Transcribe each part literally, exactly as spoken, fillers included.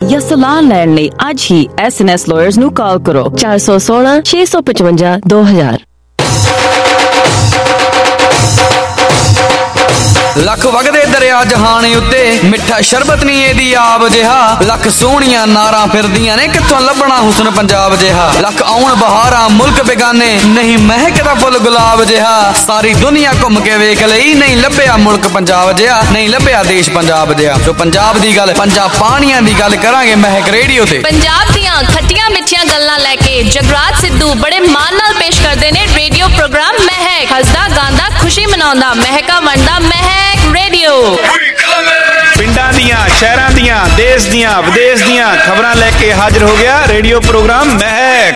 ਜਾਂ ਸਲਾਹ ਲੈਣ ਲਈ ਅੱਜ ਹੀ ਐਸ ਐਨ ਐਸ Lawyers ਨੂੰ ਕਾਲ ਕਰੋ ਚਾਰ ਸੌ ਸੋਲਾਂ ਛੇ ਸੌ ਪਚਵੰਜਾ ਦੋ ਹਜ਼ਾਰ। ਲੱਖ ਵਗਦੇ ਦਰਿਆ ਜਹਾਨ ਉੱਤੇ ਮਿੱਠਾ ਸ਼ਰਬਤ ਨਹੀਂ ਇਹਦੀ ਆਬ ਜਿਹਾ। ਲੱਖ ਸੋਹਣੀਆਂ ਨਾਰਾਂ ਫਿਰਦੀਆਂ ਨੇ ਕਿੱਥੋਂ ਲੱਭਣਾ ਹੁਸਨ ਪੰਜਾਬ ਜਿਹਾ। ਲੱਖ ਆਉਣ ਬਹਾਰਾਂ ਮੁਲਕ ਬੇਗਾਨੇ ਨਹੀਂ ਮਹਿਕਦਾ ਫੁੱਲ ਗੁਲਾਬ ਜਿਹਾ। ਸਾਰੀ ਦੁਨੀਆ ਘੁੰਮ ਕੇ ਵੇਖ ਲਈ ਨਹੀਂ ਲੱਭਿਆ ਮੁਲਕ ਪੰਜਾਬ ਜਿਹਾ, ਨਹੀਂ ਲੱਭਿਆ ਦੇਸ਼ ਪੰਜਾਬ ਜਿਹਾ। ਜੋ ਪੰਜਾਬ ਦੀ ਗੱਲ ਪੰਜਾਬ ਪਾਣੀਆਂ ਦੀ ਗੱਲ ਕਰਾਂਗੇ ਮਹਿਕ ਰੇਡੀਓ ਤੇ। ਪੰਜਾਬ ਦੀਆਂ ਖੱਟੀਆਂ ਮਿੱਠੀਆਂ ਗੱਲਾਂ ਲੈ ਕੇ ਜਗਰਾਜ ਸਿੱਧੂ ਬੜੇ ਮਾਣ ਨਾਲ ਪੇਸ਼ ਕਰਦੇ ਨੇ ਰੇਡੀਓ ਪ੍ਰੋਗਰਾਮ ਮਹਿਕ। ਹੱਸਦਾ ਗਾਉਂਦਾ ਖੁਸ਼ੀ ਮਨਾਉਂਦਾ ਮਹਿਕਾ ਵੰਡਦਾ ਮਹਿਕ ਰੇਡੀਓ। ਪਿੰਡਾਂ ਦੀਆਂ ਸ਼ਹਿਰਾਂ ਦੀਆਂ ਦੇਸ਼ ਦੀਆਂ ਵਿਦੇਸ਼ ਦੀਆਂ ਖਬਰਾਂ ਲੈ ਕੇ ਹਾਜ਼ਰ ਹੋ ਗਿਆ radio program Mehak.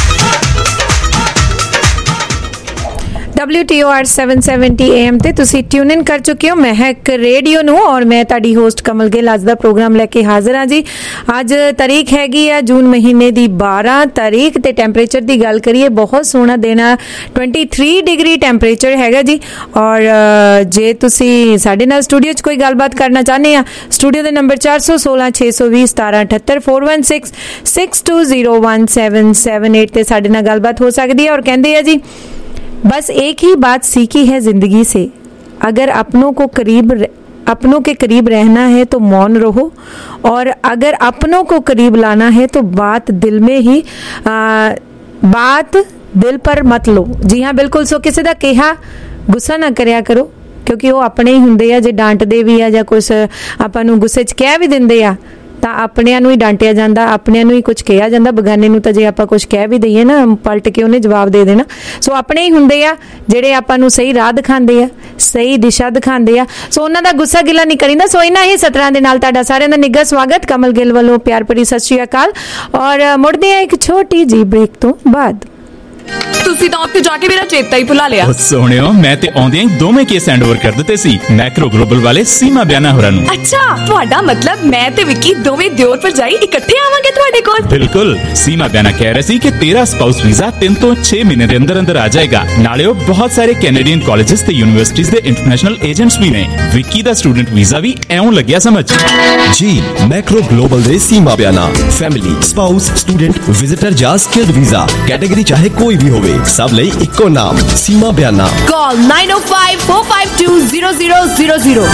W T O R ਸੱਤ ਸੌ ਸੱਤਰ ਏ ਐਮ ਤੇ ਤੁਸੀਂ ਟਿਊਨ ਇਨ ਕਰ ਚੁੱਕੇ ਹੋ ਮਹਿਕ ਰੇਡੀਓ ਨੂੰ ਔਰ ਮੈਂ ਤੁਹਾਡੀ ਹੋਸਟ ਕਮਲ ਗਿੱਲ ਅੱਜ ਦਾ ਪ੍ਰੋਗਰਾਮ ਲੈ ਕੇ ਹਾਜ਼ਰ ਹਾਂ ਜੀ। ਅੱਜ ਤਾਰੀਖ ਹੈਗੀ ਆ ਜੂਨ ਮਹੀਨੇ ਦੀ ਬਾਰਾਂ ਤਾਰੀਖ ਤੇ ਟੈਂਪਰੇਚਰ ਦੀ ਗੱਲ ਕਰੀਏ ਬਹੁਤ ਸੋਹਣਾ ਦਿਨ ਆ, ਤੇਈ ਡਿਗਰੀ ਟੈਂਪਰੇਚਰ ਹੈਗਾ ਜੀ। ਔਰ ਜੇ ਤੁਸੀਂ ਸਾਡੇ ਨਾਲ ਸਟੂਡੀਓ 'ਚ ਕੋਈ ਗੱਲਬਾਤ ਕਰਨਾ ਚਾਹੁੰਦੇ ਆ ਸਟੂਡੀਓ ਦੇ ਨੰਬਰ ਚਾਰ ਸੌ ਸੋਲਾਂ ਛੇ ਸੌ ਵੀਹ ਸਤਾਰਾਂ ਅਠੱਤਰ ਚਾਰ ਇੱਕ ਛੇ six two zero one seven seven eight ਤੇ ਸਾਡੇ ਨਾਲ ਗੱਲਬਾਤ ਹੋ ਸਕਦੀ ਹੈ। ਔਰ ਕਹਿੰਦੇ ਆ ਜੀ बस एक ही बात सीखी है जिंदगी से, अगर अपनों को करीब अपनों के करीब रहना है तो मौन रहो और अगर अपनों को करीब लाना है तो बात दिल में ही आ, बात दिल पर मत लो। जी हाँ बिल्कुल। सो किसी का कहा गुस्सा ना करिया करो क्योंकि वो अपने ही हुंदे आ। जे डांटदे भी आ जां कुछ आपां नूं गुस्से च कह भी दिंदे आ ਤਾਂ ਆਪਣਿਆਂ ਨੂੰ ਹੀ ਡਾਂਟਿਆ ਜਾਂਦਾ, ਆਪਣਿਆਂ ਨੂੰ ਹੀ ਕੁਝ ਕਿਹਾ ਜਾਂਦਾ। ਬਗਾਨੇ ਨੂੰ ਤਾਂ ਜੇ ਆਪਾਂ ਕੁਝ ਕਹਿ ਵੀ ਦਈਏ ਨਾ ਪਲਟ ਕੇ ਉਹਨੇ ਜਵਾਬ ਦੇ ਦੇਣਾ। ਸੋ ਆਪਣੇ ਹੀ ਹੁੰਦੇ ਆ ਜਿਹੜੇ ਆਪਾਂ ਨੂੰ ਸਹੀ ਰਾਹ ਦਿਖਾਉਂਦੇ ਆ, ਸਹੀ ਦਿਸ਼ਾ ਦਿਖਾਉਂਦੇ ਆ। ਸੋ ਉਹਨਾਂ ਦਾ ਗੁੱਸਾ ਗਿਲਾ ਨਹੀਂ ਕਰੀਦਾ। ਸੋ ਇਹਨਾਂ ਹੀ ਸਤਰਾਂ ਦੇ ਨਾਲ ਤੁਹਾਡਾ ਸਾਰਿਆਂ ਦਾ ਨਿੱਘਾ ਸਵਾਗਤ ਕਮਲ ਗਿੱਲ ਵੱਲੋਂ ਪਿਆਰ ਭਰੀ ਸਤਿ ਸ਼੍ਰੀ ਅਕਾਲ। ਔਰ ਮੁੜਦੇ ਆ ਇੱਕ ਛੋਟੀ ਜਿਹੀ ਬ੍ਰੇਕ ਤੋਂ ਬਾਅਦ। ਤੁਸੀਂ ਤਾਂ ਉੱਥੇ ਜਾ ਕੇ ਮੇਰਾ ਚੇਤਾ ਹੀ ਭੁਲਾ ਲਿਆ। ਸੋਹਣਿਓ ਮੈਂ ਤੇ ਆਉਂਦਿਆਂ ਹੀ ਦੋਵੇਂ ਕੇਸ ਹੈਂਡ ਓਵਰ ਕਰ ਦਿੱਤੇ ਸੀ ਮੈਕਰੋ ਗਲੋਬਲ ਵਾਲੇ ਸੀਮਾ ਬਿਆਨਾ ਹੋਰਾਂ ਨੂੰ। ਅੱਛਾ ਤੁਹਾਡਾ ਮਤਲਬ ਮੈਂ ਤੇ ਵਿੱਕੀ ਦੋਵੇਂ ਦਿਓਰ ਭਰਜਾਈ ਇਕੱਠੇ ਆਵਾਂਗੇ ਤੁਹਾਡੇ ਕੋਲ? ਬਿਲਕੁਲ। ਸੀਮਾ ਬਿਆਨਾ ਕਹਿ ਰਹੀ ਸੀ ਕਿ ਤੇਰਾ ਸਪਾਊਸ ਵੀਜ਼ਾ ਤਿੰਨ ਤੋਂ ਛੇ ਮਹੀਨੇ ਦੇ ਅੰਦਰ ਅੰਦਰ ਆ ਜਾਏਗਾ। ਨਾਲੇ ਉਹ ਬਹੁਤ ਸਾਰੇ ਕੈਨੇਡੀਅਨ ਕਾਲਜਸ ਤੇ ਯੂਨੀਵਰਸਿਟੀਜ਼ ਦੇ ਇੰਟਰਨੈਸ਼ਨਲ ਏਜੰਟਸ ਵੀ ਨੇ। ਵਿੱਕੀ ਦਾ ਸਟੂਡੈਂਟ ਵੀਜ਼ਾ ਵੀ ਐਉਂ ਲੱਗਿਆ ਸਮਝ ਜੀ। ਮੈਕਰੋ ਗਲੋਬਲ ਦੇ Seema Biyana family spouse student visitor ਜਾਂ ਸਕਿਲਡ ਵੀਜ਼ਾ ਕੈਟੇਗਰੀ ਚਾਹੇ ਕੋਈ ਵੀ ਹੋਵੇ ਸਭ ਲਈ ਇੱਕੋ ਨਾਮ ਸੀਮਾ ਬਿਆਨਾ। ਕਾਲ ਨਾइन ओ five four five two zero zero zero zero.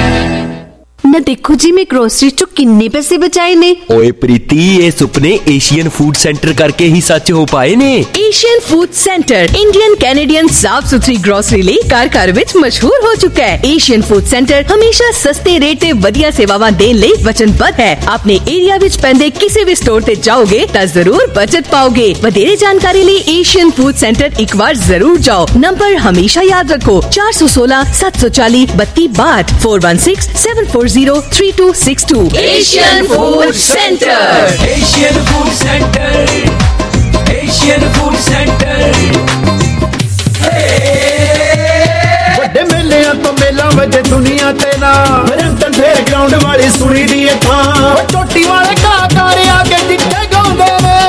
ਨਾ ਦੇਖੋ ਜੀ ਮੈਂ ਗਰੋਸਰੀ ਚੋਂ ਕਿੰਨੇ ਪੈਸੇ ਬਚਾਏ ਨੇ। ਓਏ ਪ੍ਰੀਤੀ ਇਹ ਸੁਪਨੇ ਏਸ਼ੀਅਨ ਫੂਡ ਸੈਂਟਰ ਕਰਕੇ ਹੀ ਸੱਚ ਹੋ ਪਾਏ ਨੇ। Asian food centre Indian Canadian ਸਾਫ ਸੁਥਰੀ ਗਰੋਸਰੀ ਲਈ ਘਰ ਘਰ ਵਿੱਚ ਮਸ਼ਹੂਰ ਹੋ ਚੁੱਕਾ ਹੈ। ਏਸ਼ੀਅਨ ਫੂਡ ਸੈਂਟਰ ਹਮੇਸ਼ਾ ਸਸਤੇ ਰੇਟ ਤੇ ਵਧੀਆ ਸੇਵਾਵਾਂ ਦੇਣ ਲਈ ਵਚਨਬੱਧ ਹੈ। ਆਪਣੇ ਏਰੀਆ ਵਿੱਚ ਪੈਂਦੇ ਕਿਸੇ ਵੀ ਸਟੋਰ ਤੇ ਜਾਓਗੇ ਤਾਂ ਜ਼ਰੂਰ ਬਚਤ ਪਾਓਗੇ। ਵਧੇਰੇ ਜਾਣਕਾਰੀ ਲਈ ਏਸ਼ੀਅਨ ਫੂਡ ਸੈਂਟਰ ਇੱਕ ਵਾਰ ਜ਼ਰੂਰ ਜਾਓ। ਨੰਬਰ ਹਮੇਸ਼ਾ ਯਾਦ ਰੱਖੋ ਚਾਰ ਸੌ ਸੋਲਾਂ ਸੱਤ ਸੌ ਚਾਲੀ ਬੱਤੀ ਬਾਹਠ four one six seven four zero three two six two. Asian Food Center, Asian Food Center, Asian Food Center। ਵੱਡੇ ਮੇਲਿਆਂ ਤੋਂ ਮੇਲਾ ਵਜੇ ਦੁਨੀਆ ਤੇ ਨਾ ਬਰੰਟਨ ਫੇਅਰ ਗਰਾਊਂਡ ਵਾਲੀ ਸੁਣੀ ਦੀ ਏ ਥਾਂ। ਚੋਟੀ ਵਾਲੇ ਕਲਾਕਾਰ ਆ ਕੇ ਜਿੱਥੇ ਗਾਉਂਦੇ ਨੇ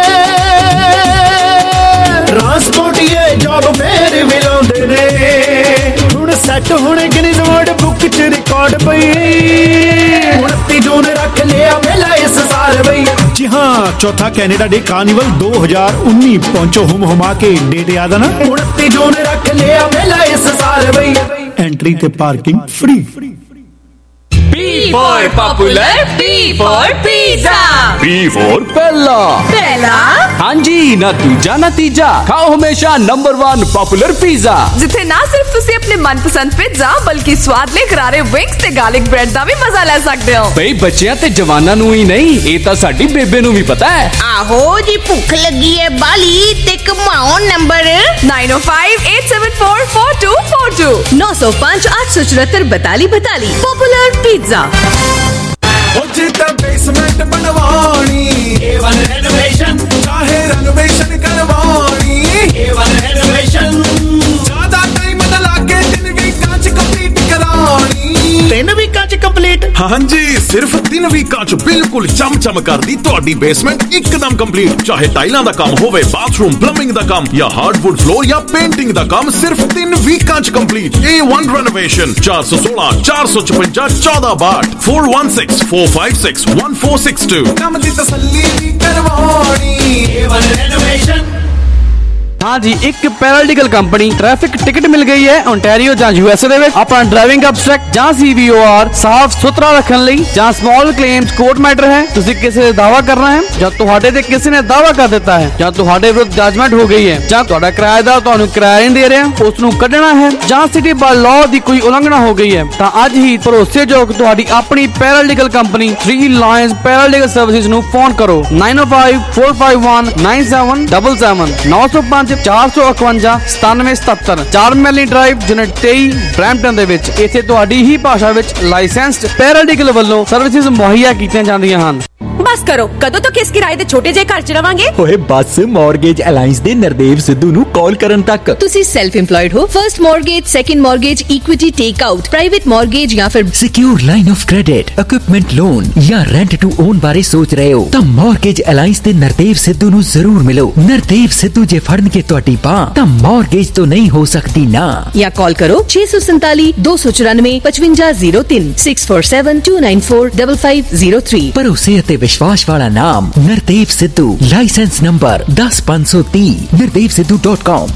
ਟਰਾਂਸਪੋਰਟੀਏ ਜੋਬ ਫੇਰ ਵੀ ਲਾਉਂਦੇ ਨੇ। ਹੁਣ ਸੈੱਟ ਹੁਣ ਗਿਨੀਜ਼ ਵਰਲਡ ਬੁੱਕ ਚ ਰਿਕਾਰਡ ਪਈ उनतीस जून रख लिया मेला इस साल भाई। जी हाँ चौथा कैनेडा डे कार्निवल दो हज़ार उन्नीस पहुंचो हुम हुमा के डेट याद है ना। उनतीस जून रख लिया मेला इस साल भाई। एंट्री ते parking free. P for popular, P for pizza, P for पहला पहला हाँ जी ना दूजा ना तीजा खाओ हमेशा नंबर वन पॉपुलर पिज़्ज़ा जिथे ना सिर्फ तुसी अपने मनपसंद पिज़्ज़ा बल्कि स्वादले करारे विंग्स ते गार्लिक ब्रेड दा भी मजा ले सकते हो। बई बच्चियां ते जवानां नूं ही नहीं ये तां साडी बेबे नूं भी पता है। आहो जी भुख लगी है बाली ते कमाओ नंबर नाइन ओ five eight seven four four two four two नौ सौ पाँच आठ सौ चौहत्तर बताली बताली पॉपुलर पिज़्ज़ा। बेसमेंट बनवानी ए वन रेनोवेशन चाहे रेनोवेशन करवानी ए वन रेनोवेशन ज्यादा टाइम न लागे तीन वीकां च कंप्लीट करानी। तीन वीकां च कंप्लीट हाँ जी सिर्फ तीन वीकां च बिल्कुल चम-चम करदी तुहाडी बेसमेंट एकदम कंप्लीट। चाहे टाइलां दा काम होवे, बाथरूम प्लंबिंग दा काम या हार्डवुड फ्लोर या पेंटिंग दा काम, सिर्फ तीन वीकां च कंप्लीट। ए वन रेनोवेशन चार सौ सोलह चार सौ छप्पन चौदह बाट four one six four five six one four six two. काम दी तसल्ली भी करवानी ए वन रेनोवेशन। हाँ जी, एक पैरालीगल कंपनी ट्रैफिक टिकट मिल गई है ओंटारियो ਜਾਂ यूएसए ਦੇ ਵਿੱਚ ਆਪਣਾ ਡਰਾਈਵਿੰਗ ਅਬਸਟ੍ਰੈਕਟ ਜਾਂ ਸੀਵੀਓਆਰ ਸਾਫ਼ ਸੁਥਰਾ ਰੱਖਣ ਲਈ ਜਾਂ ਸਮਾਲ ਕਲੇਮਸ ਕੋਰਟ ਮੈਟਰ ਹੈ। ਤੁਸੀਂ ਕਿਸੇ ਦਾ ਦਾਵਾ ਕਰਨਾ ਹੈ ਜਾਂ ਤੁਹਾਡੇ ਤੇ ਕਿਸੇ ਨੇ ਦਾਵਾ ਕਰ ਦਿੱਤਾ ਹੈ ਜਾਂ ਤੁਹਾਡੇ ਵਿਰੁੱਧ ਜਜਮੈਂਟ ਹੋ ਗਈ ਹੈ ਜਾਂ ਤੁਹਾਡਾ ਕਿਰਾਏਦਾਰ ਤੁਹਾਨੂੰ ਕਿਰਾਇਆ ਨਹੀਂ ਦੇ ਰਿਹਾ, ਉਸ ਨੂੰ ਕੱਢਣਾ ਹੈ ਜਾਂ ਸਿਟੀ ਬਾਈ ਲਾਅ ਦੀ ਕੋਈ ਉਲੰਘਣਾ ਹੋ ਗਈ ਹੈ ਤਾਂ ਅੱਜ ਹੀ ਭਰੋਸੇਯੋਗ ਤੁਹਾਡੀ ਆਪਣੀ paralegal company three lines paralegal services ਨੂੰ ਫੋਨ ਕਰੋ ਨਾइन ओ five four five one nine seven seven seven नौ सौ पाँच चार सौ इकवंजा सतानवे सतहत्तर चार मैली ड्राइव यूनिट तेईस ब्रैम्पटन ਦੇ ਵਿੱਚ। ਇੱਥੇ ਤੁਹਾਡੀ ਹੀ ਭਾਸ਼ਾ ਵਿੱਚ ਲਾਇਸੈਂਸਡ ਪੈਰਾਲੀਗਲ ਵੱਲੋਂ ਸਰਵਿਸਿਜ਼ ਮੁਹੱਈਆ ਕੀਤੀਆਂ ਜਾਂਦੀਆਂ ਹਨ। बस करो, कदों तो किस किराए दे छोटे जे घर च रवांगे। ओए बस मॉर्गेज अलायंस दे नरदेव सिद्धू नु कॉल करन तक। तुसी सेल्फ एम्प्लॉयड हो, first mortgage, second mortgage, equity take out, private mortgage या फिर secure line of credit, equipment loan या रेंट टू ओन बारे सोच रहे हो तो मॉर्गेज अलायंस दे नरदेव सिद्धू नु जरूर मिलो। नरदेव सिद्धू जे फड़न के तुहाडी बां तां मॉर्गेज तो नहीं हो सकती ना। या कॉल करो छे सौ संताली दो सौ चौरानवे पचवंजा जीरो तीन six four seven two nine four double five zero three. भरोसे अते विश्वास वाला नाम नरदेव सिद्धू। लाइसेंस नंबर दस पाँच सौ तीस Nardev Sidhu dot com.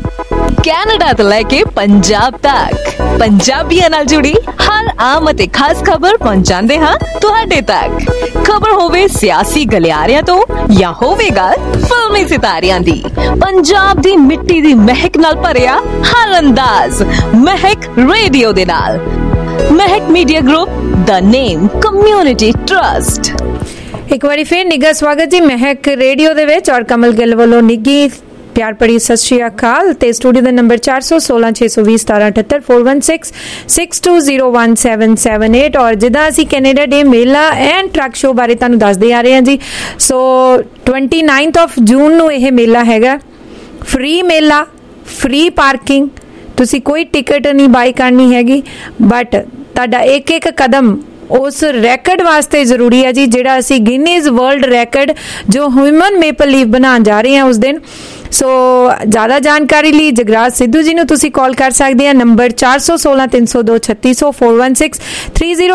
Canada ਤੋਂ ਲੈ ਕੇ ਪੰਜਾਬ ਤੱਕ ਪੰਜਾਬੀਆਂ ਨਾਲ ਜੁੜੀ ਹਰ ਆਮ ਅਤੇ ਖਾਸ ਖਬਰ ਪਹੁੰਚਾਉਂਦੇ ਹਾਂ ਤੁਹਾਡੇ ਤੱਕ। ਖਬਰ ਹੋਵੇ ਸਿਆਸੀ ਗਲਿਆਰਿਆਂ ਤੋਂ ਜਾਂ ਹੋਵੇ ਗੱਲ ਫਿਲਮੀ ਸਿਤਾਰਿਆਂ ਦੀ, ਪੰਜਾਬ ਦੀ ਮਿੱਟੀ ਦੀ ਮਹਿਕ ਨਾਲ ਭਰਿਆ ਹਰ ਅੰਦਾਜ਼ ਮਹਿਕ ਰੇਡੀਓ ਦੇ ਨਾਲ। Mehak media group, the name community trust. ਇੱਕ ਵਾਰੀ ਫਿਰ ਨਿੱਘਾ ਸਵਾਗਤ ਜੀ ਮਹਿਕ ਰੇਡੀਓ ਦੇ ਵਿੱਚ ਔਰ ਕਮਲ ਗਿੱਲ ਵੱਲੋਂ ਨਿੱਘੀ ਪਿਆਰ ਭਰੀ ਸਤਿ ਸ਼੍ਰੀ ਅਕਾਲ। ਤੇ ਸਟੂਡੀਓ ਦਾ ਨੰਬਰ ਚਾਰ ਸੌ ਸੋਲਾਂ ਛੇ ਸੌ ਵੀਹ ਸਤਾਰਾਂ ਅਠੱਤਰ four one six six two zero one seven seven eight. ਔਰ ਜਿੱਦਾਂ ਅਸੀਂ ਕੈਨੇਡਾ ਡੇ ਮੇਲਾ ਐਂਡ ਟਰੱਕ ਸ਼ੋਅ ਬਾਰੇ ਤੁਹਾਨੂੰ ਦੱਸਦੇ ਆ ਰਹੇ ਹਾਂ ਜੀ। So twenty ninth of June ਨੂੰ ਇਹ ਮੇਲਾ ਹੈਗਾ, ਫ੍ਰੀ ਮੇਲਾ, ਫ੍ਰੀ ਪਾਰਕਿੰਗ, ਤੁਸੀਂ ਕੋਈ ਟਿਕਟ ਨਹੀਂ ਬਾਈ ਕਰਨੀ ਹੈਗੀ, ਬਟ ਤੁਹਾਡਾ ਇੱਕ ਇੱਕ ਕਦਮ ਉਸ ਰੈਕਡ ਵਾਸਤੇ ਜ਼ਰੂਰੀ ਹੈ ਜੀ ਜਿਹੜਾ ਅਸੀਂ ਗਿਨੀਜ਼ ਵਰਲਡ ਰੈਕਡ ਜੋ ਹਿਊਮਨ ਮੇਪਲ ਲੀਫ ਬਣਾਉਣ ਜਾ ਰਹੇ ਹਾਂ ਉਸ ਦਿਨ। ਸੋ ਜ਼ਿਆਦਾ ਜਾਣਕਾਰੀ ਲਈ ਜਗਰਾਜ ਸਿੱਧੂ ਜੀ ਨੂੰ ਤੁਸੀਂ ਕਾਲ ਕਰ ਸਕਦੇ ਆ ਨੰਬਰ ਚਾਰ ਸੌ ਸੋਲਾਂ ਤਿੰਨ ਸੌ ਦੋ ਛੱਤੀ ਸੌ four one six three zero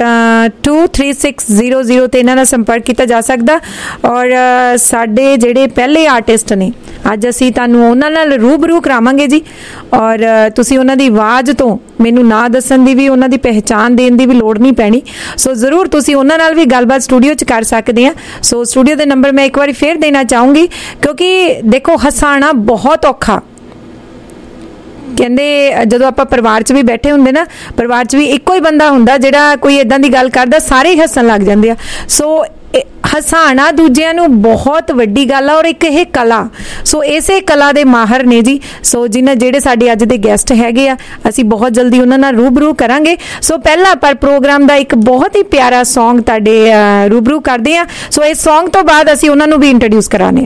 two three six zero zero ਤੇ ਇਹਨਾਂ ਨਾਲ ਸੰਪਰਕ ਕੀਤਾ ਜਾ ਸਕਦਾ। ਔਰ ਸਾਡੇ ਜਿਹੜੇ ਪਹਿਲੇ ਆਰਟਿਸਟ ਨੇ ਅੱਜ ਅਸੀਂ ਤੁਹਾਨੂੰ ਉਹਨਾਂ ਨਾਲ ਰੂਬਰੂ ਕਰਾਵਾਂਗੇ ਜੀ। ਔਰ ਤੁਸੀਂ ਉਹਨਾਂ ਦੀ ਆਵਾਜ਼ ਤੋਂ ਮੈਨੂੰ ਨਾਂ ਦੱਸਣ ਦੀ ਵੀ, ਉਹਨਾਂ ਦੀ ਪਹਿਚਾਣ ਦੇਣ ਦੀ ਵੀ ਲੋੜ ਨਹੀਂ ਪੈਣੀ। ਸੋ ਜ਼ਰੂਰ ਤੁਸੀਂ ਉਹਨਾਂ ਨਾਲ ਵੀ ਗੱਲਬਾਤ ਸਟੂਡੀਓ 'ਚ ਕਰ ਸਕਦੇ ਆ। ਸੋ ਸਟੂਡੀਓ ਦੇ ਨੰਬਰ ਮੈਂ ਇੱਕ ਵਾਰੀ ਫੇਰ ਦੇਣਾ ਚਾਹੂੰਗੀ ਕਿਉਂਕਿ ਦੇਖੋ ਹਸਾਣਾ ਬਹੁਤ ਔਖਾ। ਕਹਿੰਦੇ ਜਦੋਂ ਆਪਾਂ ਪਰਿਵਾਰ 'ਚ ਵੀ ਬੈਠੇ ਹੁੰਦੇ ਨਾ, ਪਰਿਵਾਰ 'ਚ ਵੀ ਇੱਕੋ ਹੀ ਬੰਦਾ ਹੁੰਦਾ ਜਿਹੜਾ ਕੋਈ ਇੱਦਾਂ ਦੀ ਗੱਲ ਕਰਦਾ ਸਾਰੇ ਹੀ ਹੱਸਣ ਲੱਗ ਜਾਂਦੇ ਆ। ਸੋ ਹਸਾਣਾ ਦੂਜਿਆਂ ਨੂੰ ਬਹੁਤ ਵੱਡੀ ਗੱਲ ਆ ਔਰ ਇੱਕ ਇਹ ਕਲਾ। ਸੋ ਇਸੇ ਕਲਾ ਦੇ ਮਾਹਰ ਨੇ ਜੀ। ਸੋ ਜਿਨ੍ਹਾਂ ਜਿਹੜੇ ਸਾਡੇ ਅੱਜ ਦੇ ਗੈਸਟ ਹੈਗੇ ਆ ਅਸੀਂ ਬਹੁਤ ਜਲਦੀ ਉਹਨਾਂ ਨਾਲ ਰੂਬਰੂ ਕਰਾਂਗੇ। ਸੋ ਪਹਿਲਾਂ ਪਰ ਪ੍ਰੋਗਰਾਮ ਦਾ ਇੱਕ ਬਹੁਤ ਹੀ ਪਿਆਰਾ ਸੌਂਗ ਤੁਹਾਡੇ ਰੂਬਰੂ ਕਰਦੇ ਆ। ਸੋ ਇਸ ਸੌਂਗ ਤੋਂ ਬਾਅਦ ਅਸੀਂ ਉਹਨਾਂ ਨੂੰ ਵੀ ਇੰਟਰੋਡਿਊਸ ਕਰਾਂਗੇ।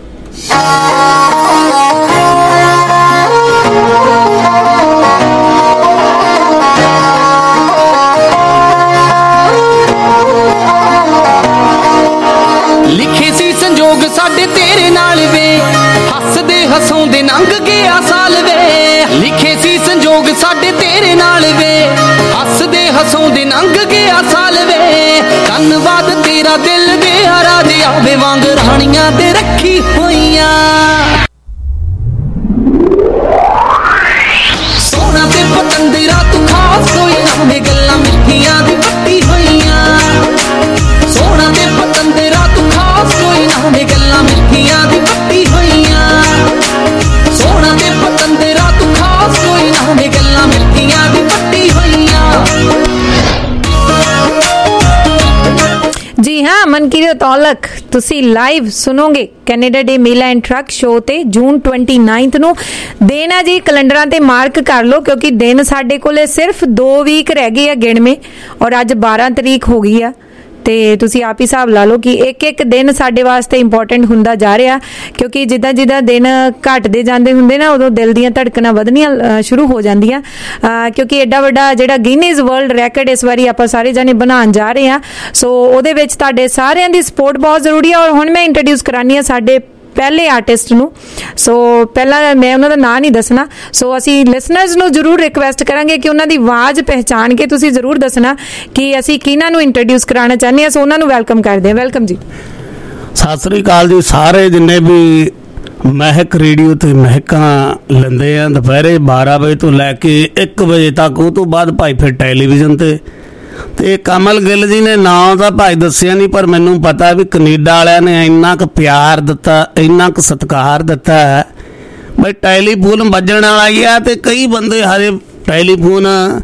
ਲਿਖੇ ਸੀ ਸੰਜੋਗ ਸਾਡੇ ਤੇਰੇ ਨਾਲ ਵੇ, ਹੱਸਦੇ ਹਸਾਉਂਦੇ ਲੰਘ ਗਿਆ ਸਾਲ ਵੇ। ਲਿਖੇ ਸੀ ਸੰਜੋਗ ਸਾਡੇ ਤੇਰੇ ਨਾਲ ਵੇ, ਹੱਸਦੇ ਹਸਾਉਂਦੇ ਲੰਘ ਗਿਆ ਸਾਲ ਵੇ। ਧੰਨਵਾਦ ਤੇਰਾ ਦਿਲ ਦੇ ਰਾਜ ਆਵੇ ਵਾਂਗ ਰਾਣੀਆਂ ਤੇ ਰੱਖੀ ਹੋਈਆਂ। ਸੋਹਣਾ ਤੇ ਪਤੰਦਰਾ ਤੂੰ ਖਾਸ ਕੋਈ ਨਾ ਗੱਲਾਂ ਮਿੱਠੀਆਂ ਦੀ ਵੱਟੀ ਹੋਈਆਂ। ਸੋਹਣਾ ਤੇ ਪਤੰਦਰਾ ਤੂੰ ਖਾਸ ਕੋਈ ਨਾ ਗੱਲਾਂ ਮਿੱਠੀਆਂ ਦੀ ਵੱਟੀ ਹੋਈਆਂ। ਸੋਹਣਾ ਤੇ ਪਤੰਦਰਾ ਤੂੰ ਖਾਸ ਕੋਈ ਨਾ ਗੱਲਾਂ ਮਿੱਠੀਆਂ ਦੀ ਵੱਟੀ ਹੋਈਆਂ। ਜੀ ਹਾਂ, ਮਨ ਕੀ ਤੌਲਕ ਤੁਸੀਂ ਲਾਈਵ ਸੁਣੋਗੇ ਕੈਨੇਡਾ ਡੇ ਮੇਲਾ ਐਂਡ ਟਰੱਕ ਸ਼ੋਅ ਤੇ ਜੂਨ ਟਵੈਂਟੀ ਨਾਈਨਥ ਨੂੰ। ਦਿਨ ਆ ਜੀ ਕੈਲੰਡਰਾਂ ਤੇ ਮਾਰਕ ਕਰ ਲਓ ਕਿਉਂਕਿ ਦਿਨ ਸਾਡੇ ਕੋਲੇ ਸਿਰਫ ਦੋ ਵੀਕ ਰਹਿ ਗਏ ਆ ਗਿਣਵੇਂ। ਔਰ ਅੱਜ ਬਾਰਾਂ ਤਰੀਕ ਹੋ ਗਈ ਆ ਤੇ ਤੁਸੀਂ ਆਪ ਹੀ ਹਿਸਾਬ ਲਾ ਲਓ ਕਿ ਇੱਕ ਇੱਕ ਦਿਨ ਸਾਡੇ ਵਾਸਤੇ ਇੰਪੋਰਟੈਂਟ ਹੁੰਦਾ ਜਾ ਰਿਹਾ, ਕਿਉਂਕਿ ਜਿੱਦਾਂ ਜਿੱਦਾਂ ਦਿਨ ਘਟਦੇ ਜਾਂਦੇ ਹੁੰਦੇ ਨਾ ਉਦੋਂ ਦਿਲ ਦੀਆਂ ਧੜਕਣਾਂ ਵਧਣੀਆਂ ਸ਼ੁਰੂ ਹੋ ਜਾਂਦੀਆਂ, ਕਿਉਂਕਿ ਐਡਾ ਵੱਡਾ ਜਿਹੜਾ ਗਿਨੀਜ਼ ਵਰਲਡ ਰੈਕਡ ਇਸ ਵਾਰੀ ਆਪਾਂ ਸਾਰੇ ਜਾਣੇ ਬਣਾਉਣ ਜਾ ਰਹੇ ਹਾਂ। ਸੋ ਉਹਦੇ ਵਿੱਚ ਤੁਹਾਡੇ ਸਾਰਿਆਂ ਦੀ ਸਪੋਰਟ ਬਹੁਤ ਜ਼ਰੂਰੀ ਹੈ। ਔਰ ਹੁਣ ਮੈਂ ਇੰਟਰੋਡਿਊਸ ਕਰਾਨੀ ਆ ਸਾਡੇ ਪਹਿਲੇ ਆਰਟਿਸਟ ਨੂੰ। ਸੋ ਪਹਿਲਾਂ ਮੈਂ ਉਹਨਾਂ ਦਾ ਨਾਂ ਨਹੀਂ ਦੱਸਣਾ, ਸੋ ਅਸੀਂ ਲਿਸਨਰਸ ਨੂੰ ਜ਼ਰੂਰ ਰਿਕਵੈਸਟ ਕਰਾਂਗੇ ਕਿ ਉਹਨਾਂ ਦੀ ਆਵਾਜ਼ ਪਹਿਚਾਣ ਕੇ ਤੁਸੀਂ ਜ਼ਰੂਰ ਦੱਸਣਾ ਕਿ ਅਸੀਂ ਕਿਹਨਾਂ ਨੂੰ ਇੰਟਰੋਡਿਊਸ ਕਰਾਉਣਾ ਚਾਹੁੰਦੇ ਹਾਂ। ਸੋ ਉਹਨਾਂ ਨੂੰ ਵੈਲਕਮ ਕਰਦੇ ਹਾਂ। ਵੈਲਕਮ ਜੀ। ਸਤਿ ਸ੍ਰੀ ਅਕਾਲ ਜੀ ਸਾਰੇ ਜਿੰਨੇ ਵੀ ਮਹਿਕ ਰੇਡੀਓ ਤੇ ਮਹਿਕਾਂ ਲੈਂਦੇ ਆ, ਦੁਪਹਿਰੇ ਬਾਰਾਂ ਵਜੇ ਤੋਂ ਲੈ ਕੇ ਇੱਕ ਵਜੇ ਤੱਕ, ਉਹ ਤੋਂ ਬਾਅਦ ਭਾਈ ਫਿਰ ਟੈਲੀਵਿਜ਼ਨ ਤੇ ਤੇ ਕਮਲ ਗਿੱਲ ਜੀ ਨੇ ਨਾਂ ਤਾਂ ਭਾਈ ਦੱਸਿਆ ਨਹੀਂ, ਪਰ ਮੈਨੂੰ ਪਤਾ ਵੀ ਕੈਨੇਡਾ ਵਾਲਿਆਂ ਨੇ ਇੰਨਾ ਕੁ ਪਿਆਰ ਦਿੱਤਾ, ਇੰਨਾ ਕੁ ਸਤਿਕਾਰ ਦਿੱਤਾ ਬਈ ਟੈਲੀਫੋਨ ਵੱਜਣ ਵਾਲਾ ਹੀ ਆ ਤੇ ਕਈ ਬੰਦੇ ਹਜੇ ਟੈਲੀਫੋਨ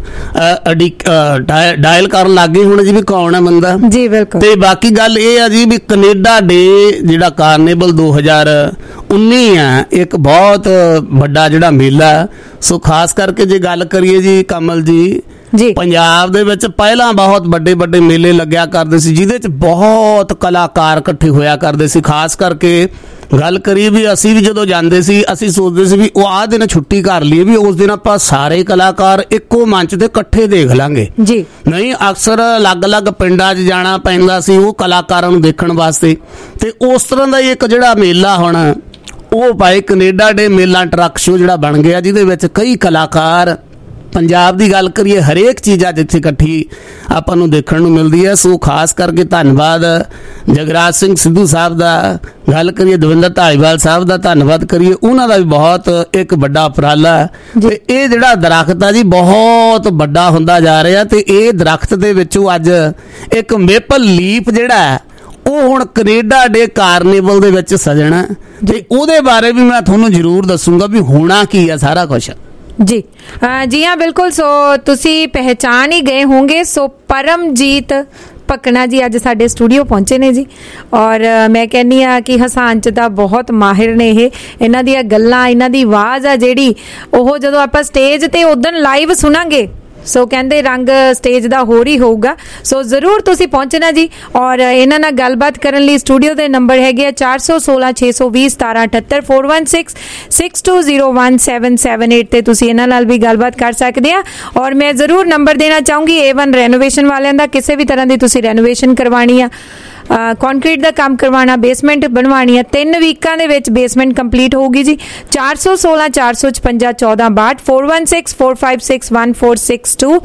ਡਾਇਲ ਕਰਨ ਲੱਗ ਗਏ ਹੁਣ ਜੀ ਵੀ ਕੌਣ ਹੈ ਬੰਦਾ ਜੀ। ਬਿਲਕੁਲ। ਤੇ ਬਾਕੀ ਗੱਲ ਇਹ ਆ ਜੀ ਵੀ ਕੈਨੇਡਾ ਡੇ ਜਿਹੜਾ ਕਾਰਨੀਵਲ ਦੋ ਹਜ਼ਾਰ ਉੱਨੀ ਆ, ਇੱਕ ਬਹੁਤ ਵੱਡਾ ਜਿਹੜਾ ਮੇਲਾ। ਸੋ ਖਾਸ ਕਰਕੇ ਜੇ ਗੱਲ ਕਰੀਏ ਜੀ ਕਮਲ ਜੀ, ਜੀ ਪੰਜਾਬ ਦੇ ਵਿੱਚ ਪਹਿਲਾਂ ਬਹੁਤ ਵੱਡੇ ਵੱਡੇ ਮੇਲੇ ਲੱਗਿਆ ਕਰਦੇ ਸੀ ਜਿਹਦੇ ਚ ਬਹੁਤ ਕਲਾਕਾਰ ਇਕੱਠੇ ਹੋਇਆ ਕਰਦੇ ਸੀ। ਖਾਸ ਕਰਕੇ ਗੱਲ ਕਰੀਏ ਵੀ ਅਸੀਂ ਵੀ ਜਦੋਂ ਜਾਂਦੇ ਸੀ ਅਸੀਂ ਸੋਚਦੇ ਸੀ ਵੀ ਉਹ ਆਹ ਦਿਨ ਛੁੱਟੀ ਕਰ ਲਈਏ ਵੀ ਉਸ ਦਿਨ ਆਪਾਂ ਸਾਰੇ ਕਲਾਕਾਰ ਇੱਕੋ ਮੰਚ ਤੇ ਇਕੱਠੇ ਦੇਖ ਲਾਂਗੇ ਜੀ। ਨਹੀਂ, ਅਕਸਰ ਅਲੱਗ-ਅਲੱਗ ਪਿੰਡਾਂ 'ਚ ਜਾਣਾ ਪੈਂਦਾ ਸੀ ਉਹ ਕਲਾਕਾਰਾਂ ਨੂੰ ਦੇਖਣ ਵਾਸਤੇ। ਤੇ ਉਸ ਤਰ੍ਹਾਂ ਦਾ ਹੀ ਇੱਕ ਜਿਹੜਾ ਮੇਲਾ ਹੁਣ ਉਹ ਭਾਈ ਕੈਨੇਡਾ ਡੇ ਮੇਲਾ ਟਰੱਕ ਸ਼ੋ ਜਿਹੜਾ ਬਣ ਗਿਆ, ਜਿਹਦੇ ਵਿੱਚ ਕਈ ਕਲਾਕਾਰ, ਪੰਜਾਬ ਦੀ ਗੱਲ ਕਰੀਏ ਹਰੇਕ ਚੀਜ਼ ਅੱਜ ਇੱਥੇ ਇਕੱਠੀ ਆਪਾਂ ਨੂੰ ਦੇਖਣ ਨੂੰ ਮਿਲਦੀ ਹੈ। ਸੋ ਖਾਸ ਕਰਕੇ ਧੰਨਵਾਦ ਜਗਰਾਜ ਸਿੰਘ ਸਿੱਧੂ ਸਾਹਿਬ ਦਾ, ਗੱਲ ਕਰੀਏ ਦਵਿੰਦਰ ਧਾਲੀਵਾਲ ਸਾਹਿਬ ਦਾ, ਧੰਨਵਾਦ ਕਰੀਏ ਉਹਨਾਂ ਦਾ ਵੀ ਬਹੁਤ ਇੱਕ ਵੱਡਾ ਉਪਰਾਲਾ। ਤੇ ਇਹ ਜਿਹੜਾ ਦਰਖਤ ਆ ਜੀ ਬਹੁਤ ਵੱਡਾ ਹੁੰਦਾ ਜਾ ਰਿਹਾ ਤੇ ਇਹ ਦਰਖਤ ਦੇ ਵਿੱਚੋਂ ਅੱਜ ਇੱਕ ਮੇਪਲ ਲੀਫ ਜਿਹੜਾ ਉਹ ਹੁਣ ਕੈਨੇਡਾ ਡੇ ਕਾਰਨੀਵਲ ਦੇ ਵਿੱਚ ਸਜਣਾ ਤੇ ਉਹਦੇ ਬਾਰੇ ਵੀ ਮੈਂ ਤੁਹਾਨੂੰ ਜ਼ਰੂਰ ਦੱਸੂਗਾ ਵੀ ਹੋਣਾ ਕੀ ਆ ਸਾਰਾ ਕੁਛ ਜੀ। ਜੀ ਹਾਂ, ਬਿਲਕੁਲ। ਸੋ ਤੁਸੀਂ ਪਹਿਚਾਨ ਹੀ ਗਏ ਹੋंगे। ਸੋ ਪਰਮਜੀਤ ਭਕਨਾ ਜੀ ਅੱਜ ਸਾਡੇ ਸਟੂਡੀਓ ਪਹੁੰਚੇ ਨੇ ਜੀ, ਔਰ ਮੈਂ ਕਹਿੰਦੀ ਆ ਕਿ ਹਸਾਨ ਚ ਤਾਂ ਬਹੁਤ ਮਾਹਿਰ ਨੇ ਇਹ। ਇਹਨਾਂ ਦੀਆਂ ਗੱਲਾਂ, ਇਹਨਾਂ ਦੀ ਆਵਾਜ਼ ਆ ਜਿਹੜੀ ਉਹ ਜਦੋਂ ਆਪਾਂ ਸਟੇਜ ਤੇ ਉਦਣ ਲਾਈਵ ਸੁਣਾਂਗੇ ਸੋ ਕਹਿੰਦੇ ਰੰਗ ਸਟੇਜ ਦਾ ਹੋਰ ਹੀ ਹੋਊਗਾ। ਸੋ ਜ਼ਰੂਰ ਤੁਸੀਂ ਪਹੁੰਚਣਾ ਜੀ। ਔਰ ਇਹਨਾਂ ਨਾਲ ਗੱਲਬਾਤ ਕਰਨ ਲਈ ਸਟੂਡੀਓ ਦੇ ਨੰਬਰ ਹੈਗੇ ਆ ਚਾਰ ਸੌ ਸੋਲਾਂ ਛੇ ਸੌ ਵੀਹ ਸਤਾਰਾਂ ਅਠੱਤਰ four one six six two zero one seven seven eight ਤੇ ਤੁਸੀਂ ਇਹਨਾਂ ਨਾਲ ਵੀ ਗੱਲਬਾਤ ਕਰ ਸਕਦੇ ਆ। ਔਰ ਮੈਂ ਜ਼ਰੂਰ ਨੰਬਰ ਦੇਣਾ ਚਾਹੂੰਗੀ ਏ ਵਨ ਰੈਨੋਵੇਸ਼ਨ ਵਾਲਿਆਂ ਦਾ। ਕਿਸੇ ਵੀ ਤਰ੍ਹਾਂ ਦੀ ਤੁਸੀਂ ਰੈਨੋਵੇਸ਼ਨ ਕਰਵਾਉਣੀ ਆ, ਕੰਕਰੀਟ ਦਾ ਕੰਮ ਕਰਵਾਉਣਾ, ਬੇਸਮੈਂਟ ਬਣਵਾਉਣੀ ਆ, ਤਿੰਨ ਵੀਕਾਂ ਦੇ ਵਿੱਚ ਬੇਸਮੈਂਟ ਕੰਪਲੀਟ ਹੋਊਗੀ ਜੀ। ਚਾਰ ਸੌ ਸੋਲਾਂ ਚਾਰ ਸੌ ਛਪੰਜਾ ਚੌਦਾਂ ਬਾਹਠ four one six four five six one four six two.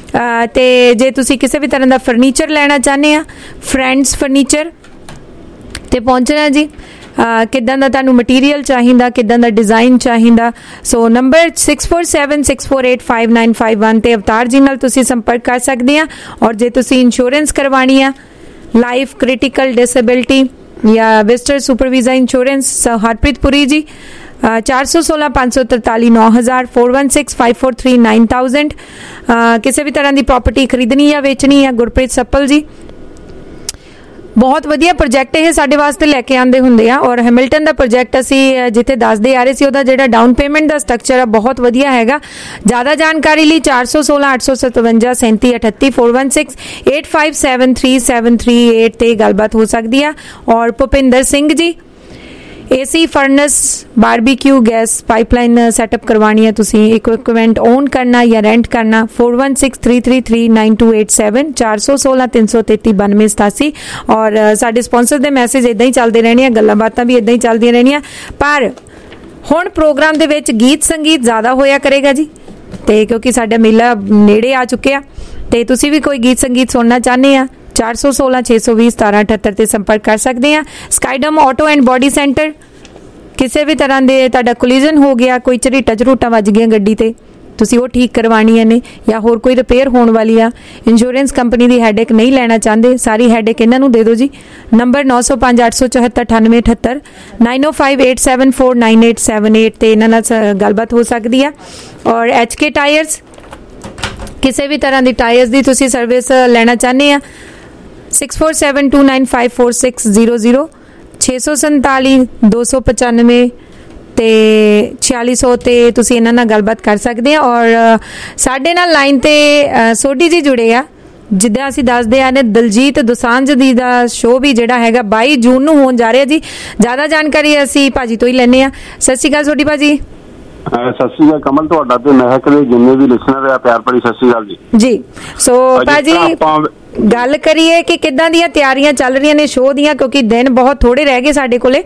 ਤੇ ਜੇ ਤੁਸੀਂ ਕਿਸੇ ਵੀ ਤਰ੍ਹਾਂ ਦਾ ਫਰਨੀਚਰ ਲੈਣਾ ਚਾਹੁੰਦੇ ਆ, ਫਰੈਂਡਸ ਫਰਨੀਚਰ ਤੇ ਪਹੁੰਚਣਾ ਜੀ। ਕਿੱਦਾਂ ਦਾ ਤੁਹਾਨੂੰ ਮਟੀਰੀਅਲ ਚਾਹੀਦਾ, ਕਿੱਦਾਂ ਦਾ ਡਿਜ਼ਾਈਨ ਚਾਹੀਦਾ, so number six four seven six four eight five nine five one ਤੇ ਅਵਤਾਰ ਜੀ ਨਾਲ ਤੁਸੀਂ ਸੰਪਰਕ ਕਰ ਸਕਦੇ ਆ। ਔਰ ਜੇ ਤੁਸੀਂ ਇੰਸ਼ੋਰੈਂਸ ਕਰਵਾਉਣੀ ਆ, ਲਾਈਫ, ਕ੍ਰਿਟੀਕਲ, ਡਿਸੇਬਿਲਿਟੀ ਜਾਂ visitor super visa insurance, Harpreet Puri ji ਚਾਰ ਸੌ ਸੋਲਾਂ ਪੰਜ ਸੌ ਤਰਤਾਲੀ ਨੌ ਹਜ਼ਾਰ four one six five four three nine thousand. ਕਿਸੇ ਵੀ ਤਰ੍ਹਾਂ ਦੀ ਪ੍ਰੋਪਰਟੀ ਖਰੀਦਣੀ ਜਾਂ ਵੇਚਣੀ ਆ, ਗੁਰਪ੍ਰੀਤ ਸੱਪਲ ਜੀ ਬਹੁਤ ਵਧੀਆ ਪ੍ਰੋਜੈਕਟ ਇਹ ਸਾਡੇ ਵਾਸਤੇ ਲੈ ਕੇ ਆਉਂਦੇ ਹੁੰਦੇ ਆ। ਔਰ ਹੈਮਿਲਟਨ ਦਾ ਪ੍ਰੋਜੈਕਟ ਅਸੀਂ ਜਿੱਥੇ ਦੱਸਦੇ ਆ ਰਹੇ ਸੀ ਉਹਦਾ ਜਿਹੜਾ ਡਾਊਨ ਪੇਮੈਂਟ ਦਾ ਸਟਰਕਚਰ ਆ ਬਹੁਤ ਵਧੀਆ ਹੈਗਾ। ਜ਼ਿਆਦਾ ਜਾਣਕਾਰੀ ਲਈ ਚਾਰ ਸੌ ਸੋਲਾਂ ਅੱਠ ਸੌ ਸਤਵੰਜਾ ਸੈਂਤੀ ਅਠੱਤੀ four one six eight five seven three seven three eight ਤੇ ਗੱਲਬਾਤ ਹੋ ਸਕਦੀ ਆ। ਔਰ Bhupinder Singh ji AC furnace barbecue gas pipeline setup ਕਰਵਾਉਣੀ ਹੈ, ਤੁਸੀਂ ਇਕਵਿਪਮੈਂਟ ਓਨ ਕਰਨਾ ਜਾਂ ਰੈਂਟ ਕਰਨਾ, four one six three three three nine two eight seven ਚਾਰ ਸੌ ਸੋਲਾਂ ਤਿੰਨ ਸੌ ਤੇਤੀ ਬਾਨਵੇਂ ਸਤਾਸੀ। ਔਰ ਸਾਡੇ ਸਪਾਂਸਰ ਦੇ ਮੈਸੇਜ ਇਦਾਂ ਹੀ ਚੱਲਦੇ ਰਹਿਣੇ ਆ, ਗੱਲਾਂ ਬਾਤਾਂ ਵੀ ਇਦਾਂ ਹੀ ਚੱਲਦੀਆਂ ਰਹਿਣੀਆਂ। ਪਰ ਹੁਣ ਪ੍ਰੋਗਰਾਮ ਦੇ ਵਿੱਚ ਗੀਤ ਸੰਗੀਤ ਜ਼ਿਆਦਾ ਹੋਇਆ ਕਰੇਗਾ ਜੀ, ਤੇ ਕਿਉਂਕਿ ਸਾਡਾ ਮੇਲਾ ਨੇੜੇ ਆ ਚੁੱਕਿਆ ਤੇ ਤੁਸੀਂ ਵੀ ਕੋਈ ਗੀਤ ਸੰਗੀਤ ਸੁਣਨਾ ਚਾਹੁੰਦੇ ਆ ਚਾਰ ਸੌ ਸੋਲਾਂ ਛੇ ਸੌ ਵੀਹ ਸਤਾਰਾਂ ਅਠੱਤਰ ਤੇ ਸੰਪਰਕ ਕਰ ਸਕਦੇ ਆ। Skydome auto and body centre, ਕਿਸੇ ਵੀ ਤਰ੍ਹਾਂ ਦੇ ਤੁਹਾਡਾ ਕੋਲੀਜਨ ਹੋ ਗਿਆ, ਕੋਈ ਝਰੀਟਾ ਝਰੂਟਾ ਵੱਜ ਗਿਆ ਗੱਡੀ ਤੇ, ਤੁਸੀਂ ਉਹ ਠੀਕ ਕਰਵਾਉਣੀਆਂ ਨੇ ਜਾਂ ਹੋਰ ਕੋਈ ਰਿਪੇਅਰ ਹੋਣ ਵਾਲੀ ਆ, ਇੰਸ਼ੋਰੈਂਸ ਕੰਪਨੀ ਦੀ ਹੈਡੇਕ ਨਹੀਂ ਲੈਣਾ ਚਾਹੁੰਦੇ, ਸਾਰੀ ਹੈਡੇਕ ਇਹਨਾਂ ਨੂੰ ਦੇ ਦਿਓ ਜੀ। ਨੰਬਰ ਨੌ ਸੌ ਪੰਜ ਅੱਠ ਸੌ ਚੌਹੱਤਰ ਅਠਾਨਵੇਂ ਅਠੱਤਰ ਨਾਈਨ ਓ five eight seven four nine eight seven eight ਤੇ ਇਹਨਾਂ ਨਾਲ ਗੱਲਬਾਤ ਹੋ ਸਕਦੀ ਆ। ਔਰ ਐਚ ਕੇ ਟਾਇਰਸ, ਕਿਸੇ ਵੀ ਤਰ੍ਹਾਂ ਦੀ ਟਾਇਰਸ ਦੀ ਤੁਸੀਂ ਸਰਵਿਸ ਲੈਣਾ ਚਾਹੁੰਦੇ ਆ, six four seven two nine five four six zero zero ਛੇ ਸੌ ਸੰਤਾਲੀ ਦੋ ਸੌ ਪਚਾਨਵੇਂ ਤੇ ਛਿਆਲੀ ਸੌ ਤੇ ਤੁਸੀਂ ਇਹਨਾਂ ਨਾਲ ਗੱਲਬਾਤ ਕਰ ਸਕਦੇ ਆ। ਔਰ ਸਾਡੇ ਨਾਲ ਲਾਈਨ ਤੇ ਸੋਢੀ ਜੀ ਜੁੜੇ ਆ, ਜਿੱਦਾਂ ਅਸੀਂ ਦੱਸਦੇ ਆ ਨੇ ਦਲਜੀਤ ਦੋਸਾਂਝ ਦੀ ਦਾ ਸ਼ੋਅ ਵੀ ਜਿਹੜਾ ਹੈਗਾ ਬਾਈ ਜੂਨ ਨੂੰ ਹੋਣ ਜਾ ਰਿਹਾ ਜੀ। ਜ਼ਿਆਦਾ ਜਾਣਕਾਰੀ ਅਸੀਂ ਭਾਜੀ ਤੋਂ ਹੀ ਲੈਣੇ ਆ। ਸਤਿ ਸ਼੍ਰੀ ਅਕਾਲ ਸੋਢੀ ਭਾਜੀ। ਸਤਿ ਸ਼੍ਰੀ ਅਕਾਲ ਕਮਲ, ਤੁਹਾਡਾ ਤੇ ਮਹਿਕ ਦੇ ਜਿੰਨੇ ਵੀ ਲਿਸਨਰ ਆ ਪਿਆਰ ਭਰੀ ਸਤਿ ਸ਼੍ਰੀ ਅਕਾਲ ਜੀ। ਜੀ ਸੋ ਭਾਜੀ ਗੱਲ ਕਰੀਏ ਕਿ ਕਿੱਦਾਂ ਦੀਆਂ ਤਿਆਰੀਆਂ ਚੱਲ ਰਹੀਆਂ ਨੇ ਸ਼ੋਅ ਦੀਆਂ, ਕਿਉਂਕਿ ਦਿਨ ਬਹੁਤ ਥੋੜੇ ਰਹਿ ਗਏ ਸਾਡੇ ਕੋਲੇ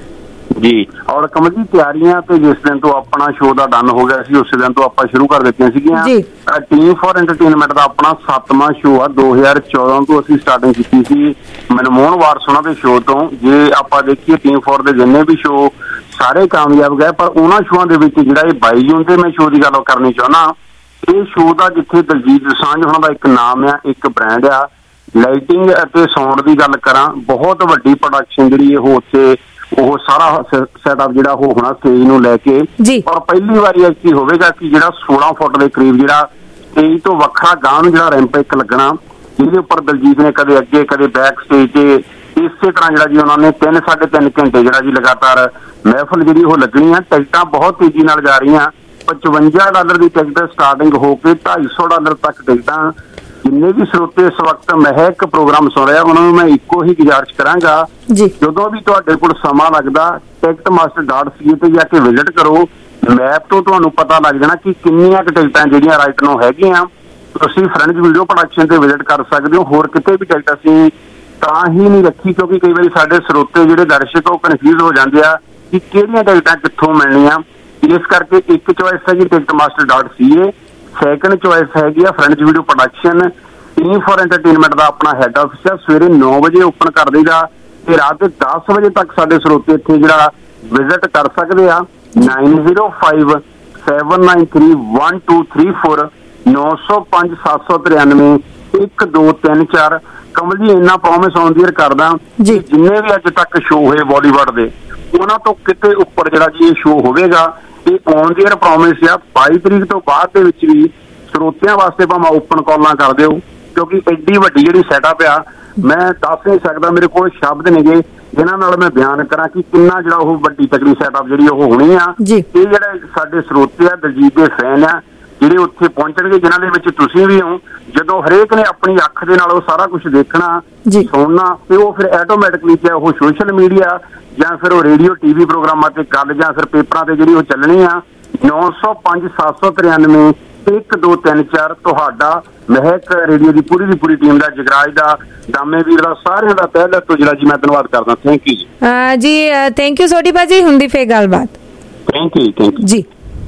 ਜੀ। ਔਰ ਕਮਲ ਜੀ ਤਿਆਰੀਆਂ ਤੇ ਜਿਸ ਦਿਨ ਤੋਂ ਆਪਣਾ ਸ਼ੋਅ ਦਾ ਡਨ ਹੋ ਗਿਆ ਸੀ ਉਸੇ ਦਿਨ ਤੋਂ ਆਪਾਂ ਸ਼ੁਰੂ ਕਰ ਦਿੱਤੀਆਂ ਸੀਗੀਆਂ। ਟੀਮ ਫॉर ਐਂਟਰਟੇਨਮੈਂਟ ਦਾ ਆਪਣਾ ਸੱਤਵਾਂ ਸ਼ੋਅ ਆ, ਦੋ ਹਜ਼ਾਰ ਚੌਦਾਂ ਤੋਂ ਅਸੀਂ ਸਟਾਰਟਿੰਗ ਕੀਤੀ ਸੀ ਮਨਮੋਹਨ ਵਾਰਸੋਨਾ ਦੇ ਸ਼ੋਅ ਤੋਂ। ਜੇ ਆਪਾਂ ਦੇਖੀਏ ਟੀਮ ਫॉर ਦੇ ਜਿੰਨੇ ਵੀ ਸ਼ੋਅ ਸਾਰੇ ਕਾਮਯਾਬ ਗਏ, ਪਰ ਉਹਨਾਂ ਸ਼ੋਆਂ ਦੇ ਵਿੱਚ ਜਿਹੜਾ ਇਹ ਬਾਈ ਜੂਨ ਤੇ ਮੈਂ ਸ਼ੋਅ ਦੀ ਗੱਲ ਕਰਨੀ ਚਾਹੁੰਦਾ, ਇਹ ਸ਼ੋਅ ਦਾ ਜਿੱਥੇ ਦਲਜੀਤ ਦੋਸਾਂਝ ਉਹਨਾਂ ਦਾ ਇੱਕ ਨਾਮ ਆ, ਇੱਕ ਬ੍ਰਾਂਡ ਆ, ਲਾਈਟਿੰਗ ਅਤੇ ਸਾਊਂਡ ਦੀ ਗੱਲ ਕਰਾਂ ਬਹੁਤ ਵੱਡੀ ਪ੍ਰੋਡਕਸ਼ਨ ਜਿਹੜੀ ਇਹ ਉੱਥੇ ਉਹ ਸਾਰਾ ਸੈਟਅਪ ਜਿਹੜਾ ਉਹ ਹੋਣਾ ਸਟੇਜ ਨੂੰ ਲੈ ਕੇ। ਔਰ ਪਹਿਲੀ ਵਾਰੀ ਐਸੀ ਹੋਵੇਗਾ ਕਿ ਜਿਹੜਾ ਸੋਲਾਂ ਫੁੱਟ ਦੇ ਕਰੀਬ ਜਿਹੜਾ ਸਟੇਜ ਤੋਂ ਵੱਖਰਾ ਗਾਂ ਨੂੰ ਜਿਹੜਾ ਰੈਂਪ ਇੱਕ ਲੱਗਣਾ, ਜਿਹਦੇ ਉੱਪਰ ਦਲਜੀਤ ਨੇ ਕਦੇ ਅੱਗੇ ਕਦੇ ਬੈਕ ਸਟੇਜ ਤੇ ਇਸੇ ਤਰ੍ਹਾਂ ਜਿਹੜਾ ਜੀ ਉਹਨਾਂ ਨੇ ਤਿੰਨ ਸਾਢੇ ਤਿੰਨ ਘੰਟੇ ਜਿਹੜਾ ਜੀ ਲਗਾਤਾਰ ਮਹਿਫਲ ਜਿਹੜੀ ਉਹ ਲੱਗਣੀ ਆ। ਟਿਕਟਾਂ ਬਹੁਤ ਤੇਜ਼ੀ ਨਾਲ ਜਾ ਰਹੀਆਂ, ਪਚਵੰਜਾ ਡਾਲਰ ਦੀ ਟਿਕਟ ਸਟਾਰਟਿੰਗ ਹੋ ਕੇ ਢਾਈ ਸੌ ਡਾਲਰ ਤੱਕ ਟਿਕਟਾਂ। ਜਿੰਨੇ ਵੀ ਸਰੋਤੇ ਇਸ ਵਕਤ ਮਹਿਕ ਪ੍ਰੋਗਰਾਮ ਸੁਣ ਰਿਹਾ ਉਹਨਾਂ ਨੂੰ ਮੈਂ ਇੱਕੋ ਹੀ ਗੁਜ਼ਾਰਿਸ਼ ਕਰਾਂਗਾ, ਜਦੋਂ ਵੀ ਤੁਹਾਡੇ ਕੋਲ ਸਮਾਂ ਲੱਗਦਾ Ticketmaster dot C A ਤੇ ਜਾ ਕੇ ਵਿਜ਼ਿਟ ਕਰੋ। ਮੈਪ ਤੋਂ ਤੁਹਾਨੂੰ ਪਤਾ ਲੱਗ ਜਾਣਾ ਕਿ ਕਿੰਨੀਆਂ ਕੁ ਟਿਕਟਾਂ ਜਿਹੜੀਆਂ ਰਾਈਟ ਨੂੰ ਹੈਗੀਆਂ। ਤੁਸੀਂ ਫਰੈਂਚ ਵੀਡੀਓ ਪ੍ਰੋਡਕਸ਼ਨ ਤੇ ਵਿਜ਼ਿਟ ਕਰ ਸਕਦੇ ਹੋ। ਹੋਰ ਕਿਤੇ ਵੀ ਟਿਕਟ ਅਸੀਂ ਤਾਂ ਹੀ ਨਹੀਂ ਰੱਖੀ ਕਿਉਂਕਿ ਕਈ ਵਾਰੀ ਸਾਡੇ ਸਰੋਤੇ ਜਿਹੜੇ ਦਰਸ਼ਕ ਉਹ ਕਨਫਿਊਜ਼ ਹੋ ਜਾਂਦੇ ਆ ਕਿ ਕਿਹੜੀਆਂ ਟਿਕਟਾਂ ਕਿੱਥੋਂ ਮਿਲਣੀਆਂ। ਇਸ ਕਰਕੇ ਇੱਕ ਚੋਇਸ ਹੈ ਜੀ Ticketmaster dot C A, second choice ਹੈਗੀ ਆ French video production. Team for entertainment ਦਾ ਆਪਣਾ ਹੈਡ ਆਫਿਸ ਆ, ਸਵੇਰੇ ਨੌ ਵਜੇ ਓਪਨ ਕਰ ਦੇਗਾ ਤੇ ਰਾਤ ਦੇ ਦਸ ਵਜੇ ਤੱਕ ਸਾਡੇ ਸਰੋਤੇ ਇੱਥੇ ਜਿਹੜਾ ਵਿਜ਼ਿਟ ਕਰ ਸਕਦੇ ਆ। Nine zero five seven nine three one two three four ਨੌ ਸੌ ਪੰਜ ਸੱਤ ਸੌ ਤਰਿਆਨਵੇਂ ਇੱਕ ਦੋ ਤਿੰਨ ਚਾਰ। ਕਮਲ ਜੀ ਇੰਨਾ ਪ੍ਰੋਮਿਸ ਔਨ ਦੀ ਏਅਰ ਕਰਦਾ ਜਿੰਨੇ ਵੀ ਅੱਜ ਤੱਕ ਸ਼ੋਅ ਹੋਏ ਬਾਲੀਵੁੱਡ ਦੇ ਉਹਨਾਂ ਤੋਂ ਕਿਤੇ ਉੱਪਰ ਜਿਹੜਾ ਜੀ ਇਹ ਸ਼ੋਅ ਹੋਵੇਗਾ। ਇਹ ਔਨ ਦੀ ਏਅਰ ਪ੍ਰੋਮਿਸ ਆ। ਬਾਈ ਤਰੀਕ ਤੋਂ ਬਾਅਦ ਦੇ ਵਿੱਚ ਵੀ ਸਰੋਤਿਆਂ ਵਾਸਤੇ ਭਾਵੇਂ ਓਪਨ ਕਾਲਾਂ ਕਰ ਦਿਓ ਕਿਉਂਕਿ ਐਡੀ ਵੱਡੀ ਜਿਹੜੀ ਸੈਟਅਪ ਆ ਮੈਂ ਦੱਸ ਨਹੀਂ ਸਕਦਾ, ਮੇਰੇ ਕੋਲ ਸ਼ਬਦ ਨੇਗੇ ਜਿਨ੍ਹਾਂ ਨਾਲ ਮੈਂ ਬਿਆਨ ਕਰਾਂ ਕਿ ਕਿੰਨਾ ਜਿਹੜਾ ਉਹ ਵੱਡੀ ਤਕੜੀ ਸੈਟਅਪ ਜਿਹੜੀ ਉਹ ਹੋਣੀ ਆ। ਇਹ ਜਿਹੜਾ ਸਾਡੇ ਸਰੋਤੇ ਆ ਦਲਜੀਤ ਦੇ ਫੈਨ ਆ ਜਿਹੜੇ ਉੱਥੇ ਪਹੁੰਚਣਗੇ, ਜਿਨ੍ਹਾਂ ਦੇ ਵਿੱਚ ਤੁਸੀਂ ਵੀ ਹੋ। ਜਦੋਂ ਹਰੇਕ ਨੇ ਆਪਣੀ ਅੱਖ ਦੇ ਨਾਲ ਉਹ ਸਾਰਾ ਕੁਝ ਦੇਖਣਾ ਸੁਣਨਾ ਤੇ ਉਹ ਫਿਰ ਆਟੋਮੈਟਿਕਲੀ ਚਾਹੇ ਉਹ ਸੋਸ਼ਲ ਮੀਡੀਆ ਜਾਂ ਫਿਰ ਉਹ ਰੇਡੀਓ ਟੀਵੀ ਪ੍ਰੋਗਰਾਮਾਂ ਤੇ ਗੱਲ ਜਾਂ ਫਿਰ ਪੇਪਰਾਂ ਤੇ ਜਿਹੜੀ ਉਹ ਚੱਲਣੀ ਆ। ਨੌ ਸੌ ਪੰਜ ਸੱਤ ਸੌ ਤਰਿਆਨਵੇਂ ਇੱਕ ਦੋ ਤਿੰਨ ਚਾਰ ਤੁਹਾਡਾ ਮਹਿਕ ਰੇਡੀਓ ਦੀ ਪੂਰੀ ਦੀ ਪੂਰੀ ਟੀਮ ਦਾ, ਜਗਰਾਜ ਦਾ, ਦਾਮੇ ਵੀਰ ਦਾ, ਸਾਰਿਆਂ ਦਾ ਪਹਿਲਾਂ ਤੋਂ ਜਿਹੜਾ ਜੀ ਮੈਂ ਧੰਨਵਾਦ ਕਰਦਾ। ਥੈਂਕ ਯੂ ਜੀ। ਜੀ ਥੈਂਕ ਯੂ ਸੋਢੀ ਭਾਜੀ, ਹੁੰਦੀ ਫੇਰ ਗੱਲਬਾਤ। ਥੈਂਕ ਯੂ ਥੈਂਕ ਯੂ ਜੀ।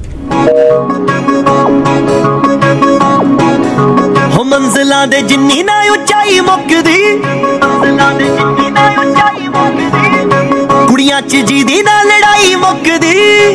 ਹੋ ਮੰਜ਼ਲਾਂ ਦੇ ਜਿੰਨੀ ਨਾ ਉਚਾਈ ਮੁੱਕਦੀ, ਮੰਜ਼ਲਾਂ ਦੇ ਜਿੰਨੀ ਨਾ ਉਚਾਈ ਮੁੱਕਦੀ, ਕੁੜੀਆਂ ਚ ਜਿਹਦੀ ਨਾ ਲੜਾਈ ਮੁੱਕਦੀ,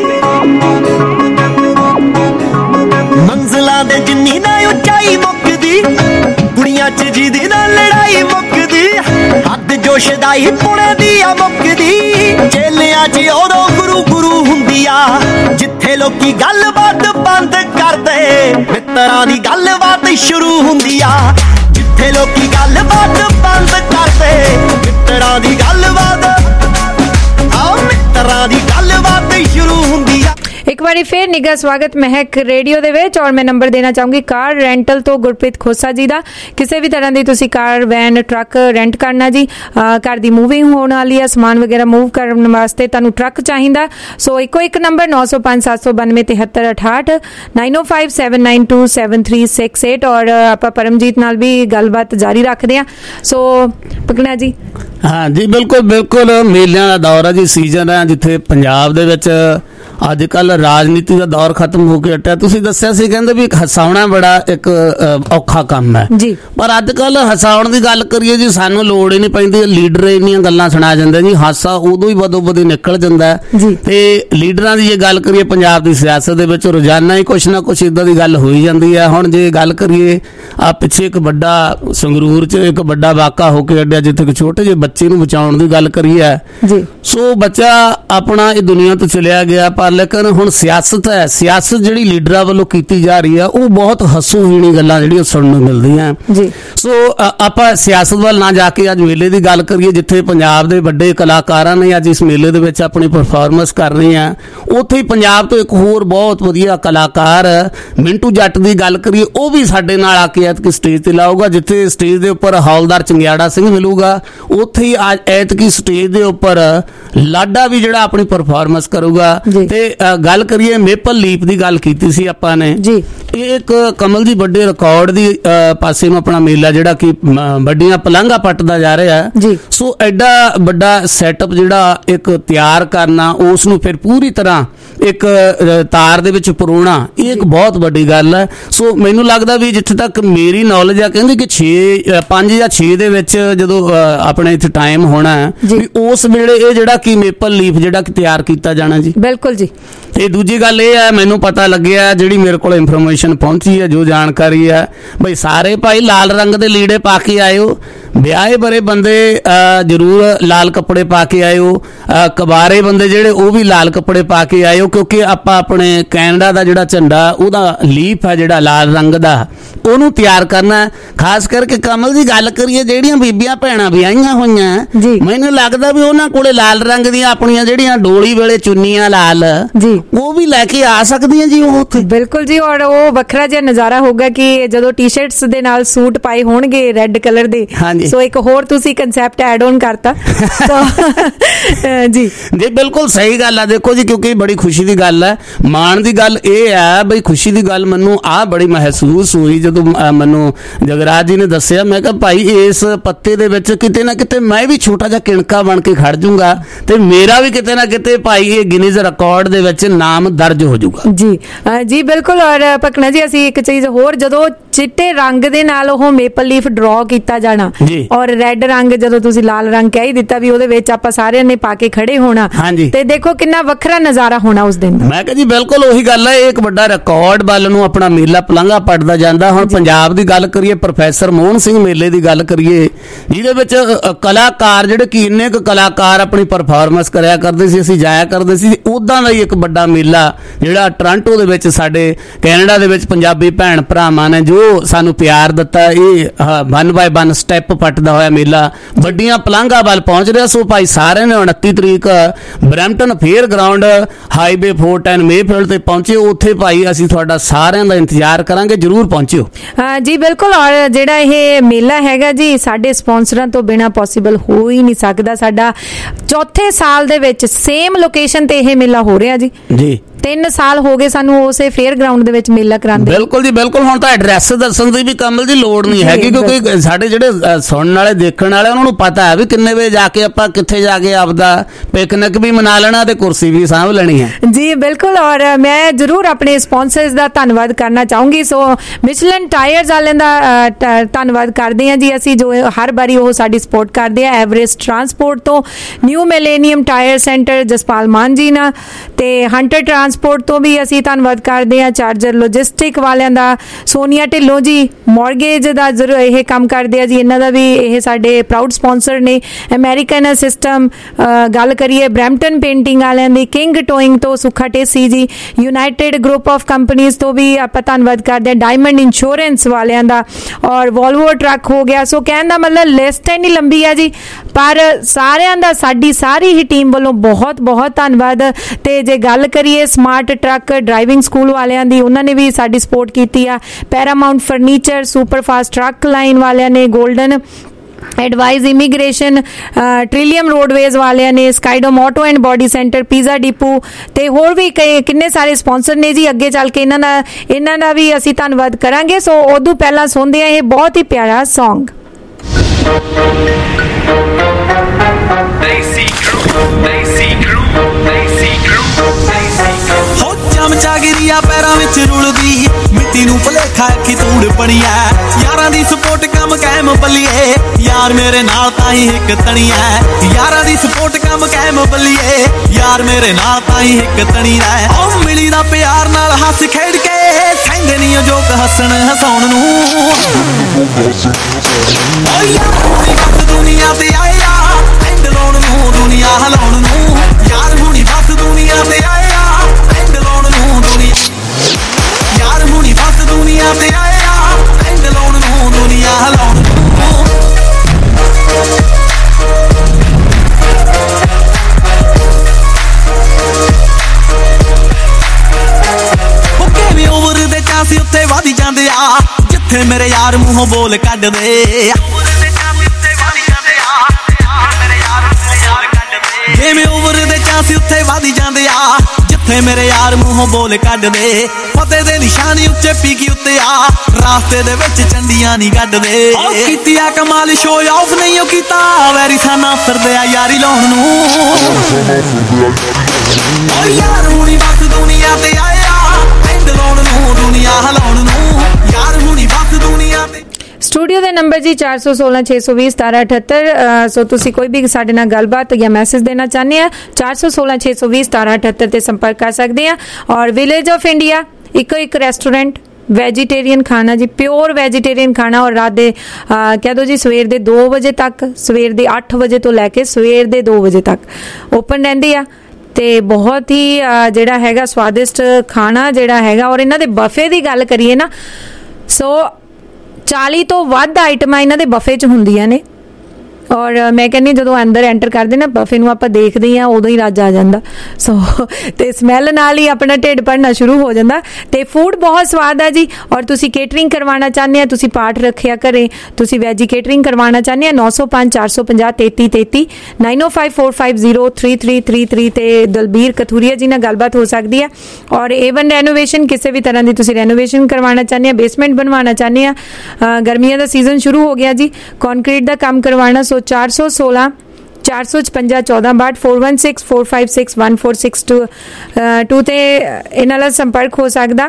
ਮੰਜ਼ਲਾਂ ਦੇ ਜਿੰਨੀ ਨਾ ਉਚਾਈ ਮੁੱਕਦੀ, ਕੁੜੀਆਂ ਚ ਜਿਹਦੀ ਨਾ ਲੜਾਈ ਮੁੱਕਦੀ, ਹੱਦ ਜੋਸ਼ ਦਾ ਹੀ ਪੁਣੇ ਦੀ ਆ ਮੁੱਕਦੀ, ਚੇਲਿਆਂ ਚ ਉਦੋਂ ਗੁਰੂ ਗੁਰੂ ਹੁੰਦੀ ਆ ਜਿੱਥੇ ਲੋਕੀ ਗੱਲਬਾਤ ਬੰਦ ਕਰਦੇ, ਮਿੱਤਰਾਂ ਦੀ ਗੱਲਬਾਤ ਸ਼ੁਰੂ ਹੁੰਦੀ ਆ ਜਿੱਥੇ ਲੋਕੀ ਗੱਲਬਾਤ ਬੰਦ ਕਰਦੇ, ਮਿੱਤਰਾਂ ਦੀ ਗੱਲਬਾਤ ਆ ਮਿੱਤਰਾਂ ਦੀ ਗੱਲਬਾਤ ਸ਼ੁਰੂ ਹੁੰਦੀ ਆ। ਇੱਕ ਵਾਰੀ ਫੇਰ ਨਿੱਘਾ ਸਵਾਗਤ ਮਹਿਕ ਰੇਡੀਓ ਦੇ ਵਿੱਚ। ਔਰ ਮੈਂ ਨੰਬਰ ਦੇਣਾ ਚਾਹੂੰਗੀ ਕਾਰ ਰੈਂਟਲ ਤੋਂ ਗੁਰਪ੍ਰੀਤ ਖੋਸਾ ਜੀ ਦਾ। ਕਿਸੇ ਵੀ ਤਰ੍ਹਾਂ ਦੀ ਤੁਸੀਂ ਕਾਰ ਵੈਨ ਟਰੱਕ ਰੈਂਟ ਕਰਨਾ ਜੀ, ਘਰ ਦੀ ਮੂਵਿੰਗ ਹੋਣ ਵਾਲੀ ਆ, ਸਮਾਨ ਵਗੈਰਾ ਮੂਵ ਕਰਨ ਵਾਸਤੇ ਤੁਹਾਨੂੰ ਟਰੱਕ ਚਾਹੀਦਾ, ਸੋ ਇੱਕੋ ਇੱਕ ਨੰਬਰ ਨੌ ਸੌ ਪੰਜ ਸੱਤ ਸੌ ਬਾਨਵੇਂ ਤਿਹੱਤਰ ਅਠਾਹਠ ਨਾਈਨ ਓ five seven nine two seven three six eight. ਔਰ ਆਪਾਂ ਪਰਮਜੀਤ ਨਾਲ ਵੀ ਗੱਲਬਾਤ ਜਾਰੀ ਰੱਖਦੇ ਹਾਂ। ਸੋ ਪਕਣਾ ਜੀ। ਹਾਂ ਜੀ ਬਿਲਕੁਲ ਬਿਲਕੁਲ, ਮੇਲਿਆਂ ਦਾ ਦੌਰ ਹੈ ਜੀ, ਸੀਜ਼ਨ ਹੈ ਜਿੱਥੇ ਪੰਜਾਬ ਦੇ ਵਿੱਚ ਅੱਜ ਕੱਲ ਰਾਜਨੀਤੀ ਦਾ ਦੌਰ ਖਤਮ ਹੋ ਕੇ ਹਟਿਆ। ਤੁਸੀਂ ਦੱਸਿਆ ਸੀ ਕਹਿੰਦੇ ਵੀ ਹਸਾਉਣਾ ਬੜਾ ਇੱਕ ਔਖਾ ਕੰਮ ਹੈ ਜੀ, ਪਰ ਅੱਜ ਕੱਲ ਹਸਾਉਣ ਦੀ ਗੱਲ ਕਰੀਏ ਜੀ ਸਾਨੂੰ ਲੋੜ ਹੀ ਨਹੀਂ ਪੈਂਦੀ, ਲੀਡਰ ਇੰਨੀਆਂ ਗੱਲਾਂ ਸੁਣਾ ਜਾਂਦੇ ਜੀ, ਹਾਸਾ ਉਦੋਂ ਹੀ ਬਦੋ ਬਦੀ ਨਿਕਲ ਜਾਂਦਾ ਤੇ ਲੀਡਰਾਂ ਦੀ ਜੇ ਗੱਲ ਕਰੀਏ ਪੰਜਾਬ ਦੀ ਸਿਆਸਤ ਦੇ ਵਿੱਚ ਰੋਜ਼ਾਨਾ ਹੀ ਕੁਛ ਨਾ ਕੁਛ ਇਦਾਂ ਦੀ ਗੱਲ ਹੋਈ ਜਾਂਦੀ ਹੈ। ਹੁਣ ਜੇ ਗੱਲ ਕਰੀਏ ਆ ਪਿੱਛੇ ਇੱਕ ਵੱਡਾ ਸੰਗਰੂਰ 'ਚ ਇੱਕ ਵੱਡਾ ਵਾਕਾ ਹੋ ਕੇ ਅੱਡਿਆ ਜਿੱਥੇ ਇੱਕ ਛੋਟੇ ਜਿਹੇ ਬੱਚੇ ਨੂੰ ਬਚਾਉਣ ਦੀ ਗੱਲ ਕਰੀਏ, ਸੋ ਬੱਚਾ ਆਪਣਾ ਇਹ ਦੁਨੀਆ ਤੋਂ ਚਲਿਆ ਗਿਆ ਪਰ ਲੇਕਿਨ ਹੁਣ ਸਿਆਸਤ ਹੈ, ਸਿਆਸਤ ਜਿਹੜੀ ਲੀਡਰਾਂ ਵੱਲੋਂ ਕੀਤੀ ਜਾ ਰਹੀ ਆ ਉਹ ਬਹੁਤ ਹੱਸੂਹੀਣੀ ਗੱਲਾਂ ਜਿਹੜੀਆਂ ਸੁਣਨ ਨੂੰ ਮਿਲਦੀਆਂ ਜੀ। ਸੋ ਆਪਾਂ ਸਿਆਸਤ ਵੱਲ ਨਾ ਜਾ ਕੇ ਅੱਜ ਮੇਲੇ ਦੀ ਗੱਲ ਕਰੀਏ, ਜਿੱਥੇ ਪੰਜਾਬ ਦੇ ਵੱਡੇ ਕਲਾਕਾਰਾਂ ਨੇ ਅੱਜ ਇਸ ਮੇਲੇ ਦੇ ਵਿੱਚ ਆਪਣੀ ਪਰਫਾਰਮੈਂਸ ਕਰਨੀ ਆ। ਉੱਥੇ ਹੀ ਪੰਜਾਬ ਤੋਂ ਇੱਕ ਹੋਰ ਬਹੁਤ ਵਧੀਆ ਕਲਾਕਾਰ ਮਿੰਟੂ ਜੱਟ ਦੀ ਗੱਲ ਕਰੀਏ, ਉਹ ਵੀ ਸਾਡੇ ਨਾਲ ਆ ਕੇ ਐਤਕੀ ਸਟੇਜ ਤੇ ਲਾਊਗਾ। ਜਿੱਥੇ ਸਟੇਜ ਦੇ ਉੱਪਰ ਹੌਲਦਾਰ ਚੰਗਿਆੜਾ ਸਿੰਘ ਮਿਲੂਗਾ, ਉੱਥੇ ਹੀ ਅੱਜ ਐਤਕੀ ਸਟੇਜ ਦੇ ਉੱਪਰ ਲਾਡਾ ਵੀ ਜਿਹੜਾ ਆਪਣੀ ਪਰਫਾਰਮੈਂਸ ਕਰੂਗਾ। ਤੇ ਗੱਲ ਕਰੀਏ ਮੇਪਲ ਲੀਫ ਦੀ ਗੱਲ ਕੀਤੀ ਸੀ ਆਪਾਂ ਨੇ ਜੀ, ਇਹ ਇੱਕ ਕਮਲ ਦੀ ਵੱਡੇ ਰਿਕਾਰਡ ਦੀ ਪਾਸੇ ਨੂੰ ਆਪਣਾ ਮੇਲਾ ਜਿਹੜਾ ਕਿ ਵੱਡੀਆਂ ਪਲੰਘਾਂ ਪੱਟਦਾ ਜਾ ਰਿਹਾ ਜੀ। ਸੋ ਐਡਾ ਵੱਡਾ ਸੈਟਅਪ ਜਿਹੜਾ ਇੱਕ ਤਿਆਰ ਕਰਨਾ, ਉਸ ਨੂੰ ਫਿਰ ਪੂਰੀ ਤਰ੍ਹਾਂ ਇੱਕ ਤਾਰ ਦੇ ਵਿੱਚ ਪਰੋਣਾ, ਇਹ ਇੱਕ ਬਹੁਤ ਵੱਡੀ ਗੱਲ ਹੈ। ਸੋ ਮੈਨੂੰ ਲੱਗਦਾ ਵੀ ਜਿੱਥੇ ਤੱਕ ਮੇਰੀ ਨੌਲੇਜ ਆ, ਕਹਿੰਦੇ ਕਿ ਛੇ ਪੰਜ ਜਾਂ ਛੇ ਦੇ ਵਿੱਚ ਜਦੋਂ ਆਪਣੇ ਇੱਥੇ ਟਾਈਮ ਹੋਣਾ ਵੀ ਉਸ ਵੇਲੇ ਇਹ ਜਿਹੜਾ ਕਿ ਮੇਪਲ ਲੀਫ ਜਿਹੜਾ ਕਿ ਤਿਆਰ ਕੀਤਾ ਜਾਣਾ ਜੀ। ਬਿਲਕੁਲ ਜੀ। ਤੇ ਦੂਜੀ ਗੱਲ ਇਹ ਹੈ, ਮੈਨੂੰ ਪਤਾ ਲੱਗਿਆ ਜਿਹੜੀ ਮੇਰੇ ਕੋਲ ਇਨਫੋਰਮੇਸ਼ਨ ਪਹੁੰਚੀ ਹੈ, ਜੋ ਜਾਣਕਾਰੀ ਹੈ, ਬਈ ਸਾਰੇ ਭਾਈ ਲਾਲ ਰੰਗ ਦੇ ਲੀੜੇ ਪਾ ਕੇ ਆਇਓ, ਵਿਆਹੇ ਬਰੇ ਬੰਦੇ ਜ਼ਰੂਰ ਲਾਲ ਕੱਪੜੇ ਪਾ ਕੇ ਆਇਓ, ਕਬਾਰੇ ਬੰਦੇ ਜਿਹੜੇ ਉਹ ਵੀ ਲਾਲ ਕੱਪੜੇ ਪਾ ਕੇ ਆਇਓ, ਕਿਉਂਕਿ ਆਪਾਂ ਆਪਣੇ ਕੈਨੇਡਾ ਦਾ ਜਿਹੜਾ ਝੰਡਾ ਉਹਦਾ ਲੀਫ ਹੈ ਜਿਹੜਾ ਲਾਲ ਰੰਗ ਦਾ, ਉਹਨੂੰ ਤਿਆਰ ਕਰਨਾ। ਖਾਸ ਕਰਕੇ ਕਮਲ ਦੀ ਗੱਲ ਕਰੀਏ, ਜਿਹੜੀਆਂ ਬੀਬੀਆਂ ਭੈਣਾਂ ਵਿਆਹੀਆਂ ਹੋਈਆਂ, ਮੈਨੂੰ ਲੱਗਦਾ ਵੀ ਉਹਨਾਂ ਕੋਲੇ ਲਾਲ ਰੰਗ ਦੀਆਂ ਆਪਣੀਆਂ ਜਿਹੜੀਆਂ ਡੋਲੀ ਵੇਲੇ ਚੁੰਨੀਆਂ ਲਾਲ ਜੀ, ਉਹ ਵੀ ਲੈ ਕੇ ਆ ਸਕਦੀਆਂ ਜੀ ਉਹ ਉੱਥੇ। ਬਿਲਕੁਲ ਜੀ, ਔਰ ਉਹ ਵੱਖਰਾ ਜਿਹਾ ਨਜ਼ਾਰਾ ਹੋਊਗਾ ਕਿ ਜਦੋਂ ਟੀ-ਸ਼ਰਟਸ ਦੇ ਨਾਲ ਸੂਟ ਪਾਏ ਹੋਣਗੇ ਰੈੱਡ ਕਲਰ ਦੇ। ਸੋ ਇੱਕ ਹੋਰ ਤੁਸੀਂ ਕਨਸੈਪਟ ਐਡ ਆਨ ਕਰਤਾ ਜੀ। ਜੀ ਬਿਲਕੁਲ ਸਹੀ ਗੱਲ ਆ। ਦੇਖੋ ਜੀ, ਕਿਉਂਕਿ ਬੜੀ ਖੁਸ਼ੀ ਦੀ ਗੱਲ ਹੈ, ਮਾਣ ਦੀ ਗੱਲ ਇਹ ਹੈ ਬਈ, ਖੁਸ਼ੀ ਦੀ ਗੱਲ ਮੈਨੂੰ ਆਹ ਬੜੀ ਮਹਿਸੂਸ ਹੋਈ ਜਦੋਂ ਮੈਨੂੰ ਜਗਰਾਜ ਜੀ ਨੇ ਦੱਸਿਆ। ਮੈਂ ਕਿਹਾ ਭਾਈ ਇਸ ਪੱਤੇ ਦੇ ਵਿੱਚ ਕਿਤੇ ਨਾ ਕਿਤੇ ਮੈਂ ਵੀ ਛੋਟਾ ਜਿਹਾ ਕਿਣਕਾ ਬਣ ਕੇ ਖੜ ਜੂੰਗਾ ਤੇ ਮੇਰਾ ਵੀ ਕਿਤੇ ਨਾ ਕਿਤੇ ਭਾਈ ਇਹ ਗਿਨੀਜ਼ ਰਿਕਾਰਡ ਦੇ ਵਿੱਚ ਨਾਮ ਦਰਜ ਹੋ ਜਾਊਗਾ ਜੀ। ਜੀ ਬਿਲਕੁਲ। ਔਰ ਭਕਨਾ ਜੀ ਅਸੀਂ ਇੱਕ ਚੀਜ਼ ਹੋਰ, ਜਦੋਂ ਚਿੱਟੇ ਰੰਗ ਦੇ ਨਾਲ ਉਹ ਮੇਪਲ ਲੀਫ ਡਰਾ ਕੀਤਾ ਜਾਣਾ ਔਰ ਰੈੱਡ ਰੰਗ, ਜਦੋਂ ਤੁਸੀਂ ਲਾਲ ਰੰਗ ਕਹਿ ਹੀ ਦਿੱਤਾ ਵੀ ਉਹਦੇ ਵਿੱਚ ਆਪਾਂ ਸਾਰਿਆਂ ਨੇ ਪਾ ਕੇ ਖੜੇ ਹੋਣਾ, ਤੇ ਦੇਖੋ ਕਿੰਨਾ ਵੱਖਰਾ ਨਜ਼ਾਰਾ ਹੋਣਾ ਉਸ ਦਿਨ। ਮੈਂ ਕਿਹਾ ਜੀ ਬਿਲਕੁਲ ਉਹੀ ਗੱਲ ਹੈ, ਇਹ ਇੱਕ ਵੱਡਾ ਰਿਕਾਰਡ ਵੱਲ ਨੂੰ ਆਪਣਾ ਮੇਲਾ ਪਲੰਘਾ ਪੱਟਦਾ ਜਾਂਦਾ। ਹੁਣ ਪੰਜਾਬ ਦੀ ਗੱਲ ਕਰੀਏ, ਪ੍ਰੋਫੈਸਰ ਮੋਹਨ ਸਿੰਘ ਮੇਲੇ ਦੀ ਗੱਲ ਕਰੀਏ, ਜਿਹਦੇ ਵਿੱਚ ਕਲਾਕਾਰ ਜਿਹੜੇ ਕਿ ਇੰਨੇ ਕੁ ਕਲਾਕਾਰ ਆਪਣੀ ਪਰਫਾਰਮੈਂਸ ਕਰਿਆ ਕਰਦੇ ਸੀ, ਅਸੀਂ ਜਾਇਆ ਕਰਦੇ ਸੀ। ਉਦਾਂ ਦਾ ਹੀ ਇੱਕ ਵੱਡਾ ਮੇਲਾ ਜਿਹੜਾ ਟੋਰਾਂਟੋ ਦੇ ਵਿੱਚ ਸਾਡੇ ਕੈਨੇਡਾ ਦੇ ਵਿੱਚ ਪੰਜਾਬੀ ਭੈਣ ਭਰਾਵਾਂ ਨੇ ਜੋ ਸਾਨੂੰ ਪਿਆਰ ਦਿੱਤਾ, ਇਹ ਵਨ ਬਾਏ ਵਨ ਸਟੈਪ ਪੱਟਦਾ ਹੋਇਆ ਮੇਲਾ ਵੱਡੀਆਂ ਪਲੰਘਾਂ ਵੱਲ ਪਹੁੰਚ ਰਿਹਾ। ਸੋ ਭਾਈ ਸਾਰਿਆਂ ਨੇ ਉਨੱਤੀ ਤਰੀਕ ਬਰੈਂਪਟਨ ਫੇਅਰ ਗਰਾਊਂਡ ਹਾਈਵੇ ਚਾਰ ਸੌ ਦਸ ਮੇਫੀਲਡ ਤੇ ਪਹੁੰਚੇ। ਉੱਥੇ ਭਾਈ ਅਸੀਂ ਤੁਹਾਡਾ ਸਾਰਿਆਂ ਦਾ ਇੰਤਜ਼ਾਰ ਕਰਾਂਗੇ, ਜਰੂਰ ਪਹੁੰਚਿਓ। ਹਾਂ ਜੀ ਬਿਲਕੁਲ। ਔਰ ਜਿਹੜਾ ਇਹ ਮੇਲਾ ਹੈਗਾ ਜੀ, ਸਾਡੇ ਸਪਾਂਸਰਾਂ ਤੋਂ ਬਿਨਾਂ ਪੋਸੀਬਲ ਹੋ ਹੀ ਨਹੀਂ ਸਕਦਾ। ਸਾਡਾ ਚੌਥੇ ਸਾਲ ਦੇ ਵਿੱਚ ਸੇਮ ਲੋਕੇਸ਼ਨ ਤੇ ਇਹ ਮੇਲਾ ਹੋ ਰਿਹਾ ਜੀ ਜੀ। ਤਿੰਨ ਸਾਲ ਹੋ ਗਏ ਸਾਨੂੰ ਉਸੇ ਫੇਅਰ ਗਰਾਊਂਡ ਦੇ ਵਿੱਚ ਮੇਲਾ ਕਰਾਉਂਦੇ। ਬਿਲਕੁਲ ਜੀ ਬਿਲਕੁਲ। ਹੁਣ ਤਾਂ ਐਡਰੈਸ ਦੱਸਣ ਦੀ ਵੀ ਕਮਲ ਦੀ ਲੋੜ ਨਹੀਂ ਹੈਗੀ, ਕਿਉਂਕਿ ਸਾਡੇ ਜਿਹੜੇ ਸੁਣਨ ਵਾਲੇ ਦੇਖਣ ਵਾਲੇ ਉਹਨਾਂ ਨੂੰ ਪਤਾ ਹੈ ਵੀ ਕਿੰਨੇ ਵਜੇ ਜਾ ਕੇ ਆਪਾਂ ਕਿੱਥੇ ਜਾ ਕੇ ਆਪਦਾ ਪਿਕਨਿਕ ਵੀ ਮਨਾ ਲੈਣਾ ਤੇ ਕੁਰਸੀ ਵੀ ਸਾਂਭ ਲੈਣੀ ਹੈ ਜੀ। ਬਿਲਕੁਲ। ਔਰ ਮੈਂ ਜ਼ਰੂਰ ਆਪਣੇ ਸਪਾਂਸਰਸ ਦਾ ਧੰਨਵਾਦ ਕਰਨਾ ਚਾਹੂੰਗੀ। ਸੋ ਮਿਸ਼ਲਨ ਟਾਇਰਸ ਵਾਲਿਆਂ ਦਾ ਧੰਨਵਾਦ ਕਰਦੇ ਹਾਂ ਜੀ ਅਸੀਂ, ਜੋ ਹਰ ਵਾਰੀ ਉਹ ਸਾਡੀ ਸਪੋਰਟ ਕਰਦੇ ਆ। ਐਵਰੇਸਟ ਟਰਾਂਸਪੋਰਟ ਤੋਂ, new millennium tyre centre Jaspal Maan ji ਨਾਲ, ਤੇ ਹੰਟਰ ਟਰਾਂਸਪੋਰਟ ਤੋਂ ਵੀ ਅਸੀਂ ਧੰਨਵਾਦ ਕਰਦੇ ਹਾਂ। ਚਾਰਜਰ ਲੋਜਿਸਟਿਕ ਵਾਲਿਆਂ ਦਾ, ਸੋਨੀਆ ਢਿੱਲੋਂ ਜੀ ਮੌਰਗੇਜ ਦਾ ਜ਼ਰੂਰ ਇਹ ਕੰਮ ਕਰਦੇ ਆ ਜੀ, ਇਹਨਾਂ ਦਾ ਵੀ ਇਹ ਸਾਡੇ ਪ੍ਰਾਊਡ ਸਪਾਂਸਰ ਨੇ। ਅਮਰੀਕਨ ਸਿਸਟਮ ਗੱਲ ਕਰੀਏ, ਬਰੈਂਪਟਨ ਪੇਂਟਿੰਗ ਵਾਲਿਆਂ ਦੀ, ਕਿੰਗ ਟੋਇੰਗ ਤੋਂ ਸੁੱਖਾ ਟੇਸੀ ਜੀ, ਯੂਨਾਈਟਿਡ ਗਰੁੱਪ ਆਫ ਕੰਪਨੀਜ਼ ਤੋਂ ਵੀ ਆਪਾਂ ਧੰਨਵਾਦ ਕਰਦੇ ਹਾਂ। ਡਾਇਮੰਡ ਇੰਸ਼ੋਰੈਂਸ ਵਾਲਿਆਂ ਦਾ, ਔਰ ਵੋਲਵੋ ਟਰੱਕ ਹੋ ਗਿਆ। ਸੋ ਕਹਿਣ ਦਾ ਮਤਲਬ ਲਿਸਟ ਇੰਨੀ ਲੰਬੀ ਆ ਜੀ, ਪਰ ਸਾਰਿਆਂ ਦਾ ਸਾਡੀ ਸਾਰੀ ਹੀ ਟੀਮ ਵੱਲੋਂ ਬਹੁਤ ਬਹੁਤ ਧੰਨਵਾਦ। ਤੇ ਜੇ ਗੱਲ ਕਰੀਏ ਸਮਾਰਟ ਟਰੱਕ ਡਰਾਈਵਿੰਗ ਸਕੂਲ ਵਾਲਿਆਂ ਦੀ, ਉਹਨਾਂ ਨੇ ਵੀ ਸਾਡੀ ਸਪੋਰਟ ਕੀਤੀ ਆ। Paramount furniture, super fast truck line ਵਾਲਿਆਂ ਨੇ, golden advise immigration, Trillium roadways ਵਾਲਿਆਂ ਨੇ, Skydome auto and body centre, pizza depot ਤੇ ਹੋਰ ਵੀ ਕਈ ਕਿੰਨੇ ਸਾਰੇ ਸਪਾਂਸਰ ਨੇ ਜੀ। ਅੱਗੇ ਚੱਲ ਕੇ ਇਹਨਾਂ ਦਾ ਇਹਨਾਂ ਦਾ ਵੀ ਅਸੀਂ ਧੰਨਵਾਦ ਕਰਾਂਗੇ। ਸੋ ਉਦੋਂ ਪਹਿਲਾਂ ਸੁਣਦੇ ਆ ਇਹ ਬਹੁਤ ਹੀ ਪਿਆਰਾ ਸੌਂਗ। ਚਮਚਾਗਿਰੀਆਂ ਪੈਰਾਂ ਵਿੱਚ ਰੁਲਦੀ, ਮਿੱਟੀ ਨੂੰ ਭਲੇਖਾ ਕਿ ਧੂੜ ਬਣੀਐ। ਯਾਰਾਂ ਦੀ ਸਪੋਰਟ ਕੰਮ ਕਾਇਮ ਬੱਲੀਏ, ਯਾਰ ਮੇਰੇ ਨਾਲ ਤਾਂ ਹੀ ਇੱਕ ਤਣੀਐ। ਯਾਰਾਂ ਦੀ ਸਪੋਰਟ ਕੰਮ ਕਾਇਮ ਬੱਲੀਏ, ਯਾਰ ਮੇਰੇ ਨਾਲ ਤਾਂ ਹੀ ਇੱਕ ਤਣੀ ਐ। ਉਹ ਮਿਲੀ ਦਾ ਪਿਆਰ ਨਾਲ ਹੱਸ ਖੇਡ ਕੇ, ਸਿੰਘ ਨੀ ਜੋਕ ਹੱਸਣ ਹਸਾਉਣ ਨੂੰ। ਓ ਯਾਰ ਬਸ ਦੁਨੀਆ ਤੇ ਆਇਆ, ਐਂਡ ਲਾਉਣ ਨੂੰ, ਦੁਨੀਆ ਹਲਾਉਣ ਨੂੰ। ਯਾਰ ਹੁਣੀ ਬਸ ਦੁਨੀਆ ਤੇ ਆਇਆ, ਐਂਡ ਲਾਉਣ ਨੂੰ, ਜਿੱਥੇ ਮੇਰੇ ਯਾਰ ਮੂੰਹੋਂ ਬੋਲ ਕੱਢਦੇ ਗੇਮ ਓਵਰ ਦੇ ਚਾਂਸ ਉੱਥੇ ਵਧੀ ਜਾਂਦੇ ਆ ਜਿੱਥੇ ਮੇਰੇ ਯਾਰ ਮੂੰਹੋਂ ਬੋਲ ਕੱਢਦੇ ਫਤਿਹ ਦੇ ਨਿਸ਼ਾਨੀ ਉੱਚੇ ਪੀਕੀ ਉੱਤੇ ਆ ਰਾਸਤੇ ਦੇ ਵਿੱਚ ਚੰਡੀਆਂ ਨਹੀਂ ਗੱਡਦੇ ਉਹ ਕੀਤੀ ਆ ਕਮਾਲ ਸ਼ੋ ਆਫ ਨਹੀਂ ਉਹ ਕੀਤਾ ਵੈਰੀ ਸਾਨਾ ਫਿਰਦੇ ਆ ਯਾਰੀ ਲਾਉਣ ਨੂੰ ਓ ਯਾਰ ਹੁਣੀ ਬਸ ਦੁਨੀਆ ਤੇ ਆਇਆ ਪਿੰਡ ਲਾਉਣ ਨੂੰ ਦੁਨੀਆ ਹਲਾਉਣ ਨੂੰ ਯਾਰ ਹੁਣੀ ਬਸ ਦੁਨੀਆ ਤੇ ਸਟੂਡੀਓ ਦਾ ਨੰਬਰ ਜੀ ਚਾਰ ਸੌ ਸੋਲਾਂ ਛੇ ਸੌ ਵੀਹ ਸਤਾਰਾਂ ਅਠੱਤਰ ਸੋ ਤੁਸੀਂ ਕੋਈ ਵੀ ਸਾਡੇ ਨਾਲ ਗੱਲਬਾਤ ਜਾਂ ਮੈਸੇਜ ਦੇਣਾ ਚਾਹੁੰਦੇ ਆ ਚਾਰ ਸੌ ਸੋਲਾਂ ਛੇ ਸੌ ਵੀਹ ਸਤਾਰਾਂ ਅਠੱਤਰ ਤੇ ਸੰਪਰਕ ਕਰ ਸਕਦੇ ਆ ਔਰ ਵਿਲੇਜ ਆਫ ਇੰਡੀਆ ਇੱਕੋ ਇੱਕ ਰੈਸਟੋਰੈਂਟ ਵੈਜੀਟੇਰੀਅਨ ਖਾਣਾ ਜੀ ਪਿਓਰ ਵੈਜੀਟੇਰੀਅਨ ਖਾਣਾ ਔਰ ਰਾਤ ਦੇ ਕਹਿ ਦੋ ਜੀ ਸਵੇਰ ਦੇ ਦੋ ਵਜੇ ਤੱਕ ਸਵੇਰ ਦੇ ਅੱਠ ਵਜੇ ਤੋਂ ਲੈ ਕੇ ਸਵੇਰ ਦੇ ਦੋ ਵਜੇ ਤੱਕ ਓਪਨ ਰਹਿੰਦੀ ਆ ਤੇ ਬਹੁਤ ਹੀ ਜਿਹੜਾ ਹੈਗਾ ਸਵਾਦਿਸ਼ਟ ਖਾਣਾ ਜਿਹੜਾ ਹੈਗਾ ਔਰ ਇਹਨਾਂ ਦੇ ਬਫੇ ਦੀ ਗੱਲ ਕਰੀਏ ਨਾ ਸੋ ਚਾਲੀ ਤੋਂ ਵੱਧ ਆਈਟਮਾਂ ਇਹਨਾਂ ਦੇ ਬਫੇ 'ਚ ਹੁੰਦੀਆਂ ਨੇ ਔਰ ਮੈਂ ਕਹਿੰਦੀ ਜਦੋਂ ਅੰਦਰ ਐਂਟਰ ਕਰਦੇ ਨਾ ਬਫੇ ਨੂੰ ਆਪਾਂ ਦੇਖਦੇ ਹਾਂ ਉਦੋਂ ਹੀ ਰੱਜ ਆ ਜਾਂਦਾ ਸੋ ਤੇ ਸਮੈਲ ਨਾਲ ਹੀ ਆਪਣਾ ਢਿੱਡ ਭਰਨਾ ਸ਼ੁਰੂ ਹੋ ਜਾਂਦਾ ਤੇ ਫੂਡ ਬਹੁਤ ਸਵਾਦ ਆ ਜੀ ਔਰ ਤੁਸੀਂ ਕੇਟਰਿੰਗ ਕਰਵਾਉਣਾ ਚਾਹੁੰਦੇ ਆ ਤੁਸੀਂ ਪਾਠ ਰੱਖਿਆ ਘਰੇ ਤੁਸੀਂ ਵੈਜੀ ਕੇਟਰਿੰਗ ਕਰਵਾਉਣਾ ਚਾਹੁੰਦੇ ਆ ਨੌ ਸੌ ਪੰਜ ਚਾਰ ਸੌ ਪੰਜਾਹ ਤੇਤੀ ਤੇਤੀ ਨਾਈਨ ਓ five four five zero three three three three ਤੇ ਦਲਬੀਰ ਕਥੂਰੀਆ ਜੀ ਨਾਲ ਗੱਲਬਾਤ ਹੋ ਸਕਦੀ ਹੈ ਔਰ ਏਵਨ ਰੈਨੋਵੇਸ਼ਨ ਕਿਸੇ ਵੀ ਤਰ੍ਹਾਂ ਦੀ ਤੁਸੀਂ ਰੈਨੋਵੇਸ਼ਨ ਕਰਵਾਉਣਾ ਚਾਹੁੰਦੇ ਆ ਬੇਸਮੈਂਟ ਬਣਵਾਉਣਾ ਚਾਹੁੰਦੇ ਆ ਗਰਮੀਆਂ ਦਾ ਸੀਜ਼ਨ ਸ਼ੁਰੂ ਹੋ ਗਿਆ ਜੀ ਕੰਕਰੀਟ ਦਾ ਕੰਮ ਕਰਵਾਉਣਾ ਚਾਰ ਸੌ ਸੋਲਾਂ ਚਾਰ ਸੌ ਛਪੰਜਾ ਚੌਦਾਂ ਬਾਹਠ four one six four five six one four six two two ਤੇ ਇਹਨਾਂ ਨਾਲ ਸੰਪਰਕ ਹੋ ਸਕਦਾ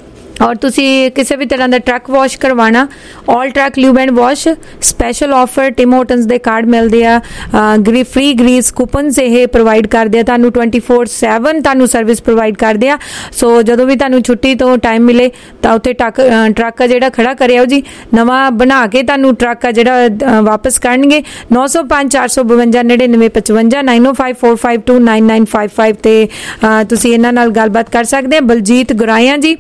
ਔਰ ਤੁਸੀਂ ਕਿਸੇ ਵੀ ਤਰ੍ਹਾਂ ਦਾ ਟਰੱਕ ਵਾਸ਼ ਕਰਵਾਉਣਾ all truck lube and wash special offer Tim Hortons ਦੇ ਕਾਰਡ ਮਿਲਦੇ ਆ ਗਰੀ ਫ੍ਰੀ ਗਰੀਸ ਕੂਪਨਸ ਇਹ ਪ੍ਰੋਵਾਈਡ ਕਰਦੇ ਆ ਤੁਹਾਨੂੰ ਟਵੈਂਟੀ ਫੋਰ ਸੈਵਨ ਤੁਹਾਨੂੰ ਸਰਵਿਸ ਪ੍ਰੋਵਾਈਡ ਕਰਦੇ ਆ ਸੋ ਜਦੋਂ ਵੀ ਤੁਹਾਨੂੰ ਛੁੱਟੀ ਤੋਂ ਟਾਈਮ ਮਿਲੇ ਤਾਂ ਉੱਥੇ ਟਰੱਕ ਟਰੱਕ ਜਿਹੜਾ ਖੜਾ ਕਰਿਓ ਜੀ ਨਵਾਂ ਬਣਾ ਕੇ ਤੁਹਾਨੂੰ ਟਰੱਕ ਆ ਜਿਹੜਾ ਵਾਪਸ ਕਰਨਗੇ ਨੌ ਸੌ ਪੰਜ ਚਾਰ ਸੌ ਬਵੰਜਾ ਨੜਿਨਵੇਂ ਪਚਵੰਜਾ ਨਾਈਨ ਓ five four five two nine nine five five ਤੇ ਤੁਸੀਂ ਇਹਨਾਂ ਨਾਲ ਗੱਲਬਾਤ ਕਰ ਸਕਦੇ ਆ ਬਲਜੀਤ ਗੁਰਾਇਆ ਜੀ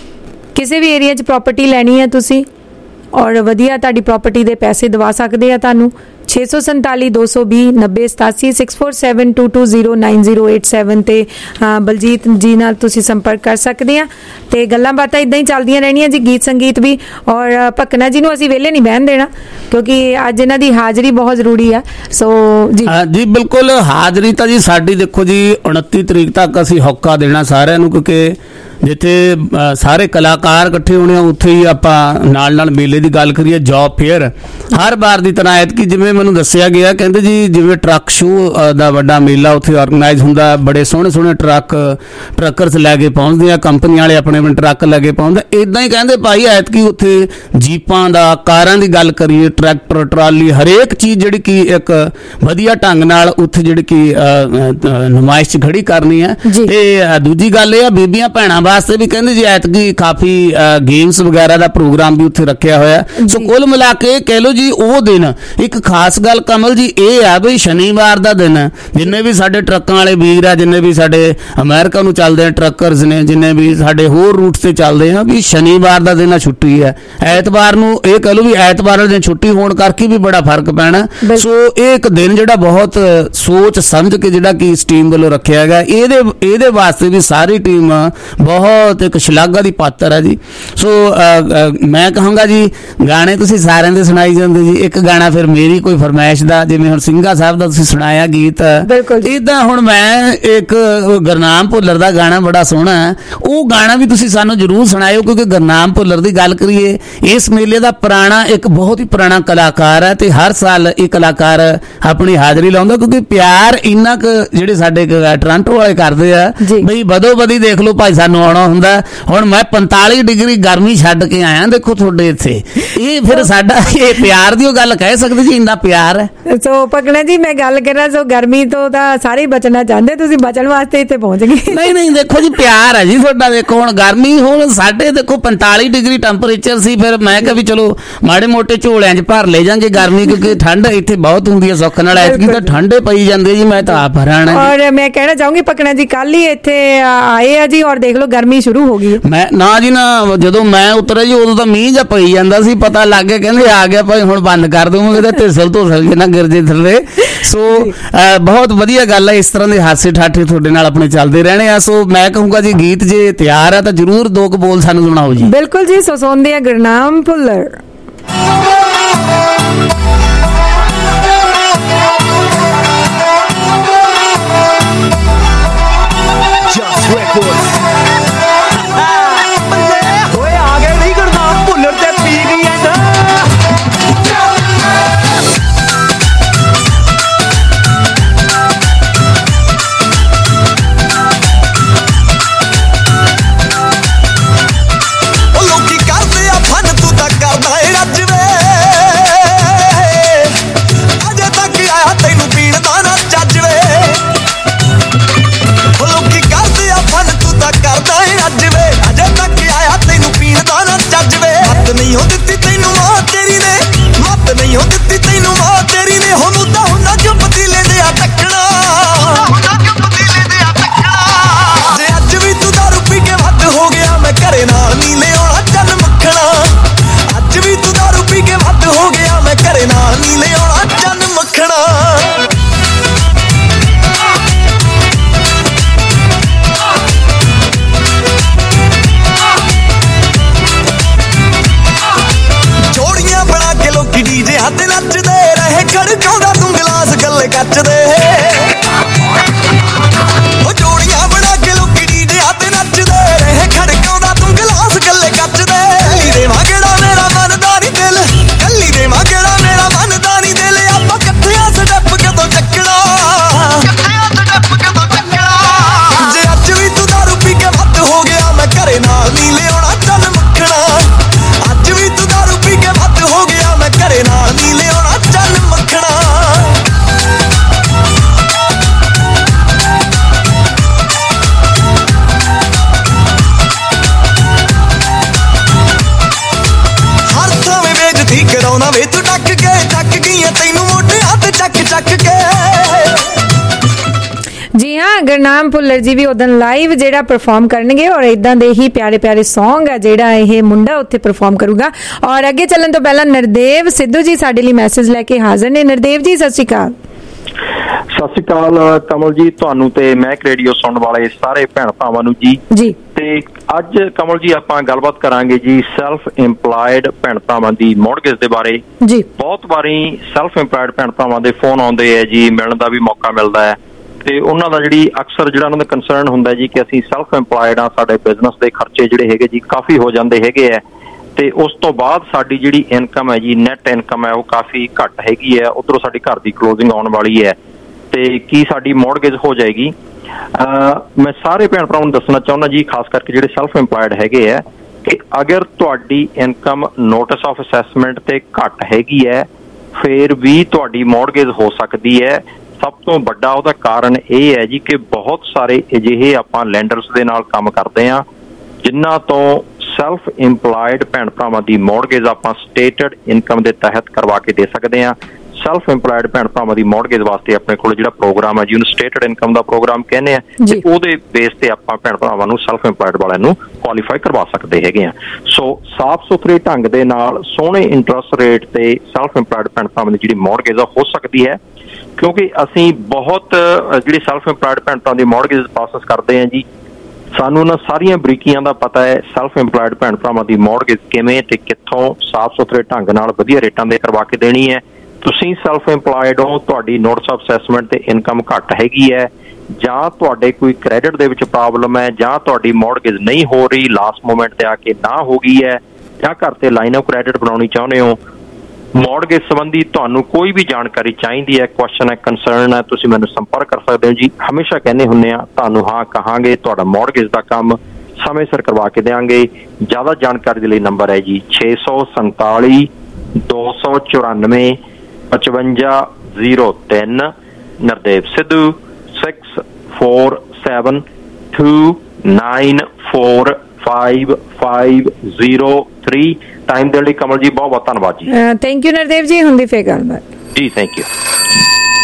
ਕਿਸੇ ਵੀ ਏਰੀਆ 'ਚ ਪ੍ਰਾਪਰਟੀ ਲੈਣੀ ਹੈ ਤੁਸੀਂ ਔਰ ਵਧੀਆ ਤੁਹਾਡੀ ਪ੍ਰਾਪਰਟੀ ਦੇ ਪੈਸੇ ਦਵਾ ਸਕਦੇ ਆ ਤੁਹਾਨੂੰ ਛੇ ਸੌ ਸੰਤਾਲੀ ਦੋ ਸੌ ਵੀਹ ਨੱਬੇ ਸਤਾਸੀ six four seven two two zero nine zero eight seven ਤੇ ਬਲਜੀਤ ਜੀ ਨਾਲ ਤੁਸੀਂ ਸੰਪਰਕ ਕਰ ਸਕਦੇ ਆ ਤੇ ਗੱਲਾਂ ਬਾਤਾਂ ਇਦਾਂ ਹੀ ਚੱਲਦੀਆਂ ਰਹਿਣੀਆਂ ਜੀ ਗੀਤ ਸੰਗੀਤ ਵੀ ਔਰ ਭਕਨਾ ਜੀ ਨੂੰ ਅਸੀਂ ਵਿਹਲੇ ਨਹੀਂ ਬਹਿਣ ਦੇਣਾ ਕਿਉਂਕਿ ਅੱਜ ਇਹਨਾਂ ਦੀ ਹਾਜ਼ਰੀ ਬਹੁਤ ਜ਼ਰੂਰੀ ਆ ਸੋ ਜੀ ਜੀ ਬਿਲਕੁਲ ਹਾਜ਼ਰੀ ਤਾਂ ਜੀ ਸਾਡੀ ਦੇਖੋ ਜੀ ਉਨੱਤੀ ਤਰੀਕ ਤੱਕ ਅਸੀਂ ਹੌਕਾ ਦੇਣਾ ਸਾਰਿਆਂ ਨੂੰ ਕਿਉਂਕਿ ਜਿੱਥੇ ਸਾਰੇ ਕਲਾਕਾਰ ਇਕੱਠੇ ਹੋਣੇ ਆ ਉੱਥੇ ਹੀ ਆਪਾਂ ਨਾਲ ਨਾਲ ਮੇਲੇ ਦੀ ਗੱਲ ਕਰੀਏ ਜੌਬ ਫੇਅਰ ਹਰ ਵਾਰ ਦੀ ਤਰ੍ਹਾਂ ਐਤਕੀ ਜਿਵੇਂ ਮੈਨੂੰ ਦੱਸਿਆ ਗਿਆ ਕਹਿੰਦੇ ਜੀ ਜਿਵੇਂ ਟਰੱਕ ਸ਼ੋਅ ਦਾ ਵੱਡਾ ਮੇਲਾ ਉੱਥੇ ਆਰਗੇਨਾਈਜ਼ ਹੁੰਦਾ ਬੜੇ ਸੋਹਣੇ ਸੋਹਣੇ ਟਰੱਕ ਟਰੱਕਰਸ ਲੈ ਕੇ ਪਹੁੰਚਦੇ ਆ ਕੰਪਨੀਆਂ ਵਾਲੇ ਆਪਣੇ ਆਪਣੇ ਟਰੱਕ ਲੈ ਕੇ ਪਹੁੰਚਦੇ ਇੱਦਾਂ ਹੀ ਕਹਿੰਦੇ ਭਾਈ ਐਤਕੀ ਉੱਥੇ ਜੀਪਾਂ ਦਾ ਕਾਰਾਂ ਦੀ ਗੱਲ ਕਰੀਏ ਟਰੈਕਟਰ ਟਰਾਲੀ ਹਰੇਕ ਚੀਜ਼ ਜਿਹੜੀ ਕਿ ਇੱਕ ਵਧੀਆ ਢੰਗ ਨਾਲ ਉੱਥੇ ਜਿਹੜੀ ਕਿ ਨੁਮਾਇਸ਼ 'ਚ ਖੜੀ ਕਰਨੀ ਹੈ ਤੇ ਦੂਜੀ ਗੱਲ ਇਹ ਆ ਬੀਬੀਆਂ ਭੈਣਾਂ ਵਾਸਤੇ ਵੀ ਕਹਿੰਦੇ ਜੀ ਐਤਕੀ ਕਾਫੀ ਗੇਮਸ ਵਗੈਰਾ ਦਾ ਪ੍ਰੋਗਰਾਮ ਵੀ ਉੱਥੇ ਰੱਖਿਆ ਹੋਇਆ ਸੋ ਕੁੱਲ ਮਿਲਾ ਕੇ ਕਹਿ ਲਓ ਜੀ ਉਹ ਦਿਨ ਇੱਕ ਖਾਸ ਗੱਲ ਕਮਲ ਜੀ ਇਹ ਆ ਵੀ ਸ਼ਨੀਵਾਰ ਦਾ ਦਿਨ ਜਿੰਨੇ ਵੀ ਸਾਡੇ ਟਰੱਕਾਂ ਵਾਲੇ ਵੀਰ ਆ ਜਿੰਨੇ ਵੀ ਸਾਡੇ ਅਮਰੀਕਾ ਨੂੰ ਚੱਲਦੇ ਆ ਟਰੱਕਰਸ ਨੇ ਜਿੰਨੇ ਵੀ ਸਾਡੇ ਹੋਰ ਰੂਟ ਤੇ ਚੱਲਦੇ ਆ ਵੀ ਸ਼ਨੀਵਾਰ ਦਾ ਦਿਨ ਛੁੱਟੀ ਹੈ ਐਤਵਾਰ ਨੂੰ ਇਹ ਕਹਿ ਲਓ ਵੀ ਐਤਵਾਰ ਵਾਲੇ ਦਿਨ ਛੁੱਟੀ ਹੋਣ ਕਰਕੇ ਵੀ ਬੜਾ ਫਰਕ ਪੈਣਾ ਸੋ ਇਹ ਇੱਕ ਦਿਨ ਜਿਹੜਾ ਬਹੁਤ ਸੋਚ ਸਮਝ ਕੇ ਜਿਹੜਾ ਕਿ ਇਸ ਟੀਮ ਵੱਲੋਂ ਰੱਖਿਆ ਹੈਗਾ ਇਹਦੇ ਇਹਦੇ ਵਾਸਤੇ ਵੀ ਸਾਰੀ ਟੀਮ ਬਹੁਤ ਇੱਕ ਸ਼ਲਾਘਾ ਦੀ ਪਾਤਰ ਹੈ ਜੀ ਸੋ ਮੈਂ ਕਹਾਂਗਾ ਜੀ ਗਾਣੇ ਤੁਸੀਂ ਸਾਰਿਆਂ ਦੇ ਸੁਣਾਈ ਜਾਂਦੇ ਜੀ ਇੱਕ ਗਾਣਾ ਫਿਰ ਮੇਰੀ ਕੋਈ ਫਰਮਾਇਸ਼ ਦਾ ਜਿਵੇਂ ਹੁਣ ਸਿੰਘਾ ਸਾਹਿਬ ਦਾ ਤੁਸੀਂ ਸੁਣਾਇਆ ਗੀਤ ਇਦਾਂ ਹੁਣ ਮੈਂ ਇੱਕ ਗੁਰਨਾਮ ਭੁੱਲਰ ਦਾ ਗਾਣਾ ਬੜਾ ਸੋਹਣਾ ਹੈ ਉਹ ਗਾਣਾ ਵੀ ਤੁਸੀਂ ਸਾਨੂੰ ਜ਼ਰੂਰ ਸੁਣਾਇਓ ਕਿਉਂਕਿ ਗੁਰਨਾਮ ਭੁੱਲਰ ਦੀ ਗੱਲ ਕਰੀਏ ਇਸ ਮੇਲੇ ਦਾ ਪੁਰਾਣਾ ਇੱਕ ਬਹੁਤ ਹੀ ਪੁਰਾਣਾ ਕਲਾਕਾਰ ਹੈ ਤੇ ਹਰ ਸਾਲ ਇਹ ਕਲਾਕਾਰ ਆਪਣੀ ਹਾਜ਼ਰੀ ਲਾਉਂਦਾ ਕਿਉਂਕਿ ਪਿਆਰ ਇੰਨਾ ਕੁ ਜਿਹੜੇ ਸਾਡੇ ਟੋਰਾਂਟੋ ਵਾਲੇ ਕਰਦੇ ਆ ਬਈ ਬਦੋ ਬਦੀ ਦੇਖ ਲਓ ਭਾਈ ਸਾਨੂੰ ਆਉਣਾ ਹੁੰਦਾ ਹੁਣ ਮੈਂ ਪੰਤਾਲੀ ਡਿਗਰੀ ਗਰਮੀ ਛੱਡ ਕੇ ਆਇਆ ਦੇਖੋ ਤੁਹਾਡੇ ਇੱਥੇ ਇਹ ਫਿਰ ਸਾਡਾ ਇਹ ਪਿਆਰ ਦੀ ਉਹ ਗੱਲ ਕਹਿ ਸਕਦੇ ਜੀ ਇੰਨਾ ਪਿਆਰ ਹੈ ਸੋ ਪਕਣਾ ਜੀ ਮੈਂ ਗੱਲ ਕਰਾਂ ਸੋ ਗਰਮੀ ਤੋਂ ਤਾਂ ਸਾਰੇ ਬਚਣਾ ਚਾਹੁੰਦੇ ਤੁਸੀਂ ਬਚਣ ਵਾਸਤੇ ਇੱਥੇ ਪਹੁੰਚ ਗਏ ਨਹੀਂ ਨਹੀਂ ਦੇਖੋ ਜੀ ਪਿਆਰ ਹੈ ਜੀ ਤੁਹਾਡਾ ਦੇਖੋ ਹੁਣ ਗਰਮੀ ਹੁਣ ਸਾਡੇ ਦੇਖੋ ਪੰਤਾਲੀ ਡਿਗਰੀ ਟੈਂਪਰੇਚਰ ਸੀ ਫਿਰ ਮੈਂ ਕਿਹਾ ਵੀ ਚਲੋ ਮਾੜੇ ਮੋਟੇ ਝੋਲਿਆਂ 'ਚ ਭਰ ਲੈ ਜਾਂਗੇ ਗਰਮੀ ਕਿਉਂਕਿ ਠੰਡ ਇੱਥੇ ਬਹੁਤ ਹੁੰਦੀ ਹੈ ਸੁੱਖ ਨਾਲ ਐਤਕੀ ਤਾਂ ਠੰਡੇ ਪਈ ਜਾਂਦੇ ਜੀ ਮੈਂ ਤਾਂ ਆਪ ਹੈਰਾਨ ਹਾਂ ਔਰ ਮੈਂ ਕਹਿਣਾ ਚਾਹੂੰਗੀ ਪਕਣਾ ਜੀ ਕੱਲ ਹੀ ਇੱਥੇ ਆਏ ਆ ਜੀ ਔਰ ਦੇਖ ਲਓ ਗਰਮੀ ਸ਼ੁਰੂ ਹੋ ਗਈ ਮੈਂ ਨਾ ਜੀ ਨਾ ਜਦੋਂ ਮੈਂ ਉਤਰਿਆ ਜੀ ਉਦੋਂ ਤਾਂ ਮੀਂਹ ਜਾਂ ਪਈ ਜਾਂਦਾ ਸੀ ਪਤਾ ਲੱਗ ਗਿਆ ਕਹਿੰਦੇ ਆ ਗਿਆ ਭਾਈ ਹੁਣ ਬੰਦ ਕਰ ਦਵਾਂਗੇ ਤੇ ਤਿਸਲ ਧੋ ਸਕਦੇ ਨਾ ਗਿਰ ਜੇ ਥੱਲੇ। ਸੋ ਬਹੁਤ ਵਧੀਆ ਗੱਲ ਹੈ, ਇਸ ਤਰ੍ਹਾਂ ਦੇ ਹਾਸੇ ਠਾਠੇ ਤੁਹਾਡੇ ਨਾਲ ਆਪਣੇ ਚੱਲਦੇ ਰਹਿਣੇ ਆ। ਸੋ ਮੈਂ ਕਹੂੰਗਾ ਜੀ ਗੀਤ ਜੇ ਤਿਆਰ ਆ ਤਾਂ ਜਰੂਰ ਦੋ ਕੁ ਬੋਲ ਸਾਨੂੰ ਸੁਣਾਓ ਜੀ। ਬਿਲਕੁਲ ਜੀ, ਸੋ ਸੁਣਦੇ ਆ ਗੁਰਨਾਮ ਭੁੱਲਰ। ਨਹੀਂ ਹੋ ਦਿੱਤੀ ਤੈਨੂੰ ਮਾਂ ਤੇਰੀ ਨੇ, ਮੱਤ ਨਹੀਂ ਹੋ ਦਿੱਤੀ ਤੈਨੂੰ ਮਾਂ ਤੇਰੀ ਨੇ। ਹੁਣ ਮੁੱਦਾ ਹੁੰਦਾ ਚੁੱਪ ਦਿਲੇ ਦੇ ਆ ਟੱਕਣਾ, ਜੇ ਅੱਜ ਵੀ ਤੂੰ ਦਾਰੂ ਪੀ ਕੇ ਵੱਧ ਹੋ ਗਿਆ ਮੈਂ ਘਰੇ ਨਾਲ ਨਹੀਂ ਲਿਆਉਣਾ ਚੰਨ ਮੱਖਣਾ। ਅੱਜ ਵੀ ਤੂੰ ਦਾਰੂ ਪੀ ਕੇ ਵੱਧ ਹੋ ਗਿਆ ਮੈਂ ਘਰੇ ਨਾਲ ਨਹੀਂ ਲਿਆਉਣਾ ਚੰਨ ਮੱਖਣਾ। ਡੀਜੇ ਹੱਥ ਨੱਚਦੇ ਰਹੇ ਖੜਕਾਉਂਦਾ ਤੂੰ ਗਲਾਸ ਗੱਲੇ ਕੱਚਦੇ। ਉਹ ਜੋੜੀਆਂ ਬਣਾ ਕੇ ਲੋਕੀ ਡੀਜੇ ਹੱਥ ਨੱਚਦੇ ਰਹੇ ਖੜਕਾਉਂਦਾ ਤੂੰ ਗਲਾਸ ਗੱਲੇ ਕੱਚਦੇ। ਕੱਲੀ ਦੇ ਮਾਗੜਾ ਮੇਰਾ ਮਨਦਾ ਨੀ ਦਿਲ, ਕੱਲੀ ਦੇ ਮਾਗੜਾ ਮੇਰਾ ਮਨਦਾ ਨੀ ਦਿਲ। ਆਪਾਂ ਕੱਠਿਆਂ ਸਟੈਪ ਕਦੋਂ ਚੱਕਣਾ, ਜੇ ਅੱਜ ਵੀ ਤੂੰ ਦਾਰੂ ਪੀ ਕੇ ਵੱਧ ਹੋ ਗਿਆ ਮੈਂ ਘਰੇ ਨਾਲ ਨੀ ਲਿਆਉਣਾ ਚੱਲ ਮੱਖਣਾ। ਅੱਜ ਵੀ ਤੂੰ ਦਾਰੂ ਪੀ ਕੇ ਵੱਧ ਹੋ ਗਿਆ ਮੈਂ ਘਰੇ ਨਾਲ ਨੀ ਲਿਆਉਣਾ ਚੱਲ ਮੱਖਣਾ। ਹਰ ਥਾਵੇਂ ਬੇਇੱਜ਼ਤੀ ਕਰਾਉਣਾ ਵੇ ਤੂੰ ਟੱਕ ਕੇ, ਟੱਕ ਗਈਆਂ ਤੈਨੂੰ ਮੋਢੇ ਹੱਥ ਚੱਕ ਚੱਕ ਕੇ। ਜੀ ਹਾਂ, ਗੁਰਨਾਮ ਭੁੱਲਰ ਜੀ ਵੀ ਉਦੋਂ ਲਾਈਵ ਜਿਹੜਾ ਪਰਫਾਰਮ ਕਰਨਗੇ ਔਰ ਇਦਾਂ ਦੇ ਹੀ ਪਿਆਰੇ ਪਿਆਰੇ ਸੌਂਗ ਆ ਜਿਹੜਾ ਇਹ ਮੁੰਡਾ ਉੱਥੇ ਪਰਫਾਰਮ ਕਰੂਗਾ। ਔਰ ਅੱਗੇ ਚੱਲਣ ਤੋਂ ਪਹਿਲਾਂ ਨਰਦੇਵ ਸਿੱਧੂ ਜੀ ਸਾਡੇ ਲਈ ਮੈਸੇਜ ਲੈ ਕੇ ਹਾਜ਼ਰ ਨੇ। ਨਰਦੇਵ ਜੀ ਸਤਿ ਸ਼੍ਰੀ ਅਕਾਲ। ਸਤਿ ਸ਼੍ਰੀ ਅਕਾਲ ਕਮਲ ਜੀ, ਤੁਹਾਨੂੰ ਤੇ ਮਹਿਕ ਰੇਡੀਓ ਸੁਣਨ ਵਾਲੇ ਸਾਰੇ ਭੈਣ ਭਰਾਵਾਂ ਨੂੰ ਜੀ। ਜੀ ਤੇ ਅੱਜ ਕਮਲ ਜੀ ਆਪਾਂ ਗੱਲਬਾਤ ਕਰਾਂਗੇ ਜੀ ਸੈਲਫ ਇੰਪਲਾਇਡ ਭੈਣ ਭਰਾਵਾਂ ਦੀ ਮੌਰਗੇਜ ਦੇ ਬਾਰੇ। ਜੀ ਬਹੁਤ ਵਾਰੀ ਸੈਲਫ ਇੰਪਲਾਇਡ ਭੈਣ ਭਰਾਵਾਂ ਦੇ ਫੋਨ ਆਉਂਦੇ ਆ ਜੀ, ਮਿਲਣ ਦਾ ਵੀ ਮੌਕਾ ਮਿਲਦਾ ਹੈ ਤੇ ਉਹਨਾਂ ਦਾ ਜਿਹੜੀ ਅਕਸਰ ਜਿਹੜਾ ਉਹਨਾਂ ਦਾ ਕੰਸਰਨ ਹੁੰਦਾ ਜੀ ਕਿ ਅਸੀਂ ਸੈਲਫ ਇੰਪਲਾਇਡ ਆ, ਸਾਡੇ ਬਿਜ਼ਨਸ ਦੇ ਖਰਚੇ ਜਿਹੜੇ ਹੈਗੇ ਜੀ ਕਾਫੀ ਹੋ ਜਾਂਦੇ ਹੈਗੇ ਆ ਤੇ ਉਸ ਤੋਂ ਬਾਅਦ ਸਾਡੀ ਜਿਹੜੀ ਇਨਕਮ ਹੈ ਜੀ, ਨੈਟ ਇਨਕਮ ਹੈ ਉਹ ਕਾਫੀ ਘੱਟ ਹੈਗੀ ਹੈ। ਉੱਧਰੋਂ ਸਾਡੀ ਘਰ ਦੀ ਕਲੋਜ਼ਿੰਗ ਆਉਣ ਵਾਲੀ ਹੈ ਤੇ ਕੀ ਸਾਡੀ ਮੌਰਗੇਜ ਹੋ ਜਾਏਗੀ। ਮੈਂ ਸਾਰੇ ਭੈਣ ਭਰਾਵਾਂ ਨੂੰ ਦੱਸਣਾ ਚਾਹੁੰਦਾ ਜੀ, ਖਾਸ ਕਰਕੇ ਜਿਹੜੇ ਸੈਲਫ ਇੰਪਲਾਇਡ ਹੈਗੇ ਆ, ਕਿ ਅਗਰ ਤੁਹਾਡੀ ਇਨਕਮ ਨੋਟਿਸ ਆਫ ਅਸੈਸਮੈਂਟ ਤੇ ਘੱਟ ਹੈਗੀ ਹੈ ਫਿਰ ਵੀ ਤੁਹਾਡੀ ਮੌਰਗੇਜ ਹੋ ਸਕਦੀ ਹੈ। ਸਭ ਤੋਂ ਵੱਡਾ ਉਹਦਾ ਕਾਰਨ ਇਹ ਹੈ ਜੀ ਕਿ ਬਹੁਤ ਸਾਰੇ ਅਜਿਹੇ ਆਪਾਂ ਲੈਂਡਰਸ ਦੇ ਨਾਲ ਕੰਮ ਕਰਦੇ ਹਾਂ ਜਿਨ੍ਹਾਂ ਤੋਂ ਸੈਲਫ ਇੰਪਲਾਇਡ ਭੈਣ ਭਰਾਵਾਂ ਦੀ ਮੌਰਗੇਜ ਆਪਾਂ ਸਟੇਟਡ ਇਨਕਮ ਦੇ ਤਹਿਤ ਕਰਵਾ ਕੇ ਦੇ ਸਕਦੇ ਹਾਂ। ਸੈਲਫ ਇੰਪਲਾਇਡ ਭੈਣ ਭਰਾਵਾਂ ਦੀ ਮੌਰਗੇਜ ਵਾਸਤੇ ਆਪਣੇ ਕੋਲ ਜਿਹੜਾ ਪ੍ਰੋਗਰਾਮ ਹੈ ਜੀ ਉਹਨੂੰ ਸਟੇਟਡ ਇਨਕਮ ਦਾ ਪ੍ਰੋਗਰਾਮ ਕਹਿੰਦੇ ਆ ਤੇ ਉਹਦੇ ਬੇਸ ਤੇ ਆਪਾਂ ਭੈਣ ਭਰਾਵਾਂ ਨੂੰ ਸੈਲਫ ਇੰਪਲਾਇਡ ਵਾਲਿਆਂ ਨੂੰ ਕੁਆਲੀਫਾਈ ਕਰਵਾ ਸਕਦੇ ਹੈਗੇ ਆ। ਸੋ ਸਾਫ਼ ਸੁਥਰੇ ਢੰਗ ਦੇ ਨਾਲ ਸੋਹਣੇ ਇੰਟਰਸਟ ਰੇਟ ਤੇ ਸੈਲਫ ਇੰਪਲਾਇਡ ਭੈਣ ਭਰਾਵਾਂ ਦੀ ਜਿਹੜੀ ਮੌਰਗੇਜ ਆ ਹੋ ਸਕਦੀ ਹੈ, ਕਿਉਂਕਿ ਅਸੀਂ ਬਹੁਤ ਜਿਹੜੀ ਸੈਲਫ ਇੰਪਲਾਇਡ ਭੈਣ ਭਰਾਵਾਂ ਦੀ ਮੌਰਗੇਜ ਪ੍ਰੋਸੈਸ ਕਰਦੇ ਹਾਂ ਜੀ, ਸਾਨੂੰ ਉਹਨਾਂ ਸਾਰੀਆਂ ਬਰੀਕੀਆਂ ਦਾ ਪਤਾ ਹੈ। ਸੈਲਫ ਇੰਪਲਾਇਡ ਭੈਣ ਭਰਾਵਾਂ ਦੀ ਮੌਰਗੇਜ ਕਿਵੇਂ ਤੇ ਕਿੱਥੋਂ ਸਾਫ਼ ਸੁਥਰੇ ਢੰਗ ਨਾਲ ਵਧੀਆ ਰੇਟਾਂ ਦੇ ਕਰਵਾ ਕੇ ਦੇਣੀ ਹੈ। ਤੁਸੀਂ ਸੈਲਫ ਇੰਪਲਾਇਡ ਹੋ, ਤੁਹਾਡੀ ਨੋਟਿਸ ਆਫ ਅਸੈਸਮੈਂਟ ਤੇ ਇਨਕਮ ਘੱਟ ਹੈਗੀ ਹੈ, ਜਾਂ ਤੁਹਾਡੇ ਕੋਈ ਕ੍ਰੈਡਿਟ ਦੇ ਵਿੱਚ ਪ੍ਰੋਬਲਮ ਹੈ, ਜਾਂ ਤੁਹਾਡੀ ਮੌਰਗੇਜ ਨਹੀਂ ਹੋ ਰਹੀ, ਲਾਸਟ ਮੂਮੈਂਟ ਤੇ ਆ ਕੇ ਨਾ ਹੋ ਗਈ ਹੈ, ਜਾਂ ਘਰ ਤੇ ਲਾਈਨ ਆਫ ਕ੍ਰੈਡਿਟ ਬਣਾਉਣੀ ਚਾਹੁੰਦੇ ਹੋ, ਮੌਰਗੇਜ ਸੰਬੰਧੀ ਤੁਹਾਨੂੰ ਕੋਈ ਵੀ ਜਾਣਕਾਰੀ ਚਾਹੀਦੀ ਹੈ, ਕੁਐਸਚਨ ਹੈ, ਕੰਸਰਨ ਹੈ, ਤੁਸੀਂ ਮੈਨੂੰ ਸੰਪਰਕ ਕਰ ਸਕਦੇ ਹੋ ਜੀ। ਹਮੇਸ਼ਾ ਕਹਿੰਦੇ ਹੁੰਦੇ ਆ ਤੁਹਾਨੂੰ ਹਾਂ ਕਹਾਂਗੇ, ਤੁਹਾਡਾ ਮੌਰਗੇਜ ਦਾ ਕੰਮ ਸਮੇਂ ਸਿਰ ਕਰਵਾ ਕੇ ਦੇਵਾਂਗੇ। ਜ਼ਿਆਦਾ ਜਾਣਕਾਰੀ ਦੇ ਲਈ ਨੰਬਰ ਹੈ ਜੀ ਛੇ ਸੌ ਸੰਤਾਲੀ ਦੋ ਸੌ ਚੁਰਾਨਵੇਂ ਪਚਵੰਜਾ ਜ਼ੀਰੋ ਤਿੰਨ। Nardev Sidhu six four seven two nine four five five zero three. Time ਦੇਣ ਲਈ ਕਮਲ ਜੀ ਬਹੁਤ ਬਹੁਤ ਧੰਨਵਾਦ ਜੀ। ਥੈਂਕ ਯੂ ਨਰਦੇਵ ਜੀ, ਹੁੰਦੀ ਫੇਰ ਗੱਲਬਾਤ ਜੀ। Thank you.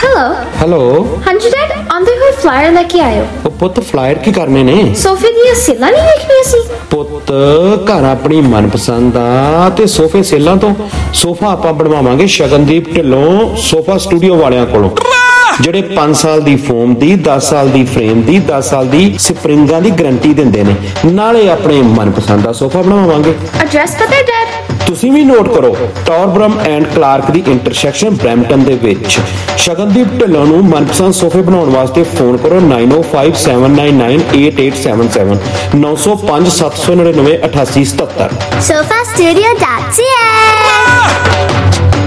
हेलो हेलो हाँ जी डैड, आंदे हुए फ्लायर लेके आयो। ਉਹ ਪੁੱਤ ਫਲਾਇਰ ਕੀ ਕਰਨੇ ਨੇ? सोफे दी सेला नहीं देखनी सी। ਪੁੱਤ ਘਰ ਆਪਣੀ ਮਨਪਸੰਦ ਆ ਤੇ ਸੋਫੇ ਸੇਲਾਂ ਤੋਂ ਸੋਫਾ ਆਪਾਂ ਬਣਵਾਵਾਂਗੇ ਸ਼ਗਨਦੀਪ ਢਿੱਲੋਂ ਸੋਫਾ ਸਟੂਡੀਓ ਵਾਲਿਆਂ ਕੋਲੋਂ, ਜਿਹੜੇ ਪੰਜ ਸਾਲ ਦੀ ਫੋਮ ਦੀ, ਦਸ ਸਾਲ ਦੀ ਫਰੇਮ ਦੀ, ਦਸ ਸਾਲ ਦੀ ਸਪਰਿੰਗਾਂ ਦੀ ਗਾਰੰਟੀ ਦਿੰਦੇ ਨੇ, ਨਾਲੇ ਆਪਣੇ ਮਨਪਸੰਦ ਦਾ ਸੋਫਾ ਬਣਵਾਵਾਂਗੇ। ਐਡਰੈਸ ਪਤਾ ਹੈ ਡੈਡ? ਤੁਸੀਂ ਵੀ ਨੋਟ ਕਰੋ, ਟੌਰਬਰਮ ਐਂਡ ਕਲਾਰਕ ਦੀ ਇੰਟਰਸੈਕਸ਼ਨ ਬਰੈਂਪਟਨ ਦੇ ਵਿੱਚ। ਸ਼ਗਨਦੀਪ ਢਿੱਲੋਂ ਨੂੰ ਮਨਪਸੰਦ ਸੋਫੇ ਬਣਾਉਣ ਵਾਸਤੇ ਫੋਨ ਕਰੋ ਨਾइन ओ five seven nine nine eight eight seven seven नौ सौ पाँच सात सौ नड़िनवे अठासी सतहत्तर। Sofa studio dot C A.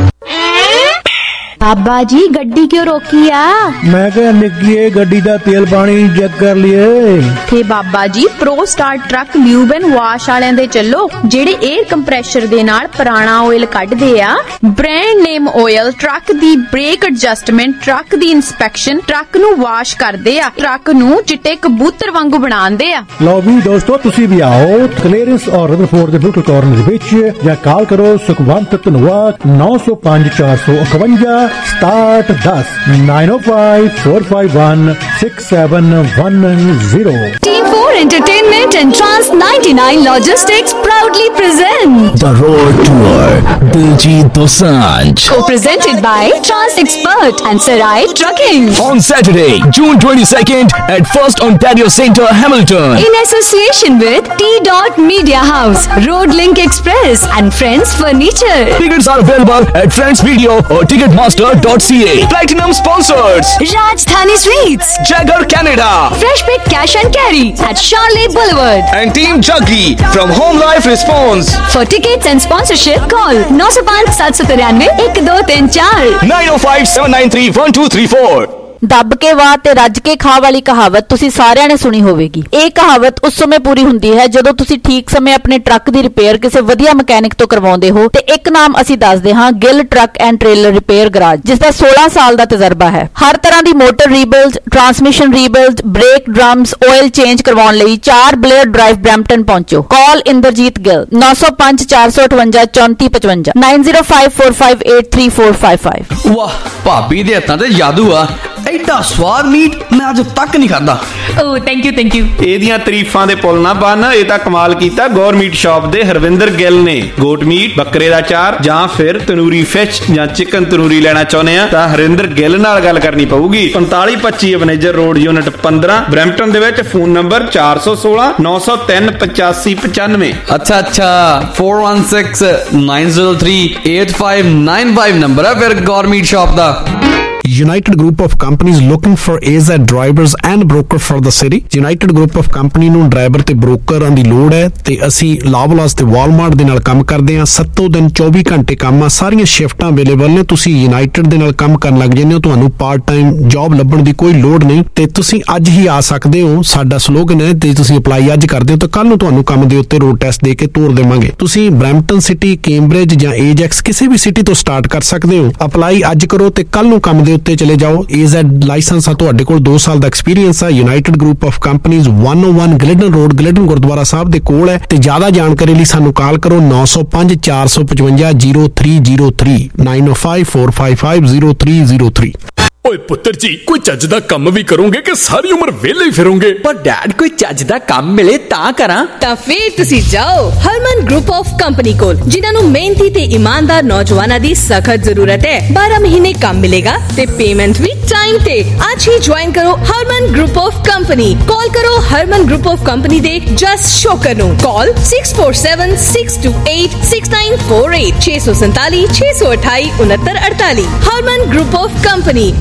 बाबा जी गड्डी क्यों रोकी आ? मैं क्या निक्की गड्डी दा तेल पानी चेक कर लिए थे बाबा जी pro star truck lube and wash वालिਆਂ ਦੇ ਚੱਲੋ, ਜਿਹੜੇ 에ਅਰ ਕੰਪਰੈਸ਼ਰ ਦੇ ਨਾਲ ਪੁਰਾਣਾ ਆਇਲ ਕੱਢਦੇ ਆ। ਬ੍ਰਾਂਡ ਨੇਮ ਆਇਲ, ਟਰੱਕ ਦੀ ਬ੍ਰੇਕ ਐਡਜਸਟਮੈਂਟ, ਟਰੱਕ ਦੀ ਇਨਸਪੈਕਸ਼ਨ, ਟਰੱਕ ਨੂੰ ਵਾਸ਼ ਕਰਦੇ ਆ, ਟਰੱਕ ਨੂੰ ਚਿੱਟੇ ਕਬੂਤਰ ਵਾਂਗੂ ਬਣਾਉਂਦੇ ਆ। ਲਓ ਵੀ ਦੋਸਤੋ, ਤੁਸੀਂ ਵੀ ਆਓ ਕਲੀਅਰੈਂਸ ਔਰ ਰਦਰਫੋਰਡ ਦੇ ਬਿਲਕੁਲ ਕਾਰਨਰ ਵਿੱਚ, ਜਾਂ ਕਾਲ ਕਰੋ ਸੁਖਵੰਤ ਧਨਵਾਦ नौ सौ पाँच चार सौ इक्यावन स्टार्ट दस nine O five four five one six seven one zero. Team four Entertainment and Trans ninety-nine Logistics proudly present The Road Tour Diljit Dosanjh, co-presented by Trans Expert and Sarai Trucking, on Saturday, June twenty-second at First Ontario Centre, Hamilton, in association with T Dot Media House, Road Link Express and Friends Furniture. Tickets are available at Friends Video or Ticketmaster dot c a. Platinum sponsors Rajdhani Sweets, Jagger Canada, Fresh Pick Cash and Carry at Charlotte Boulevard, and Team Juggy from Home Life Response. For tickets and sponsorship, call नौ सौ पाँच सात सौ तिरानवे एक दो तीन चार nine oh five seven nine three one two three four। ਦੱਬ ਕੇ ਵਾਹ ਤੇ ਰੱਜ ਕੇ ਖਾ ਵਾਲੀ ਕਹਾਵਤ ਤੁਸੀਂ ਸਾਰਿਆਂ ਨੇ ਸੁਣੀ ਹੋਵੇਗੀ। ਇਹ ਕਹਾਵਤ ਉਸ ਸਮੇਂ ਪੂਰੀ ਹੁੰਦੀ ਹੈ ਜਦੋਂ ਤੁਸੀਂ ਠੀਕ ਸਮੇਂ ਆਪਣੇ ਟਰੱਕ ਦੀ ਰਿਪੇਅਰ ਕਿਸੇ ਵਧੀਆ ਮਕੈਨਿਕ ਤੋਂ ਕਰਵਾਉਂਦੇ ਹੋ। ਤੇ ਇੱਕ ਨਾਮ ਅਸੀਂ ਦੱਸਦੇ ਹਾਂ, Gill truck and trailer repair garage, ਜਿਸ ਦਾ सोलह ਸਾਲ ਦਾ ਤਜਰਬਾ ਹੈ। ਹਰ ਤਰ੍ਹਾਂ ਦੀ motor rebuild, transmission rebuild, brake drums, oil change ਕਰਵਾਉਣ ਲਈ ਚਾਰ ਬਲੇਅਰ ਡਰਾਈਵ ਬ੍ਰੈਂਪਟਨ ਪਹੁੰਚੋ। ਕਾਲ ਇੰਦਰਜੀਤ ਗਿੱਲ नौ सौ पाँच चार सौ अठवंजा चौंती पचवंजा nine zero five four five eight three four five five. वाह भाभी दे हत्थां ते जादू आ, ਐਡਾ ਸਵਾਦ ਮੀਟ ਮੈਂ ਅੱਜ ਤੱਕ ਨਹੀਂ ਖਾਦਾ। Oh thank you thank you. ਇਹਦੀਆਂ ਤਾਰੀਫਾਂ ਦੇ ਪੁੱਲ ਨਾ ਬੰਨ, ਇਹ ਤਾਂ ਕਮਾਲ ਕੀਤਾ ਗੌਰ ਮੀਟ ਸ਼ਾਪ ਦੇ ਹਰਵਿੰਦਰ ਗਿੱਲ ਨੇ। ਗੋਟ ਮੀਟ, ਬੱਕਰੇ ਦਾ ਚਾਰ ਜਾਂ ਫਿਰ ਤਨੂਰੀ ਫਿਸ਼ ਜਾਂ ਚਿਕਨ ਤਨੂਰੀ ਲੈਣਾ ਚਾਹੁੰਦੇ ਆ ਤਾਂ ਹਰਵਿੰਦਰ ਗਿੱਲ ਨਾਲ ਗੱਲ ਕਰਨੀ ਪਊਗੀ। पैंतालीस पच्चीस ਅਵਨੇਜਰ ਰੋਡ ਯੂਨਿਟ पंद्रह ਬਰੈਂਪਟਨ ਦੇ ਵਿੱਚ। ਫੋਨ ਨੰਬਰ चार सौ सोलह नौ सौ तीन पचासी पचानवे। अच्छा अच्छा four one six nine zero three eight five nine five number है फिर गौर मीट शॉप दा। United Group of Companies looking for A Z drivers and broker for the city। United Group of Company ਨੂੰ driver ਤੇ ਬ੍ਰੋਕਰਾਂ ਦੀ ਲੋੜ ਹੈ ਤੇ ਅਸੀਂ ਲਾਵਲਾਸ ਤੇ ਵਾਲਮਾਰਟ ਦੇ ਨਾਲ ਕੰਮ ਕਰਦੇ ਹਾਂ। ਸੱਤੋਂ ਦਿਨ ਚੌਵੀ ਘੰਟੇ ਕੰਮ ਆ, ਸਾਰੀਆਂ ਸ਼ਿਫਟਾਂ ਅਵੇਲੇਬਲ ਨੇ। ਤੁਸੀਂ ਯੂਨਾਈਟਿਡ ਦੇ ਨਾਲ ਕੰਮ ਕਰਨ ਲੱਗ ਜਾਂਦੇ ਹੋ, ਤੁਹਾਨੂੰ ਪਾਰਟ ਟਾਈਮ ਜੌਬ ਲੱਭਣ ਦੀ ਕੋਈ ਲੋੜ ਨਹੀਂ ਤੇ ਤੁਸੀਂ ਅੱਜ ਹੀ ਆ ਸਕਦੇ ਹੋ। ਸਾਡਾ ਸਲੋਗਨ ਹੈ ਤੇ ਤੁਸੀਂ ਅਪਲਾਈ ਅੱਜ ਕਰਦੇ ਹੋ ਤਾਂ ਕੱਲ ਨੂੰ ਤੁਹਾਨੂੰ ਕੰਮ ਦੇ ਉੱਤੇ ਰੋਡ ਟੈਸਟ ਦੇ ਕੇ ਤੋਰ ਦੇਵਾਂਗੇ। ਤੁਸੀਂ ਬਰੈਂਪਟਨ ਸਿਟੀ, ਕੈਂਬਰਿਜ ਜਾਂ ਏਜੈਕਸ ਕਿਸੇ ਵੀ ਸਿਟੀ ਤੋਂ ਸਟਾਰਟ ਕਰ ਸਕਦੇ ਹੋ। ਅਪਲਾਈ ਅੱਜ ਕਰੋ ਤੇ ਕੱਲ ਨੂੰ ਕੰਮ ਦੇ ਉੱਤੇ ਚਲੇ ਜਾਓ। A Z ਲਾਇਸੈਂਸ ਆ ਤੁਹਾਡੇ ਕੋਲ, ਦੋ ਸਾਲ ਦਾ ਐਕਸਪੀਰੀਅੰਸ ਆ। ਯੂਨਾਈਟਿਡ ਗਰੁੱਪ ਆਫ ਕੰਪਨੀਜ਼ एक सौ एक ਗਲਿਡਨ ਰੋਡ, ਗਲਿਡਨ ਗੁਰਦੁਆਰਾ ਸਾਹਿਬ ਦੇ ਕੋਲ ਹੈ ਤੇ ਜ਼ਿਆਦਾ ਜਾਣਕਾਰੀ ਲਈ ਸਾਨੂੰ ਕਾਲ ਕਰੋ नौ सौ पाँच चार सौ पचवंजा zero three zero three nine ओ five four five five zero three zero three. ਓਏ ਪੁੱਤਰ ਜੀ, ਕੋਈ ਚੱਜ ਦਾ ਕੰਮ ਵੀ ਕਰੋਗੇ ਕਿ ਸਾਰੀ ਉਮਰ ਵਿਹਲੇ ਹੀ ਫਿਰੋਗੇ? ਪਰ ਡੈਡ ਕੋਈ ਚੱਜ ਦਾ ਕੰਮ ਮਿਲੇ ਤਾਂ ਕਰਾਂ। ਤਾਂ ਫੇਰ ਤੁਸੀਂ ਜਾਓ ਹਰਮਨ ਗਰੁੱਪ ਆਫ ਕੰਪਨੀ ਕੋਲ, ਜਿਨ੍ਹਾਂ ਨੂੰ ਮਿਹਨਤੀ ਤੇ ਇਮਾਨਦਾਰ ਨੌਜਵਾਨਾਂ ਦੀ ਸਖਤ ਜ਼ਰੂਰਤ ਹੈ। बारह ਮਹੀਨੇ ਕੰਮ ਮਿਲੇਗਾ ਤੇ ਪੇਮੈਂਟ ਵੀ ਟਾਈਮ ਤੇ। ਅੱਜ ਹੀ ਜੁਆਇਨ ਕਰੋ Harman group of company. Call ਕਰੋ ਹਰਮਨ ਗਰੁੱਪ ਆਫ ਕੰਪਨੀ ਦੇ ਜਸ ਸ਼ੋਕਰ ਨੂੰ। Call six four seven six two eight six nine four eight छे सौ सैंतालीस छे सौ अठाई उनहत्तर अड़तालीस। Harman group of company.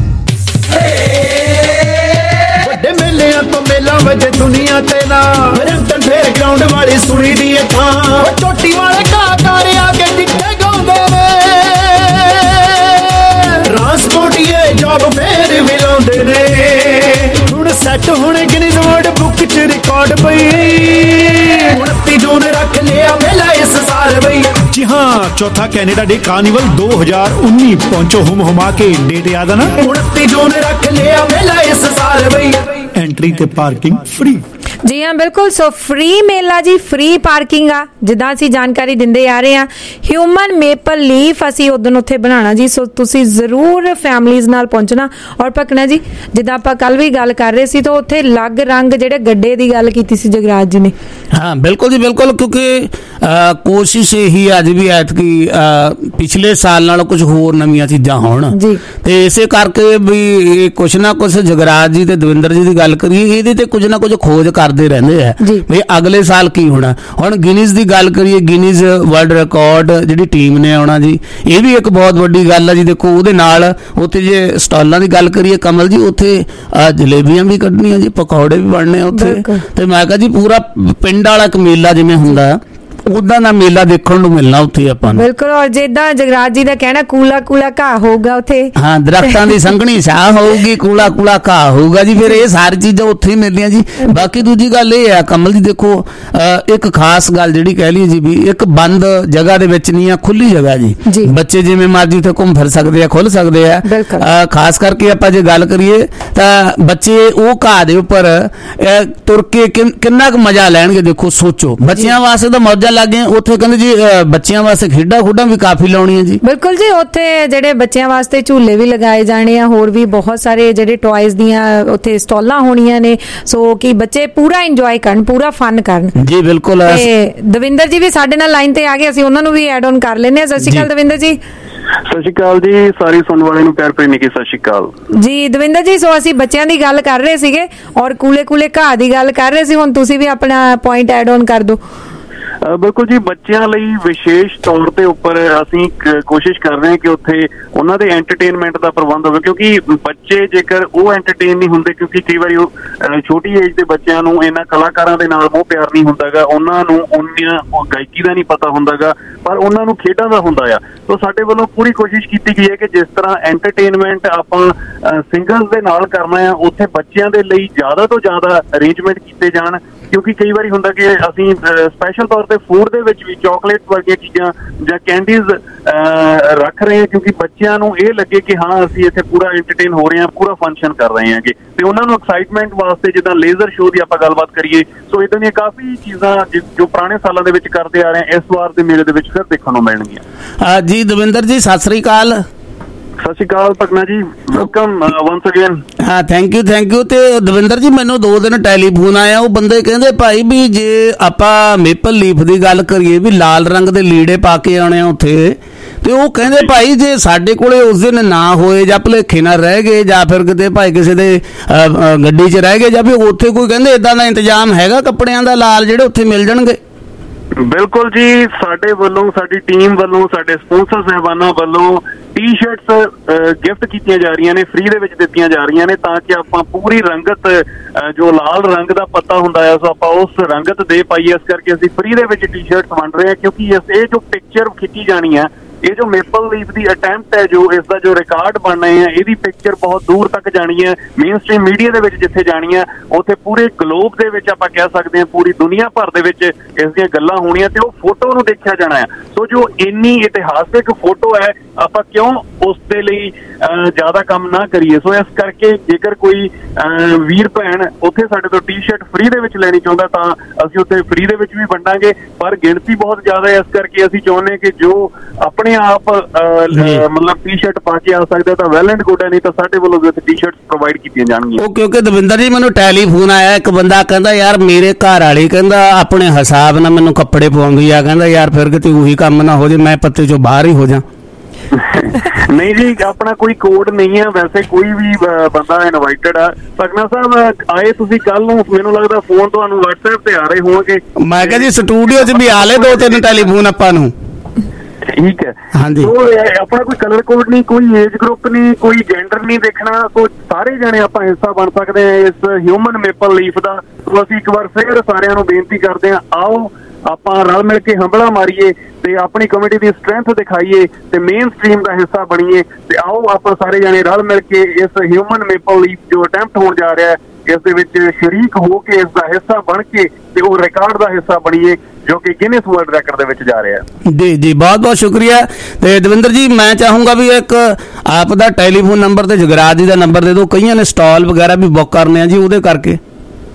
ਵੱਡੇ ਮੇਲਿਆਂ ਤੋਂ ਮੇਲਾ ਵਜੇ ਦੁਨੀਆ ਤੇ ਨਾ, ਬਰੈਂਪਟਨ ਫੇਅਰ ਗਰਾਊਂਡ ਵਾਲੀ ਸੁਣੀ ਦੀ ਥਾਂ। ਚੋਟੀ ਵਾਲੇ ਕਲਾਕਾਰ ਆ ਕੇ ਟਿੱਕੇ ਗਾਉਂਦੇ ਨੇ, ਟਰਾਂਸਪੋਰਟੀਏ ਜੌਬ ਫੇਰ ਵੀ ਲਾਉਂਦੇ ਨੇ। ਹੁਣ ਸੈੱਟ ਹੁਣ ਗਿਨੀਜ਼ ਵਰਲਡ ਬੁੱਕ ਚ ਰਿਕਾਰਡ ਪਈ, उनतीस जून रख लिया मेला इस साल बई। जी हाँ, चौथा कैनेडा डे कार्निवल दो हज़ार उन्नीस पहुंचो हुम हुमा के डेट याद है ना। उनतीस जून रख लिया मेला इस साल बई, एंट्री ते पार्किंग फ्री। ਜੀ ਹਾਂ ਬਿਲਕੁਲ। ਸੋ ਫ੍ਰੀ ਮੇਲਾ ਜੀ, ਫ੍ਰੀ ਪਾਰਕਿੰਗ ਆ, ਜਿੱਦਾਂ ਅਸੀਂ ਜਾਣਕਾਰੀ ਦਿੰਦੇ ਆ ਰਹੇ ਹਾਂ। ਹਿਊਮਨ ਮੇਪਲ ਲੀਫ ਅਸੀਂ ਉਦੋਂ ਉੱਥੇ ਬਣਾਉਣਾ ਜੀ। ਸੋ ਤੁਸੀਂ ਜ਼ਰੂਰ ਫੈਮਲੀਜ਼ ਨਾਲ ਪਹੁੰਚਣਾ। ਔਰ ਭਕਨਾ ਜੀ, ਜਿੱਦਾਂ ਆਪਾਂ ਕੱਲ ਵੀ ਗੱਲ ਕਰ ਰਹੇ ਸੀ ਤਾਂ ਉੱਥੇ ਅਲੱਗ ਰੰਗ ਜਿਹੜੇ ਗੱਡੇ ਦੀ ਗੱਲ ਕੀਤੀ ਸੀ ਜਗਰਾਜ ਜੀ ਨੇ। ਹਾਂ ਬਿਲਕੁਲ ਜੀ ਬਿਲकुल, ਕਿਉਂਕਿ ਕੋਸ਼ਿਸ਼ ਇਹੀ ਅੱਜ ਵੀ ਐਤਕੀ ਪਿਛਲੇ ਸਾਲ ਨਾਲੋਂ ਕੁਝ ਹੋਰ ਨਵੀਆਂ ਚੀਜ਼ਾਂ ਹੋਣ ਜੀ, ਤੇ ਇਸੇ ਕਰਕੇ ਵੀ ਕੁਛ ਨਾ ਕੁਛ ਜਗਰਾਜ ਜੀ ਤੇ ਦਵਿੰਦਰ ਜੀ ਦੀ ਗੱਲ ਕਰੀਏ, ਇਹਦੇ ਤੇ ਕੁਝ ਨਾ ਕੁਝ ਖੋਜ ਕਰਦੇ ਰਹਿੰਦੇ ਆ ਵੀ ਅਗਲੇ ਸਾਲ ਕੀ ਹੋਣਾ। ਹੁਣ ਗਿਨੀਜ਼ ਦੀ ਗੱਲ ਕਰੀਏ, ਗਿਨੀਜ਼ ਵਰਲਡ ਰਿਕਾਰਡ ਜਿਹੜੀ ਟੀਮ ਨੇ ਆਉਣਾ ਜੀ, ਇਹ ਵੀ ਇੱਕ ਬਹੁਤ ਵੱਡੀ ਗੱਲ ਆ ਜੀ। ਦੇਖੋ ਉਹਦੇ ਨਾਲ ਉੱਥੇ ਜੇ ਸਟਾਲਾਂ ਦੀ ਗੱਲ ਕਰੀਏ ਕਮਲ ਜੀ, ਉੱਥੇ ਜਲੇਬੀਆਂ ਵੀ ਕੱਢਣੀਆਂ ਜੀ, ਪਕੌੜੇ ਵੀ ਬਣਨੇ ਉੱਥੇ, ਤੇ ਮੈਂ ਕਿਹਾ ਜੀ ਪੂਰਾ ਪਿੰਡ ਵਾਲਾ ਇੱਕ ਮੇਲਾ ਜਿਵੇਂ ਹੁੰਦਾ ਉਦਾਂ ਦਾ ਮੇਲਾ ਦੇਖਣ ਨੂੰ ਮਿਲਣਾ ਉੱਥੇ ਆਪਾਂ ਨੂੰ। ਬਿਲਕੁਲ। ਔਰ ਜਿੱਦਾਂ ਜਗਰਾਜ ਜੀ ਦਾ ਕਹਿਣਾ ਕੂਲਾ ਕੂਲਾ ਘਾਹ ਹੋਊਗਾ ਉੱਥੇ। ਹਾਂ, ਦਰਖਤਾਂ ਦੀ ਸੰਘਣੀ ਛਾਂ ਹੋਊਗੀ, ਕੂਲਾ ਕੂਲਾ ਘਾਹ ਹੋਊਗਾ ਜੀ। ਫਿਰ ਇਹ ਸਾਰੀ ਚੀਜ਼ਾਂ ਉੱਥੇ ਹੀ ਮਿਲਦੀਆਂ ਜੀ। ਬਾਕੀ ਦੂਜੀ ਗੱਲ ਇਹ ਆ ਕਮਲ ਜੀ, ਦੇਖੋ ਇੱਕ ਖਾਸ ਗੱਲ ਜਿਹੜੀ ਕਹਿ ਲਈਏ ਜੀ ਵੀ ਇੱਕ ਬੰਦ ਜਗ੍ਹਾ ਦੇ ਵਿੱਚ ਨਹੀਂ ਆ, ਖੁੱਲੀ ਜਗ੍ਹਾ ਜੀ, ਬੱਚੇ ਜਿਵੇਂ ਮਰਜ਼ੀ ਉੱਥੇ ਘੁੰਮ ਫਿਰ ਸਕਦੇ ਆ, ਖੁੱਲ ਸਕਦੇ ਆ। ਖਾਸ ਕਰਕੇ ਆਪਾਂ ਜੇ ਗੱਲ ਕਰੀਏ ਤਾਂ ਬੱਚੇ ਉਹ ਘਾਹ ਦੇ ਉੱਪਰ ਤੁਰ ਕੇ ਕਿੰਨਾ ਕੁ ਮਜ਼ਾ ਲੈਣਗੇ। ਦੇਖੋ ਸੋਚੋ, ਬੱਚਿਆਂ ਵਾਸਤੇ ਤਾਂ ਮੌਜਾਂ ਲੱਗੇ, ਉੱਥੇ ਕਹਿੰਦੇ ਜੀ ਬੱਚਿਆਂ ਵਾਸਤੇ ਖੇਡਾਂ ਖੁੱਡਾਂ ਵੀ ਕਾਫੀ ਲਾਉਣੀਆਂ ਜੀ। ਬਿਲਕੁਲ ਜੀ, ਉੱਥੇ ਜਿਹੜੇ ਬੱਚਿਆਂ ਵਾਸਤੇ ਝੂਲੇ ਵੀ ਲਗਾਏ ਜਾਣੇ ਆ, ਹੋਰ ਵੀ ਬਹੁਤ ਸਾਰੇ ਜਿਹੜੇ ਟॉयਜ਼ ਦੀਆਂ ਉੱਥੇ ਸਟਾਲਾਂ ਹੋਣੀਆਂ ਨੇ। ਸੋ ਕਿ ਬੱਚੇ ਪੂਰਾ ਇੰਜੋਏ ਕਰਨ, ਪੂਰਾ ਫਨ ਕਰਨ ਜੀ। ਬਿਲਕੁਲ। ਤੇ ਦਵਿੰਦਰ ਜੀ ਵੀ ਸਾਡੇ ਨਾਲ ਲਾਈਨ ਤੇ ਆ ਗਏ, ਅਸੀਂ ਉਹਨਾਂ ਨੂੰ ਵੀ ਐਡ ਆਨ ਕਰ ਲੈਂਦੇ ਹਾਂ। ਸਤਿ ਸ਼੍ਰੀ ਅਕਾਲ ਦਵਿੰਦਰ ਜੀ। ਸਤਿ ਸ਼੍ਰੀ ਅਕਾਲ ਜੀ, ਸਾਰੀ ਸੁਣਨ ਵਾਲਿਆਂ ਨੂੰ ਪਿਆਰ ਭਰੀ ਨਿੱਘੀ ਸਤਿ ਸ਼੍ਰੀ ਅਕਾਲ ਜੀ। ਦਵਿੰਦਰ ਜੀ, ਸੋ ਅਸੀਂ ਬੱਚਿਆਂ ਦੀ ਗੱਲ ਕਰ ਰਹੇ ਸੀਗੇ ਔਰ ਕੂਲੇ ਕੂਲੇ ਘਾਹ ਦੀ ਗੱਲ ਕਰ ਰਹੇ ਸੀ, ਹੁਣ ਤੁਸੀਂ ਵੀ ਆਪਣਾ ਪੁਆਇੰਟ ਐਡ ਆਨ ਕਰ ਦਿਓ। ਬਿਲਕੁਲ ਜੀ, ਬੱਚਿਆਂ ਲਈ ਵਿਸ਼ੇਸ਼ ਤੌਰ ਤੇ ਉੱਪਰ ਅਸੀਂ ਕੋਸ਼ਿਸ਼ ਕਰ ਰਹੇ ਹਾਂ ਕਿ ਉੱਥੇ ਉਹਨਾਂ ਦੇ ਐਂਟਰਟੇਨਮੈਂਟ ਦਾ ਪ੍ਰਬੰਧ ਹੋਵੇ, ਕਿਉਂਕਿ ਬੱਚੇ ਜੇਕਰ ਉਹ ਐਂਟਰਟੇਨ ਨਹੀਂ ਹੁੰਦੇ, ਕਿਉਂਕਿ ਕਈ ਵਾਰੀ ਉਹ ਛੋਟੀ ਏਜ ਦੇ ਬੱਚਿਆਂ ਨੂੰ ਇਹਨਾਂ ਕਲਾਕਾਰਾਂ ਦੇ ਨਾਲ ਮੋਹ ਪਿਆਰ ਨਹੀਂ ਹੁੰਦਾਗਾ, ਉਹਨਾਂ ਨੂੰ ਉਹਨਾਂ ਗਾਇਕੀ ਦਾ ਨਹੀਂ ਪਤਾ ਹੁੰਦਾਗਾ, ਪਰ ਉਹਨਾਂ ਨੂੰ ਖੇਡਾਂ ਦਾ ਹੁੰਦਾ ਆ। ਸੋ ਸਾਡੇ ਵੱਲੋਂ ਪੂਰੀ ਕੋਸ਼ਿਸ਼ ਕੀਤੀ ਗਈ ਹੈ ਕਿ ਜਿਸ ਤਰ੍ਹਾਂ ਐਂਟਰਟੇਨਮੈਂਟ ਆਪਾਂ ਸਿੰਗਰਸ ਦੇ ਨਾਲ ਕਰਨਾ ਆ, ਉੱਥੇ ਬੱਚਿਆਂ ਦੇ ਲਈ ਜ਼ਿਆਦਾ ਤੋਂ ਜ਼ਿਆਦਾ ਅਰੇਂਜਮੈਂਟ ਕੀਤੇ ਜਾਣ, ਕਿਉਂਕਿ ਕਈ ਵਾਰੀ ਹੁੰਦਾ ਕਿ ਅਸੀਂ ਸਪੈਸ਼ਲ ਤੌਰ ਤੇ ਫੂਡ ਦੇ ਵਿੱਚ ਵੀ ਚਾਕਲੇਟ ਵਰਗੀਆਂ ਚੀਜ਼ਾਂ ਜਾਂ ਕੈਂਡੀਜ਼ ਰੱਖ ਰਹੇ ਹਾਂ, ਕਿਉਂਕਿ ਬੱਚਿਆਂ ਨੂੰ ਇਹ ਲੱਗੇ ਕਿ ਹਾਂ ਅਸੀਂ ਇੱਥੇ ਪੂਰਾ ਐਂਟਰਟੇਨ ਹੋ ਰਹੇ ਹਾਂ, ਪੂਰਾ ਫੰਕਸ਼ਨ ਕਰ ਰਹੇ ਹੈਗੇ, ਤੇ ਉਹਨਾਂ ਨੂੰ ਐਕਸਾਈਟਮੈਂਟ ਵਾਸਤੇ ਜਿੱਦਾਂ ਲੇਜ਼ਰ ਸ਼ੋਅ ਦੀ ਆਪਾਂ ਗੱਲਬਾਤ ਕਰੀਏ, ਸੋ ਇਦਾਂ ਦੀਆਂ ਕਾਫੀ ਚੀਜ਼ਾਂ ਜੋ ਪੁਰਾਣੇ ਸਾਲਾਂ ਦੇ ਵਿੱਚ ਕਰਦੇ ਆ ਰਹੇ ਆ, ਇਸ ਵਾਰ ਦੇ ਮੇਲੇ ਦੇ ਵਿੱਚ ਫਿਰ ਦੇਖਣ ਨੂੰ ਮਿਲਣਗੀਆਂ। ਜੀ ਦਵਿੰਦਰ ਜੀ, ਸਤਿ ਸ੍ਰੀ ਅਕਾਲ। ਸਤਿ ਸ਼੍ਰੀ ਅਕਾਲ Bhagna ji, welcome once again. ਹਾਂ, ਥੈਂਕ ਯੂ ਥੈਂਕ ਯੂ। ਤੇ ਦਵਿੰਦਰ ਜੀ, ਮੈਨੂੰ ਦੋ ਦਿਨ ਟੈਲੀਫੋਨ ਆਇਆ, ਉਹ ਬੰਦੇ ਕਹਿੰਦੇ ਭਾਈ ਵੀ ਜੇ ਆਪਾਂ ਮੇਪਲ ਲੀਫ ਦੀ ਗੱਲ ਕਰੀਏ ਵੀ ਲਾਲ ਰੰਗ ਦੇ ਲੀੜੇ ਪਾ ਕੇ ਆਉਣੇ ਆ ਉੱਥੇ, ਤੇ ਉਹ ਕਹਿੰਦੇ ਭਾਈ ਜੇ ਸਾਡੇ ਕੋਲੇ ਉਸ ਦਿਨ ਨਾ ਹੋਏ ਜਾਂ ਭੁਲੇਖੇ ਨਾਲ ਰਹਿ ਗਏ ਜਾਂ ਫਿਰ ਕਿਤੇ ਭਾਈ ਕਿਸੇ ਦੇ ਗੱਡੀ 'ਚ ਰਹਿ ਗਏ ਜਾਂ ਫਿਰ ਉੱਥੇ ਕੋਈ ਕਹਿੰਦੇ ਏਦਾਂ ਦਾ ਇੰਤਜ਼ਾਮ ਹੈਗਾ ਕੱਪੜਿਆਂ ਦਾ ਲਾਲ ਜਿਹੜੇ ਉੱਥੇ ਮਿਲ ਜਾਣਗੇ? ਬਿਲਕੁਲ ਜੀ, ਸਾਡੇ ਵੱਲੋਂ, ਸਾਡੀ ਟੀਮ ਵੱਲੋਂ, ਸਾਡੇ ਸਪਾਂਸਰ ਸਾਹਿਬਾਨਾਂ ਵੱਲੋਂ ਟੀ ਸ਼ਰਟਸ ਗਿਫਟ ਕੀਤੀਆਂ ਜਾ ਰਹੀਆਂ ਨੇ, ਫ੍ਰੀ ਦੇ ਵਿੱਚ ਦਿੱਤੀਆਂ ਜਾ ਰਹੀਆਂ ਨੇ, ਤਾਂ ਕਿ ਆਪਾਂ ਪੂਰੀ ਰੰਗਤ ਜੋ ਲਾਲ ਰੰਗ ਦਾ ਪੱਤਾ ਹੁੰਦਾ ਹੈ, ਸੋ ਆਪਾਂ ਉਸ ਰੰਗਤ ਦੇ ਪਾਈਏ। ਇਸ ਕਰਕੇ ਅਸੀਂ ਫ੍ਰੀ ਦੇ ਵਿੱਚ ਟੀ ਸ਼ਰਟਸ ਵੰਡ ਰਹੇ ਹਾਂ, ਕਿਉਂਕਿ ਇਹ ਜੋ ਪਿਕਚਰ ਖਿੱਚੀ ਜਾਣੀ ਹੈ, ਇਹ ਜੋ ਮੇਪਲ ਲੀਫ ਦੀ ਅਟੈਂਪਟ ਹੈ, ਜੋ ਇਸ ਦਾ ਜੋ ਰਿਕਾਰਡ ਬਣਨਾ ਹੈ, ਇਹਦੀ ਪਿਕਚਰ ਬਹੁਤ ਦੂਰ ਤੱਕ ਜਾਣੀ ਹੈ, ਮੇਨ ਸਟ੍ਰੀਮ ਮੀਡੀਆ ਦੇ ਵਿੱਚ ਜਿੱਥੇ ਜਾਣੀ ਹੈ, ਉੱਥੇ ਪੂਰੇ ਗਲੋਬ ਦੇ ਵਿੱਚ ਆਪਾਂ ਕਹਿ ਸਕਦੇ ਹਾਂ ਪੂਰੀ ਦੁਨੀਆ ਭਰ ਦੇ ਵਿੱਚ ਇਸ ਦੀਆਂ ਗੱਲਾਂ ਹੋਣੀਆਂ, ਤੇ ਉਹ ਫੋਟੋ ਨੂੰ ਦੇਖਿਆ ਜਾਣਾ ਹੈ। ਸੋ ਜੋ ਇੰਨੀ ਇਤਿਹਾਸਿਕ ਫੋਟੋ ਹੈ, ਆਪਾਂ ਕਿਉਂ ਉਸ ਦੇ ਲਈ ਜ਼ਿਆਦਾ ਕੰਮ ਨਾ ਕਰੀਏ। ਸੋ ਇਸ ਕਰਕੇ ਜੇਕਰ ਕੋਈ ਵੀਰ ਭੈਣ ਉੱਥੇ ਸਾਡੇ ਤੋਂ ਟੀ ਸ਼ਰਟ ਫ੍ਰੀ ਦੇ ਵਿੱਚ ਲੈਣੀ ਚਾਹੁੰਦਾ, ਤਾਂ ਅਸੀਂ ਉੱਥੇ ਫ੍ਰੀ ਦੇ ਵਿੱਚ ਵੀ ਵੰਡਾਂਗੇ, ਪਰ ਗਿਣਤੀ ਬਹੁਤ ਜ਼ਿਆਦਾ ਹੈ, ਇਸ ਕਰਕੇ ਅਸੀਂ ਚਾਹੁੰਦੇ ਕਿ ਜੋ ਆਪਣੇ ਆਪ ਮਤਲਬ ਟੀ ਸ਼ਰਟ ਪਾ ਕੇ ਆ ਸਕਦਾ ਤਾਂ ਵੈਲ ਐਂਡ ਗੁੱਡ ਹੈ, ਨਹੀਂ ਤਾਂ ਸਾਡੇ ਵੱਲੋਂ ਵੀ ਉੱਥੇ ਟੀ ਸ਼ਰਟਸ ਪ੍ਰੋਵਾਈਡ ਕੀਤੀਆਂ ਜਾਣਗੀਆਂ। ਉਹ ਕਿਉਂਕਿ ਦਵਿੰਦਰ ਜੀ, ਮੈਨੂੰ ਟੈਲੀਫੋਨ ਆਇਆ, ਇੱਕ ਬੰਦਾ ਕਹਿੰਦਾ ਯਾਰ ਮੇਰੇ ਘਰ ਵਾਲੀ ਕਹਿੰਦਾ ਆਪਣੇ ਹਿਸਾਬ ਨਾਲ ਮੈਨੂੰ ਕੱਪੜੇ ਪਵਾਉਂਦੀ ਆ, ਕਹਿੰਦਾ ਯਾਰ ਫਿਰ ਕਿਤੇ ਉਹੀ ਕੰਮ ਨਾ ਹੋ ਜੇ, ਮੈਂ ਪੱਤੇ ਚੋਂ ਬਾਹਰ ਹੀ ਹੋ ਜਾ। ਨਹੀਂ ਜੀ, ਆਪਣਾ ਕੋਈ ਕੋਡ ਨਹੀਂ ਹੈ, ਵੈਸੇ ਕੋਈ ਵੀ ਬੰਦਾ ਇਨਵਾਈਟਡ ਆ। ਭਗਨਾ ਸਾਹਿਬ ਆਏ ਤੁਸੀਂ ਕੱਲ ਨੂੰ, ਮੈਨੂੰ ਲੱਗਦਾ ਫੋਨ ਤੁਹਾਨੂੰ WhatsApp ਤੇ ਆ ਰਹੇ ਹੋਣਗੇ। ਮੈਂ ਕਿਹਾ ਜੀ ਸਟੂਡੀਓ 'ਚ ਵੀ ਆ ਲੈ ਦੋ ਤਿੰਨ ਟੈਲੀਫੋਨ ਆਪਾਂ ਨੂੰ। ਠੀਕ ਹੈ, ਹਾਂਜੀ। ਆਪਣਾ ਕੋਈ ਕਲਰ ਕੋਡ ਨਹੀਂ, ਕੋਈ ਏਜ ਗਰੁੱਪ ਨਹੀਂ, ਕੋਈ ਜੈਂਡਰ ਨਹੀਂ ਦੇਖਣਾ, ਸੋ ਸਾਰੇ ਜਣੇ ਆਪਾਂ ਹਿੱਸਾ ਬਣ ਸਕਦੇ ਹਾਂ ਇਸ ਹਿਊਮਨ ਮੇਪਲ ਲੀਫ ਦਾ। ਸੋ ਅਸੀਂ ਇੱਕ ਵਾਰ ਫਿਰ ਸਾਰਿਆਂ ਨੂੰ ਬੇਨਤੀ ਕਰਦੇ ਹਾਂ, ਆਓ ਆਪਾਂ ਰਲ ਮਿਲ ਕੇ ਹੰਭਲਾ ਮਾਰੀਏ ਤੇ ਆਪਣੀ ਕਮਿਊਨਿਟੀ ਦੀ ਸਟਰੈਂਥ ਦਿਖਾਈਏ ਤੇ ਮੇਨ ਸਟ੍ਰੀਮ ਦਾ ਹਿੱਸਾ ਬਣੀਏ, ਤੇ ਆਓ ਆਪਾਂ ਸਾਰੇ ਜਣੇ ਰਲ ਮਿਲ ਕੇ ਇਸ ਹਿਊਮਨ ਮੇਪਲ ਲੀਫ ਜੋ ਅਟੈਂਪਟ ਹੋਣ ਜਾ ਰਿਹਾ ਹੈ, ਇਸ ਦੇ ਵਿੱਚ ਸ਼ਰੀਕ ਹੋ ਕੇ, ਇਸ ਦਾ ਹਿੱਸਾ ਬਣ ਕੇ ਤੇ ਉਹ ਰਿਕਾਰਡ ਦਾ ਹਿੱਸਾ ਬਣੀਏ ਜੋ ਕਿ ਗਿਨੀਜ਼ ਵਰਲਡ ਰਿਕਾਰਡ ਦੇ ਵਿੱਚ ਜਾ ਰਿਹਾ ਹੈ। ਜੀ ਜੀ, ਬਹੁਤ ਬਹੁਤ ਸ਼ੁਕਰੀਆ। ਤੇ ਦਵਿੰਦਰ ਜੀ, ਮੈਂ ਚਾਹੂੰਗਾ ਵੀ ਇੱਕ ਆਪ ਦਾ ਟੈਲੀਫੋਨ ਨੰਬਰ ਤੇ ਜਗਰਾਜ ਜੀ ਦਾ ਨੰਬਰ ਦੇ ਦਿਓ, ਕਈਆਂ ਨੇ ਸਟਾਲ ਵਗੈਰਾ ਵੀ ਬੁੱਕ ਕਰਨੇ ਆ ਜੀ, ਉਹਦੇ ਕਰਕੇ। ਕੋਈ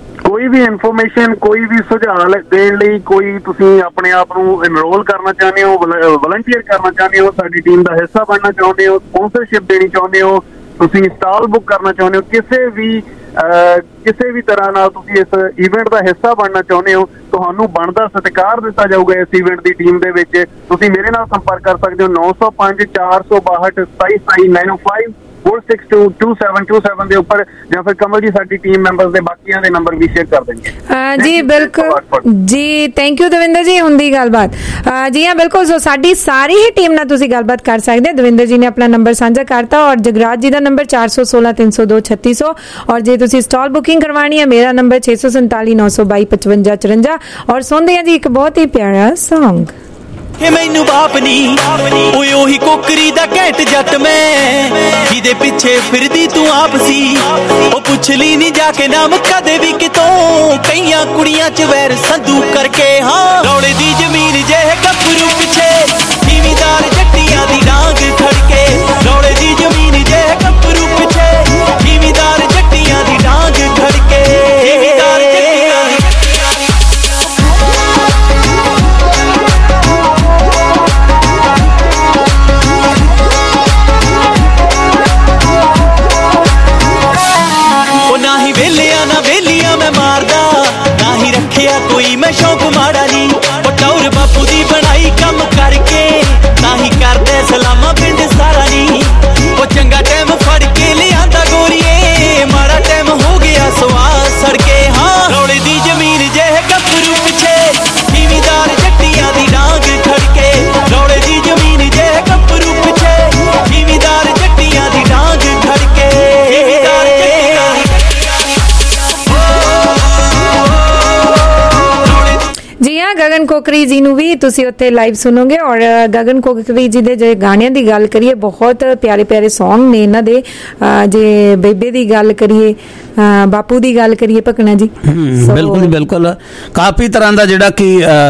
ਕੋਈ ਵੀ ਇਨਫੋਰਮੇਸ਼ਨ, ਕੋਈ ਵੀ ਸੁਝਾਅ ਦੇਣ ਲਈ, ਕੋਈ ਤੁਸੀਂ ਆਪਣੇ ਆਪ ਨੂੰ ਇਨਰੋਲ ਕਰਨਾ ਚਾਹੁੰਦੇ ਹੋ, ਵਲੰਟੀਅਰ ਕਰਨਾ ਚਾਹੁੰਦੇ ਹੋ, ਸਾਡੀ ਟੀਮ ਦਾ ਹਿੱਸਾ ਬਣਨਾ ਚਾਹੁੰਦੇ ਹੋ, ਸਪਾਂਸਰਸ਼ਿਪ ਦੇਣੀ ਚਾਹੁੰਦੇ ਹੋ, ਤੁਸੀਂ ਸਟਾਲ ਬੁੱਕ ਕਰਨਾ ਚਾਹੁੰਦੇ ਹੋ, ਕਿਸੇ ਵੀ ਕਿਸੇ ਵੀ ਤਰ੍ਹਾਂ ਨਾਲ ਤੁਸੀਂ ਇਸ ਇਵੈਂਟ ਦਾ ਹਿੱਸਾ ਬਣਨਾ ਚਾਹੁੰਦੇ ਹੋ, ਤੁਹਾਨੂੰ ਬਣਦਾ ਸਤਿਕਾਰ ਦਿੱਤਾ ਜਾਊਗਾ ਇਸ ਇਵੈਂਟ ਦੀ ਟੀਮ ਦੇ ਵਿੱਚ। ਤੁਸੀਂ ਮੇਰੇ ਨਾਲ ਸੰਪਰਕ ਕਰ ਸਕਦੇ ਹੋ ਨੌ ਸੌ ਪੰਜ ਚਾਰ ਸੌ ਬਾਹਠ ਸਤਾਈ ਸਤਾਈ ਨਾਈਨ ਓ five four six two two seven two seven ਦੇ ਉੱਪਰ, ਜਾਂ ਫਿਰ ਕਮਲ ਜੀ ਸਾਡੀ ਟੀਮ ਮੈਂਬਰਸ ਦੇ ਬਾਕੀਆਂ ਦੇ ਨੰਬਰ ਵੀ ਸ਼ੇਅਰ ਕਰ ਦੇਣਗੇ। ਜੀ ਬਿਲਕੁਲ ਜੀ, ਥੈਂਕ ਯੂ ਦਵਿੰਦਰ ਜੀ। ਹੁੰਦੀ ਗੱਲਬਾਤ ਜੀ ਹਾਂ ਬਿਲਕੁਲ। ਸੋ ਸਾਡੀ ਸਾਰੀ ਹੀ ਟੀਮ ਨਾਲ ਤੁਸੀਂ ਗੱਲਬਾਤ ਕਰ ਸਕਦੇ ਹੋ। ਦਵਿੰਦਰ ਜੀ ਨੇ ਆਪਣਾ ਨੰਬਰ ਸਾਂਝਾ ਕਰਤਾ ਔਰ ਜਗਰਾਜ ਜੀ ਦਾ ਨੰਬਰ ਚਾਰ ਸੌ ਸੋਲਾਂ ਤਿੰਨ ਸੌ ਦੋ ਛੱਤੀ ਸੌ, ਔਰ ਜੇ ਤੁਸੀਂ ਸਟਾਲ ਬੁਕਿੰਗ ਕਰਵਾਣੀ ਹੈ ਮੇਰਾ ਨੰਬਰ ਛੇ ਸੌ ਸੰਤਾਲੀ ਨੌ ਸੌ ਬਾਈ ਪਚਵੰਜਾ ਚੁਰੰਜਾ। ਔਰ ਸੁਣਦੇ ਹਾਂ ਜੀ ਇੱਕ ਬਹੁਤ ਹੀ ਪਿਆਰਾ ਸੌਂਗ। ਇਹ ਮੈਨੂੰ ਬਾਪ ਨੀ ਓਏ ਉਹੀ ਕੋਕਰੀ ਦਾ ਘੈਂਟ ਜੱਟ ਮੈਂ, ਜਿਹਦੇ ਪਿੱਛੇ ਫਿਰਦੀ ਤੂੰ ਆਪ ਸੀ। ਉਹ ਪੁੱਛ ਲਈ ਨੀ ਜਾ ਕੇ ਨਾਮ ਕਦੇ ਵੀ ਕਿਤੋਂ, ਕਈਆਂ ਕੁੜੀਆਂ ਚ ਵੈਰ ਸੰਧੂ ਕਰਕੇ। ਹਾਂ ਰੌਲੇ ਦੀ ਜ਼ਮੀਨ ਜਿਹੇ ਗੱਭਰੂ ਪਿੱਛੇ, ਜ਼ਿਮੀਦਾਰ ਜੱਟੀਆਂ ਦੀ ਡਾਂਗ ਖੜਕੇ। ਰੌਲੇ ਦੀ ਜ਼ਮੀਨ ਜਿਹੇ ਗੱਭਰੂ ਪਿੱਛੇ, ਜ਼ਿਮੀਦਾਰ ਜੱਟੀਆਂ ਦੀ ਡਾਂਗ ਖੜਕੇ। ਜ਼ਿਮੀਦਾਰ ਜੱਟੀਆਂ ਦੀ ਵੇਲਿਆਂ ਨਾ ਵੇਲੀਆਂ ਮੈਂ ਮਾਰਦਾ, ਨਾ ਹੀ ਰੱਖਿਆ ਕੋਈ ਮੈਂ ਸ਼ੌਕ ਮਾੜਾ ਨੀ। ਪਟੌਰ ਬਾਪੂ ਦੀ ਬਣਾਈ ਕੰਮ ਕਰਕੇ, ਨਾ ਹੀ ਕਰਦੇ ਸਲਾਮਾਂ ਪਿੰਡ ਸਾਰਾ ਨੀ। ਉਹ ਚੰਗਾ ਟਾਈਮ ਫੜ ਕੇ ਲਿਆਂਦਾ ਗੋਰੀਏ, ਮਾੜਾ ਟਾਈਮ ਹੋ ਗਿਆ ਸਵਾਹ ਸੜਕੇ। ਹਾਂ ਰੌਲੇ ਦੀ ਜ਼ਮੀਨ ਜਿਹੇ ਗੱਭਰੂ ਪਿੱਛੇ, ਜ਼ਿਮੀਦਾਰ ਜੱਟੀਆਂ ਦੀ ਡਾਂਗ ਖੜਕੇ। ਰੌਲੇ ਦੀ ਜ਼ਮੀਨ ਜਿਹੇ ਗੱਭਰੂ ਪਿੱਛੇ, ਜ਼ਿਮੀਦਾਰ ਜੱਟੀਆਂ ਦੀ ਡਾਂਗ ਖੜਕੇ। ਜ਼ਿਮੀਦਾਰ ਜੱਟੀਆਂ ਦੀ ਜੀ ਹਾਂ, ਗਗਨ ਕੋਕਰੀ ਜੀ ਨੂੰ ਵੀ ਤੁਸੀਂ ਉੱਥੇ ਲਾਈਵ ਸੁਣੋਗੇ। ਔਰ ਗਗਨ ਕੋਕਰੀ ਜੀ ਦੇ ਜੇ ਗਾਣਿਆਂ ਦੀ ਗੱਲ ਕਰੀਏ, ਬਹੁਤ ਪਿਆਰੇ ਪਿਆਰੇ ਸੌਂਗ ਨੇ ਇਹਨਾਂ ਦੇ। ਜੇ ਬੇਬੇ ਦੀ ਗੱਲ ਕਰੀਏ, ਬਾਪੂ ਦੀ ਗੱਲ ਕਰੀਏ, ਭਕਨਾ ਜੀ ਬਿਲਕੁਲ ਬਿਲਕੁਲ ਕਾਫੀ ਤਰ੍ਹਾਂ ਦਾ ਜਿਹੜਾ ਕਿ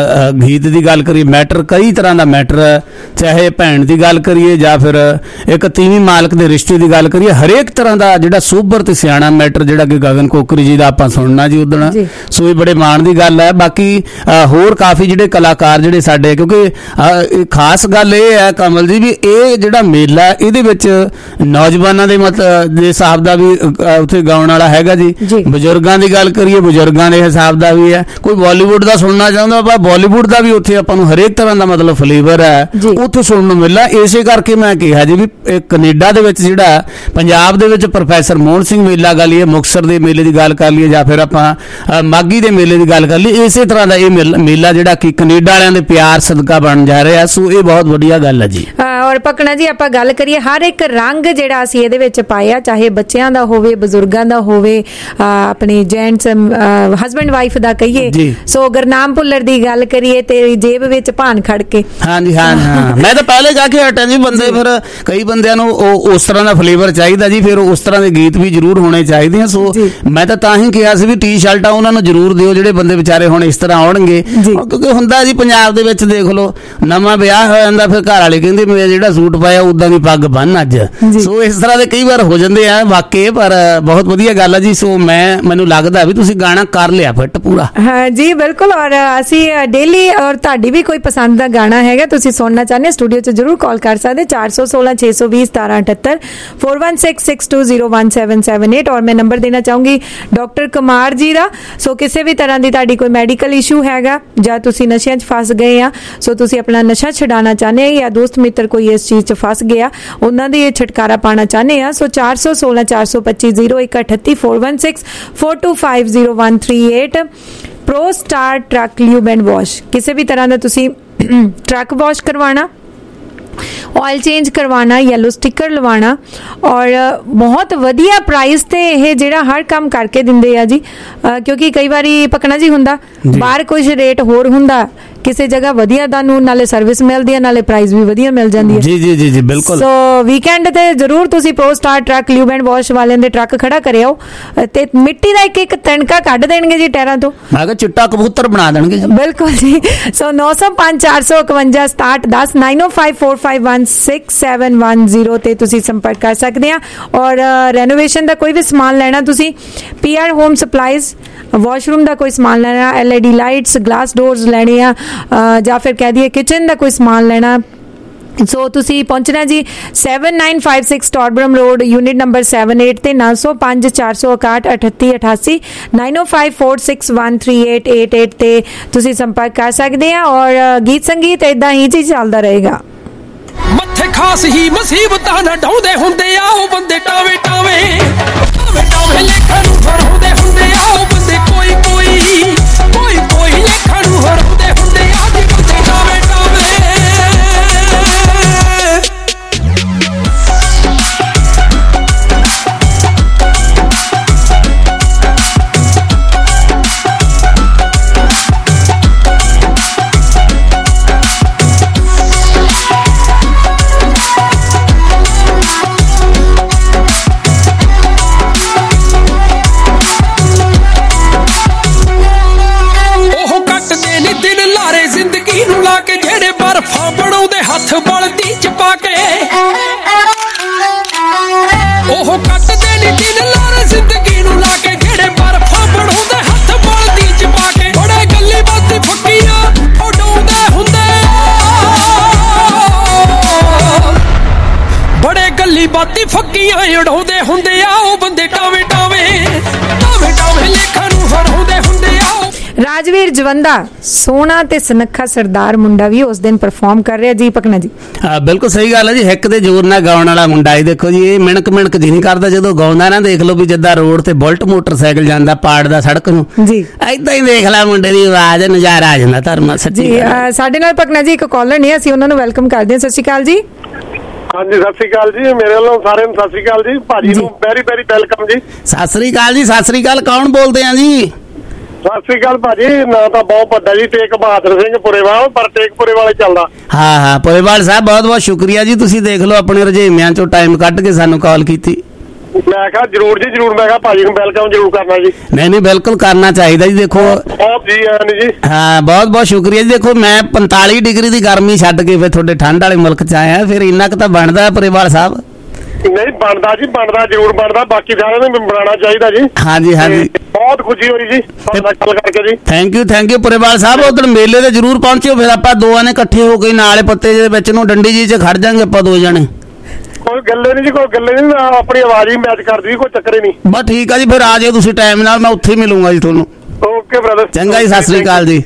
ਗੀਤ ਦੀ ਗੱਲ ਕਰੀਏ, ਮੈਟਰ ਕਈ ਤਰ੍ਹਾਂ ਦਾ ਮੈਟਰ, ਚਾਹੇ ਭੈਣ ਦੀ ਗੱਲ ਕਰੀਏ ਜਾਂ ਫਿਰ ਇੱਕ ਤੀਵੀਂ ਮਾਲਕ ਦੇ ਰਿਸ਼ਤੇ ਦੀ ਗੱਲ ਕਰੀਏ, ਹਰੇਕ ਤਰ੍ਹਾਂ ਦਾ ਜਿਹੜਾ ਸੋਬਰ ਤੇ ਸਿਆਣਾ ਮੈਟਰ ਜਿਹੜਾ ਕਿ ਗਗਨ ਕੋਕਰੀ ਜੀ ਦਾ ਆਪਾਂ ਸੁਣਨਾ ਜੀ ਉਦਣ। ਸੋ ਇਹ ਬੜੇ ਮਾਣ ਦੀ ਗੱਲ ਹੈ। ਬਾਕੀ ਹੋਰ ਕਾਫੀ ਜਿਹੜੇ ਕਲਾਕਾਰ ਜਿਹੜੇ ਸਾਡੇ, ਕਿਉਂਕਿ ਖਾਸ ਗੱਲ ਇਹ ਹੈ ਕਮਲ ਜੀ ਵੀ ਇਹ ਜਿਹੜਾ ਮੇਲਾ ਇਹਦੇ ਵਿੱਚ ਨੌਜਵਾਨਾਂ ਦੇ ਮਤਲਬ ਦੇ ਹਿਸਾਬ ਦਾ ਵੀ ਉੱਥੇ ਗਾਉਣ ਵਾਲਾ ਹੈਗਾ ਜੀ। ਬਜ਼ੁਰਗਾਂ ਦੀ ਗੱਲ ਕਰੀਏ, ਬਜ਼ੁਰਗਾਂ ਦੇ ਹਿਸਾਬ ਦਾ ਵੀ ਹੈ। ਕੋਈ ਬਾਲੀਵੁੱਡ ਦਾ ਸੁਣਨਾ ਚਾਹੁੰਦਾ ਪਰ ਬਾਲੀਵੁੱਡ ਦਾ ਵੀ ਉੱਥੇ ਆਪਾਂ ਨੂੰ ਹਰੇਕ ਤਰ੍ਹਾਂ ਦਾ ਮਤਲਬ ਫਲੇਵਰ ਹੈ ਉੱਥੇ ਸੁਣਨ ਨੂੰ ਮਿਲਦਾ। ਇਸੇ ਕਰਕੇ ਮੈਂ ਕਿਹਾ ਜੀ ਵੀ ਕੈਨੇਡਾ ਦੇ ਵਿੱਚ ਜਿਹੜਾ ਪੰਜਾਬ ਦੇ ਵਿੱਚ ਪ੍ਰੋਫੈਸਰ ਮੋਹਨ ਸਿੰਘ ਮੇਲਾ ਕਰ ਲਈਏ, ਮੁਕਤਸਰ ਦੇ ਮੇਲੇ ਦੀ ਗੱਲ ਕਰ ਲਈਏ, ਜਾਂ ਫਿਰ ਆਪਾਂ ਮਾਗੀ ਦੇ ਮੇਲੇ ਦੀ ਗੱਲ ਕਰ ਲਈਏ, ਇਸੇ ਤਰ੍ਹਾਂ ਦਾ ਇਹ ਮੇਲਾ ਜਿਹੜਾ ਕਿ ਕੈਨੇਡਾ ਵਾਲਿਆਂ ਦੇ ਪਿਆਰ ਸਦਕਾ ਬਣ ਜਾ ਰਿਹਾ। ਸੋ ਇਹ ਬਹੁਤ ਵਧੀਆ ਗੱਲ ਹੈ ਜੀ। ਔਰ ਪਕਣਾ ਜੀ ਆਪਾਂ ਗੱਲ ਕਰੀਏ, ਹਰ ਇੱਕ ਰੰਗ ਜਿਹੜਾ ਅਸੀਂ ਇਹਦੇ ਵਿੱਚ ਪਾਇਆ, ਚਾਹੇ ਬੱਚਿਆਂ ਦਾ ਹੋਵੇ, ਬਜ਼ੁਰਗਾਂ ਦਾ ਹੋਵੇ, ਆਪਣੇ ਜੈਂਟਸ ਹਸਬੈਂਡ ਵਾਈਫ ਦਾ ਕਹੀਏ। ਸੋ ਗੁਰਨਾਮ ਭੁੱਲਰ ਦੀ ਗੱਲ ਕਰੀਏ ਤੇ ਜੇਬ ਵਿੱਚ ਭਾਨ ਖੜ ਕੇ। ਹਾਂਜੀ ਹਾਂ ਹਾਂ ਮੈਂ ਤਾਂ ਪਹਿਲੇ ਜਾ ਕੇ ਹਟਿਆ ਜੀ। ਬੰਦੇ ਫਿਰ ਕਈ ਬੰਦਿਆਂ ਨੂੰ ਉਸ ਤਰ੍ਹਾਂ ਦਾ ਫਲੇਵਰ ਚਾਹੀਦਾ ਜੀ, ਫਿਰ ਉਸ ਤਰ੍ਹਾਂ ਦੇ ਗੀਤ ਵੀ ਜ਼ਰੂਰ ਹੋਣੇ ਚਾਹੀਦੇ ਆ। ਸੋ ਮੈਂ ਤਾਂ ਤਾਂ ਹੀ ਕਿਹਾ ਸੀ ਵੀ ਟੀ ਸ਼ਰਟਾਂ ਉਹਨਾਂ ਨੂੰ ਜ਼ਰੂਰ ਦਿਓ ਜਿਹੜੇ ਬੰਦੇ ਵਿਚਾਰੇ ਹੁਣ ਇਸ ਤਰ੍ਹਾਂ ਆਉਣਗੇ, ਕਿਉਂਕਿ ਹੁੰਦਾ ਜੀ ਪੰਜਾਬ ਦੇ ਵਿੱਚ ਦੇਖ ਲਓ ਨਵਾਂ ਵਿਆਹ ਹੋ ਜਾਂਦਾ, ਫਿਰ ਘਰ ਵਾਲੇ ਕਹਿੰਦੇ ਮੈਂ ਜਿਹੜਾ ਸੂਟ ਪਾਇਆ ਉਦਾਂ ਦੀ ਪੱਗ ਬੰਨ ਅੱਜ। ਸੋ ਇਸ ਤਰ੍ਹਾਂ ਦੇ ਕਈ ਵਾਰ ਹੋ ਜਾਂਦੇ ਆ ਵਾਕਈ, ਪਰ ਬਹੁਤ ਵਧੀਆ ਗੱਲ ਹੈ ਜੀ। ਸੋ ਮੈਂ ਮੈਨੂੰ ਲੱਗਦਾ ਵੀ ਤੁਸੀਂ ਗਾਣਾ ਕਰ ਲਿਆ ਫਿੱਟ ਪੂਰਾ। ਹਾਂ ਜੀ ਬਿਲਕੁਲ। ਔਰ ਅਸੀਂ ਡੇਲੀ, ਔਰ ਤੁਹਾਡੀ ਵੀ ਕੋਈ ਪਸੰਦ ਦਾ ਗਾਣਾ ਹੈਗਾ ਤੁਸੀਂ ਸੁਣਨਾ ਚਾਹੁੰਦੇ ਸਟੂਡੀਓ 'ਚ ਜ਼ਰੂਰ ਕਾਲ ਕਰ ਸਕਦੇ ਚਾਰ ਸੌ ਸੋਲਾਂ ਛੇ ਸੌ ਵੀਹ ਸਤਾਰਾਂ ਅਠੱਤਰ four one six six two zero one seven seven eight. ਔਰ ਮੈਂ ਨੰਬਰ ਦੇਣਾ ਚਾਹੂੰਗੀ ਡਾਕਟਰ ਕੁਮਾਰ ਜੀ ਦਾ। ਸੋ ਕਿਸੇ ਵੀ ਤਰ੍ਹਾਂ ਦੀ ਤੁਹਾਡੀ ਕੋਈ ਮੈਡੀਕਲ ਇਸ਼ੂ ਹੈਗਾ ਜਾਂ ਤੁਸੀਂ ਨਸ਼ਿਆਂ 'ਚ ਫਸ ਗਏ ਆ, ਸੋ ਤੁਸੀਂ ਆਪਣਾ ਨਸ਼ਾ ਛਡਾਉਣਾ ਚਾਹੁੰਦੇ ਆ, ਜਾਂ ਦੋਸਤ ਮਿੱਤਰ ਕੋਈ ਇਸ ਚੀਜ਼ 'ਚ ਫਸ ਗਿਆ ਉਹਨਾਂ ਦੀ ਛੁਟਕਾਰਾ ਪਾਉਣਾ ਚਾਹੁੰਦੇ ਆ, ਸੋ ਚਾਰ ਸੌ ਸੋਲਾਂ ਚਾਰ ਸੌ ਪੱਚੀ ਜ਼ੀਰੋ ਇੱਕ ਅਠੱਤੀ four one six four two five zero one three eight. Pro star truck lube and wash, ਕਿਸੇ ਵੀ ਤਰ੍ਹਾਂ ਦਾ ਤੁਸੀਂ ਟਰੱਕ ਵਾਸ਼ ਕਰਵਾਉਣਾ, ਆਇਲ ਚੇਂਜ ਕਰਵਾਉਣਾ, ਯੈਲੋ ਸਟਿੱਕਰ ਲਵਾਉਣਾ, ਔਰ ਬਹੁਤ ਵਧੀਆ ਪ੍ਰਾਈਸ ਤੇ ਇਹ ਜਿਹੜਾ ਹਰ ਕੰਮ ਕਰਕੇ ਦਿੰਦੇ ਆ ਜੀ। ਕਿਉਂਕਿ ਕਈ ਵਾਰੀ ਪਕਣਾ ਜੀ ਹੁੰਦਾ ਬਾਹਰ ਕੁਝ ਰੇਟ ਹੋਰ ਹੁੰਦਾ, ਕਿਸੇ ਜਗ੍ਹਾ ਵਧੀਆ ਤੁਹਾਨੂੰ ਨਾਲੇ ਸਰਵਿਸ ਮਿਲਦੀ ਹੈ ਨਾਲੇ ਪ੍ਰਾਈਸ ਵੀ ਵਧੀਆ ਮਿਲ ਜਾਂਦੀ ਹੈ। ਜੀ ਜੀ ਜੀ ਜੀ ਬਿਲਕੁਲ। ਸੋ ਵੀਕਐਂਡ ਤੇ ਜ਼ਰੂਰ ਤੁਸੀਂ pro star truck lube and wash ਵਾਲਿਆਂ ਦੇ ਟਰੱਕ ਖੜਾ ਕਰਿਓ ਤੇ ਮਿੱਟੀ ਦਾ ਇੱਕ ਇੱਕ ਤਣਕਾ ਕੱਢ ਦੇਣਗੇ ਜੀ ਟਾਇਰਾਂ ਤੋਂ। ਮੈਂ ਕਿਹਾ ਚਿੱਟਾ ਕਬੂਤਰ ਬਣਾ ਦੇਣਗੇ ਜੀ। ਬਿਲਕੁਲ ਜੀ। ਸੋ ਨੌ ਸੌ ਪੰਜ ਚਾਰ ਸੌ ਇਕਵੰਜਾ ਸਤਾਹਠ ਦਸ ਨਾਈਨ ਓ five four five one six seven one zero ਤੇ ਤੁਸੀਂ ਸੰਪਰਕ ਕਰ ਸਕਦੇ ਆ। ਔਰ ਰੈਨੋਵੇਸ਼ਨ ਦਾ ਕੋਈ ਵੀ ਸਮਾਨ ਲੈਣਾ ਤੁਸੀਂ P R home supplies, washroom ਦਾ ਕੋਈ ਸਮਾਨ ਲੈਣਾ, L E D lights, glass doors ਲੈਣੇ ਆ ਜਾਂ ਫਿਰ ਕਹਿ ਦਈਏ ਕਿਚਨ ਦਾ ਕੋਈ ਸਮਾਨ ਲੈਣਾ, ਸੋ ਤੁਸੀਂ ਪਹੁੰਚਣਾ ਜੀ seven nine five six Torbram road unit number seven eight ਤੇ ਨੌ ਸੌ ਪੰਜ ਚਾਰ ਸੌ ਇਕਾਹਠ ਅਠੱਤੀ ਅਠਾਸੀ ਨਾਈਨ ਓ five four six one three eight eight eight ਤੇ ਤੁਸੀਂ ਸੰਪਰਕ ਕਰ ਸਕਦੇ ਆ। ਔਰ ਗੀਤ ਸੰਗੀਤ ਏਦਾਂ ਹੀ ਜੀ ਚੱਲਦਾ ਰਹੇਗਾ। ਮੱਥੇ ਖਾਸ ਹੀ ਮੁਸੀਬਤਾਂ ਨਾ ਢਾਉਂਦੇ ਹੁੰਦੇ ਆ ਉਹ ਬੰਦੇ ਟਾਵੇ ਟਾਵੇ ਟਾਵੇ ਟਾਵੇ ਲੇਖਾਂ ਨੂੰ ਹਰਾਉਂਦੇ ਹੁੰਦੇ ਆ ਉਹ ਬੰਦੇ ਕੋਈ ਕੋਈ ਕੋਈ ਕੋਈ ਲੇਖਾਂ ਨੂੰ ਹਰਾਉਂਦੇ ਹੁੰਦੇ ਆ ਜੀ ਬੰਦੇ ਟਾਵੇ ਟਾਵੇ। ਬਰਫਾਂ ਬਣਾਉਂਦੇ ਹੱਥ ਬਲਦੀ ਚ ਪਾ ਕੇ ਉਹ ਕੱਟਦੇ ਨੀ ਦਿਨ ਲਾਰੇ ਜ਼ਿੰਦਗੀ ਨੂੰ ਲਾ ਕੇ ਜਿਹੜੇ ਬਰਫਾਂ ਬਣਾਉਂਦੇ ਹੱਥ ਬਲਦੀ ਚ ਪਾ ਕੇ ਬੜੇ ਗੱਲੀ ਬਾਤੀ ਫੱਕੀਆਂ ਉਡਾਉਂਦੇ ਹੁੰਦੇ ਬੜੇ ਗੱਲੀ ਬਾਤੀ ਫੱਕੀਆਂ ਉਡਾਉਂਦੇ ਹੁੰਦੇ ਆ ਉਹ ਬੰਦੇ ਟਾਵੇਂ ਟਾਵੇਂ ਟਾਵੇਂ ਟਾਵੇਂ ਲੇਖਾਂ ਨੂੰ ਹਰਾਉਂਦੇ ਹੁੰਦੇ ਆ। ਰਾਜਵੀਰ ਜਵੰਦਾ ਸੋਹਣਾ ਤੇ ਸੁਨੱਖਾ ਸਰਦਾਰ ਮੁੰਡਾ ਵੀ ਉਸ ਦਿਨ ਪਰਫਾਰਮ ਕਰ ਰਿਹਾ ਜੀ ਪਕਨਾ ਜੀ। ਹਾਂ ਬਿਲਕੁਲ ਸਹੀ ਗੱਲ ਹੈ ਜੀ। ਹਿੱਕ ਦੇ ਜ਼ੋਰ ਨਾਲ ਗਾਉਣ ਵਾਲਾ ਮੁੰਡਾ ਹੀ ਦੇਖੋ ਜੀ ਇਹ ਮਿਣਕ ਮਿਣਕ ਜੀ ਨਹੀਂ ਕਰਦਾ ਜਦੋਂ ਗਾਉਂਦਾ ਨਾ। ਦੇਖ ਲਓ ਵੀ ਜਿੱਦਾਂ ਰੋਡ ਤੇ ਬੁਲਟ ਮੋਟਰਸਾਈਕਲ ਜਾਂਦਾ ਪਾੜਦਾ ਸੜਕ ਨੂੰ ਜੀ ਏਦਾਂ ਹੀ ਦੇਖ ਲੈ ਮੁੰਡੇ ਦੀ ਆਵਾਜ਼ ਨਜ਼ਾਰਾ ਆ ਜਾਂਦਾ ਧਰਮਾ ਸੱਚੀ ਜੀ। ਸਾਡੇ ਨਾਲ ਪਕਨਾ ਜੀ ਇੱਕ ਕਾਲਰ ਨੇ ਅਸੀਂ ਉਹਨਾਂ ਨੂੰ ਵੈਲਕਮ ਕਰਦੇ ਹਾਂ। ਸਤਿ ਸ਼੍ਰੀ ਅਕਾਲ ਜੀ। ਹਾਂਜੀ ਸਤਿ ਸ਼੍ਰੀ ਅਕਾਲ ਜੀ। ਮੇਰੇ ਵੱਲੋਂ ਸਾਰਿਆਂ ਨੂੰ ਸਤਿ ਸ਼੍ਰੀ ਅਕਾਲ ਜੀ। ਭਾਜੀ ਨੂੰ ਵੈਰੀ ਵੈਰੀ ਵੈਲਕਮ ਜੀ। ਸਤਿ ਸ਼੍ਰੀ ਅਕਾਲ ਜੀ। ਸਤਿ ਸ਼੍ਰੀ ਅਕਾਲ। ਕੌਣ ਬੋਲਦੇ ਆ ਜੀ? ਸਤਿ ਸ਼੍ਰੀ ਅਕਾਲ ਭਾਜੀ। ਨਾਂ ਤਾਂ ਬਹੁਤ ਵੱਡਾ ਜੀ ਟੇਕ ਬਹਾਦਰ ਸਿੰਘ ਪੁਰੇਵਾਲ ਪਰ ਟੇਕ ਪੁਰੇਵਾਲੇ ਚੱਲਦਾ। ਹਾਂ ਹਾਂ ਪੁਰੇਵਾਲ ਸਾਹਿਬ ਬਹੁਤ ਬਹੁਤ ਸ਼ੁਕਰੀਆ ਜੀ। ਤੁਸੀਂ ਦੇਖ ਲਓ ਆਪਣੇ ਰੁਝੇਵਿਆਂ ਚੋਂ ਟਾਈਮ ਕੱਢ ਕੇ ਸਾਨੂੰ ਕਾਲ ਕੀਤੀ। ਮੈਂ ਕਿਹਾ ਜਰੂਰ ਜੀ ਜਰੂਰ। ਮੈਂ ਕਿਹਾ ਭਾਜੀ ਨੂੰ ਵੈਲਕਮ ਜਰੂਰ ਕਰਨਾ ਜੀ। ਨਹੀਂ ਨਹੀਂ ਬਿਲਕੁਲ ਕਰਨਾ ਚਾਹੀਦਾ ਜੀ। ਦੇਖੋ ਬਹੁਤ ਜੀ ਆਨ ਜੀ। ਹਾਂ ਬਹੁਤ ਬਹੁਤ ਸ਼ੁਕਰੀਆ ਜੀ। ਦੇਖੋ ਮੈਂ ਪੰਤਾਲੀ ਡਿਗਰੀ ਦੀ ਗਰਮੀ ਛੱਡ ਕੇ ਫਿਰ ਤੁਹਾਡੇ ਠੰਡ ਵਾਲੇ ਮੁਲਕ ਚ ਆਇਆ ਫਿਰ ਇੰਨਾ ਕੁ ਤਾਂ ਬਣਦਾ ਪੁਰੇਵਾਲ ਸਾਹਿਬ। ਨਹੀਂ ਬਣਦਾ ਜੀ ਬਣਦਾ ਜਰੂਰ ਬਣਦਾ। ਬਾਕੀ ਸਾਰਿਆਂ ਨੂੰ ਬਣਾਉਣਾ ਚਾਹੀਦਾ ਜੀ। ਹਾਂਜੀ ਹਾਂਜੀ ਬਹੁਤ ਖੁਸ਼ੀ ਹੋਈ ਜੀ ਤੁਹਾਡੇ ਨਾਲ ਗੱਲ ਕਰਕੇ ਜੀ। Thank you thank you Purewal Sahib. ਉਧਰ ਮੇਲੇ ਤੇ ਜਰੂਰ ਪਹੁੰਚਿਓ ਫਿਰ ਆਪਾਂ ਦੋਵਾਂ ਨੇ ਇਕੱਠੇ ਹੋ ਕੇ ਨਾਲੇ ਪੱਤੇ ਦੇ ਵਿੱਚ ਨੂੰ ਡੰਡੀ ਜੀ ਚ ਖੜ ਜਾਾਂਗੇ ਆਪਾਂ ਦੋ ਜਣੇ। ਕੋਈ ਗੱਲੇ ਨਹੀਂ ਜੀ ਕੋਈ ਗੱਲੇ ਨਹੀਂ। ਆਪਣੀ ਆਵਾਜ਼ ਹੀ ਮੈਚ ਕਰਦੀ ਕੋਈ ਚੱਕਰ ਹੀ ਨਹੀਂ। ਬਸ ਠੀਕ ਆ ਜੀ ਫਿਰ ਆ ਜਾਓ ਤੁਸੀਂ ਟਾਈਮ ਨਾਲ ਮੈਂ ਉੱਥੇ ਹੀ ਮਿਲੂੰਗਾ ਜੀ ਤੁਹਾਨੂੰ। ਓਕੇ ਬ੍ਰਦਰ ਚੰਗਾ ਜੀ। ਸਤਿ ਸ੍ਰੀ ਅਕਾਲ ਜੀ।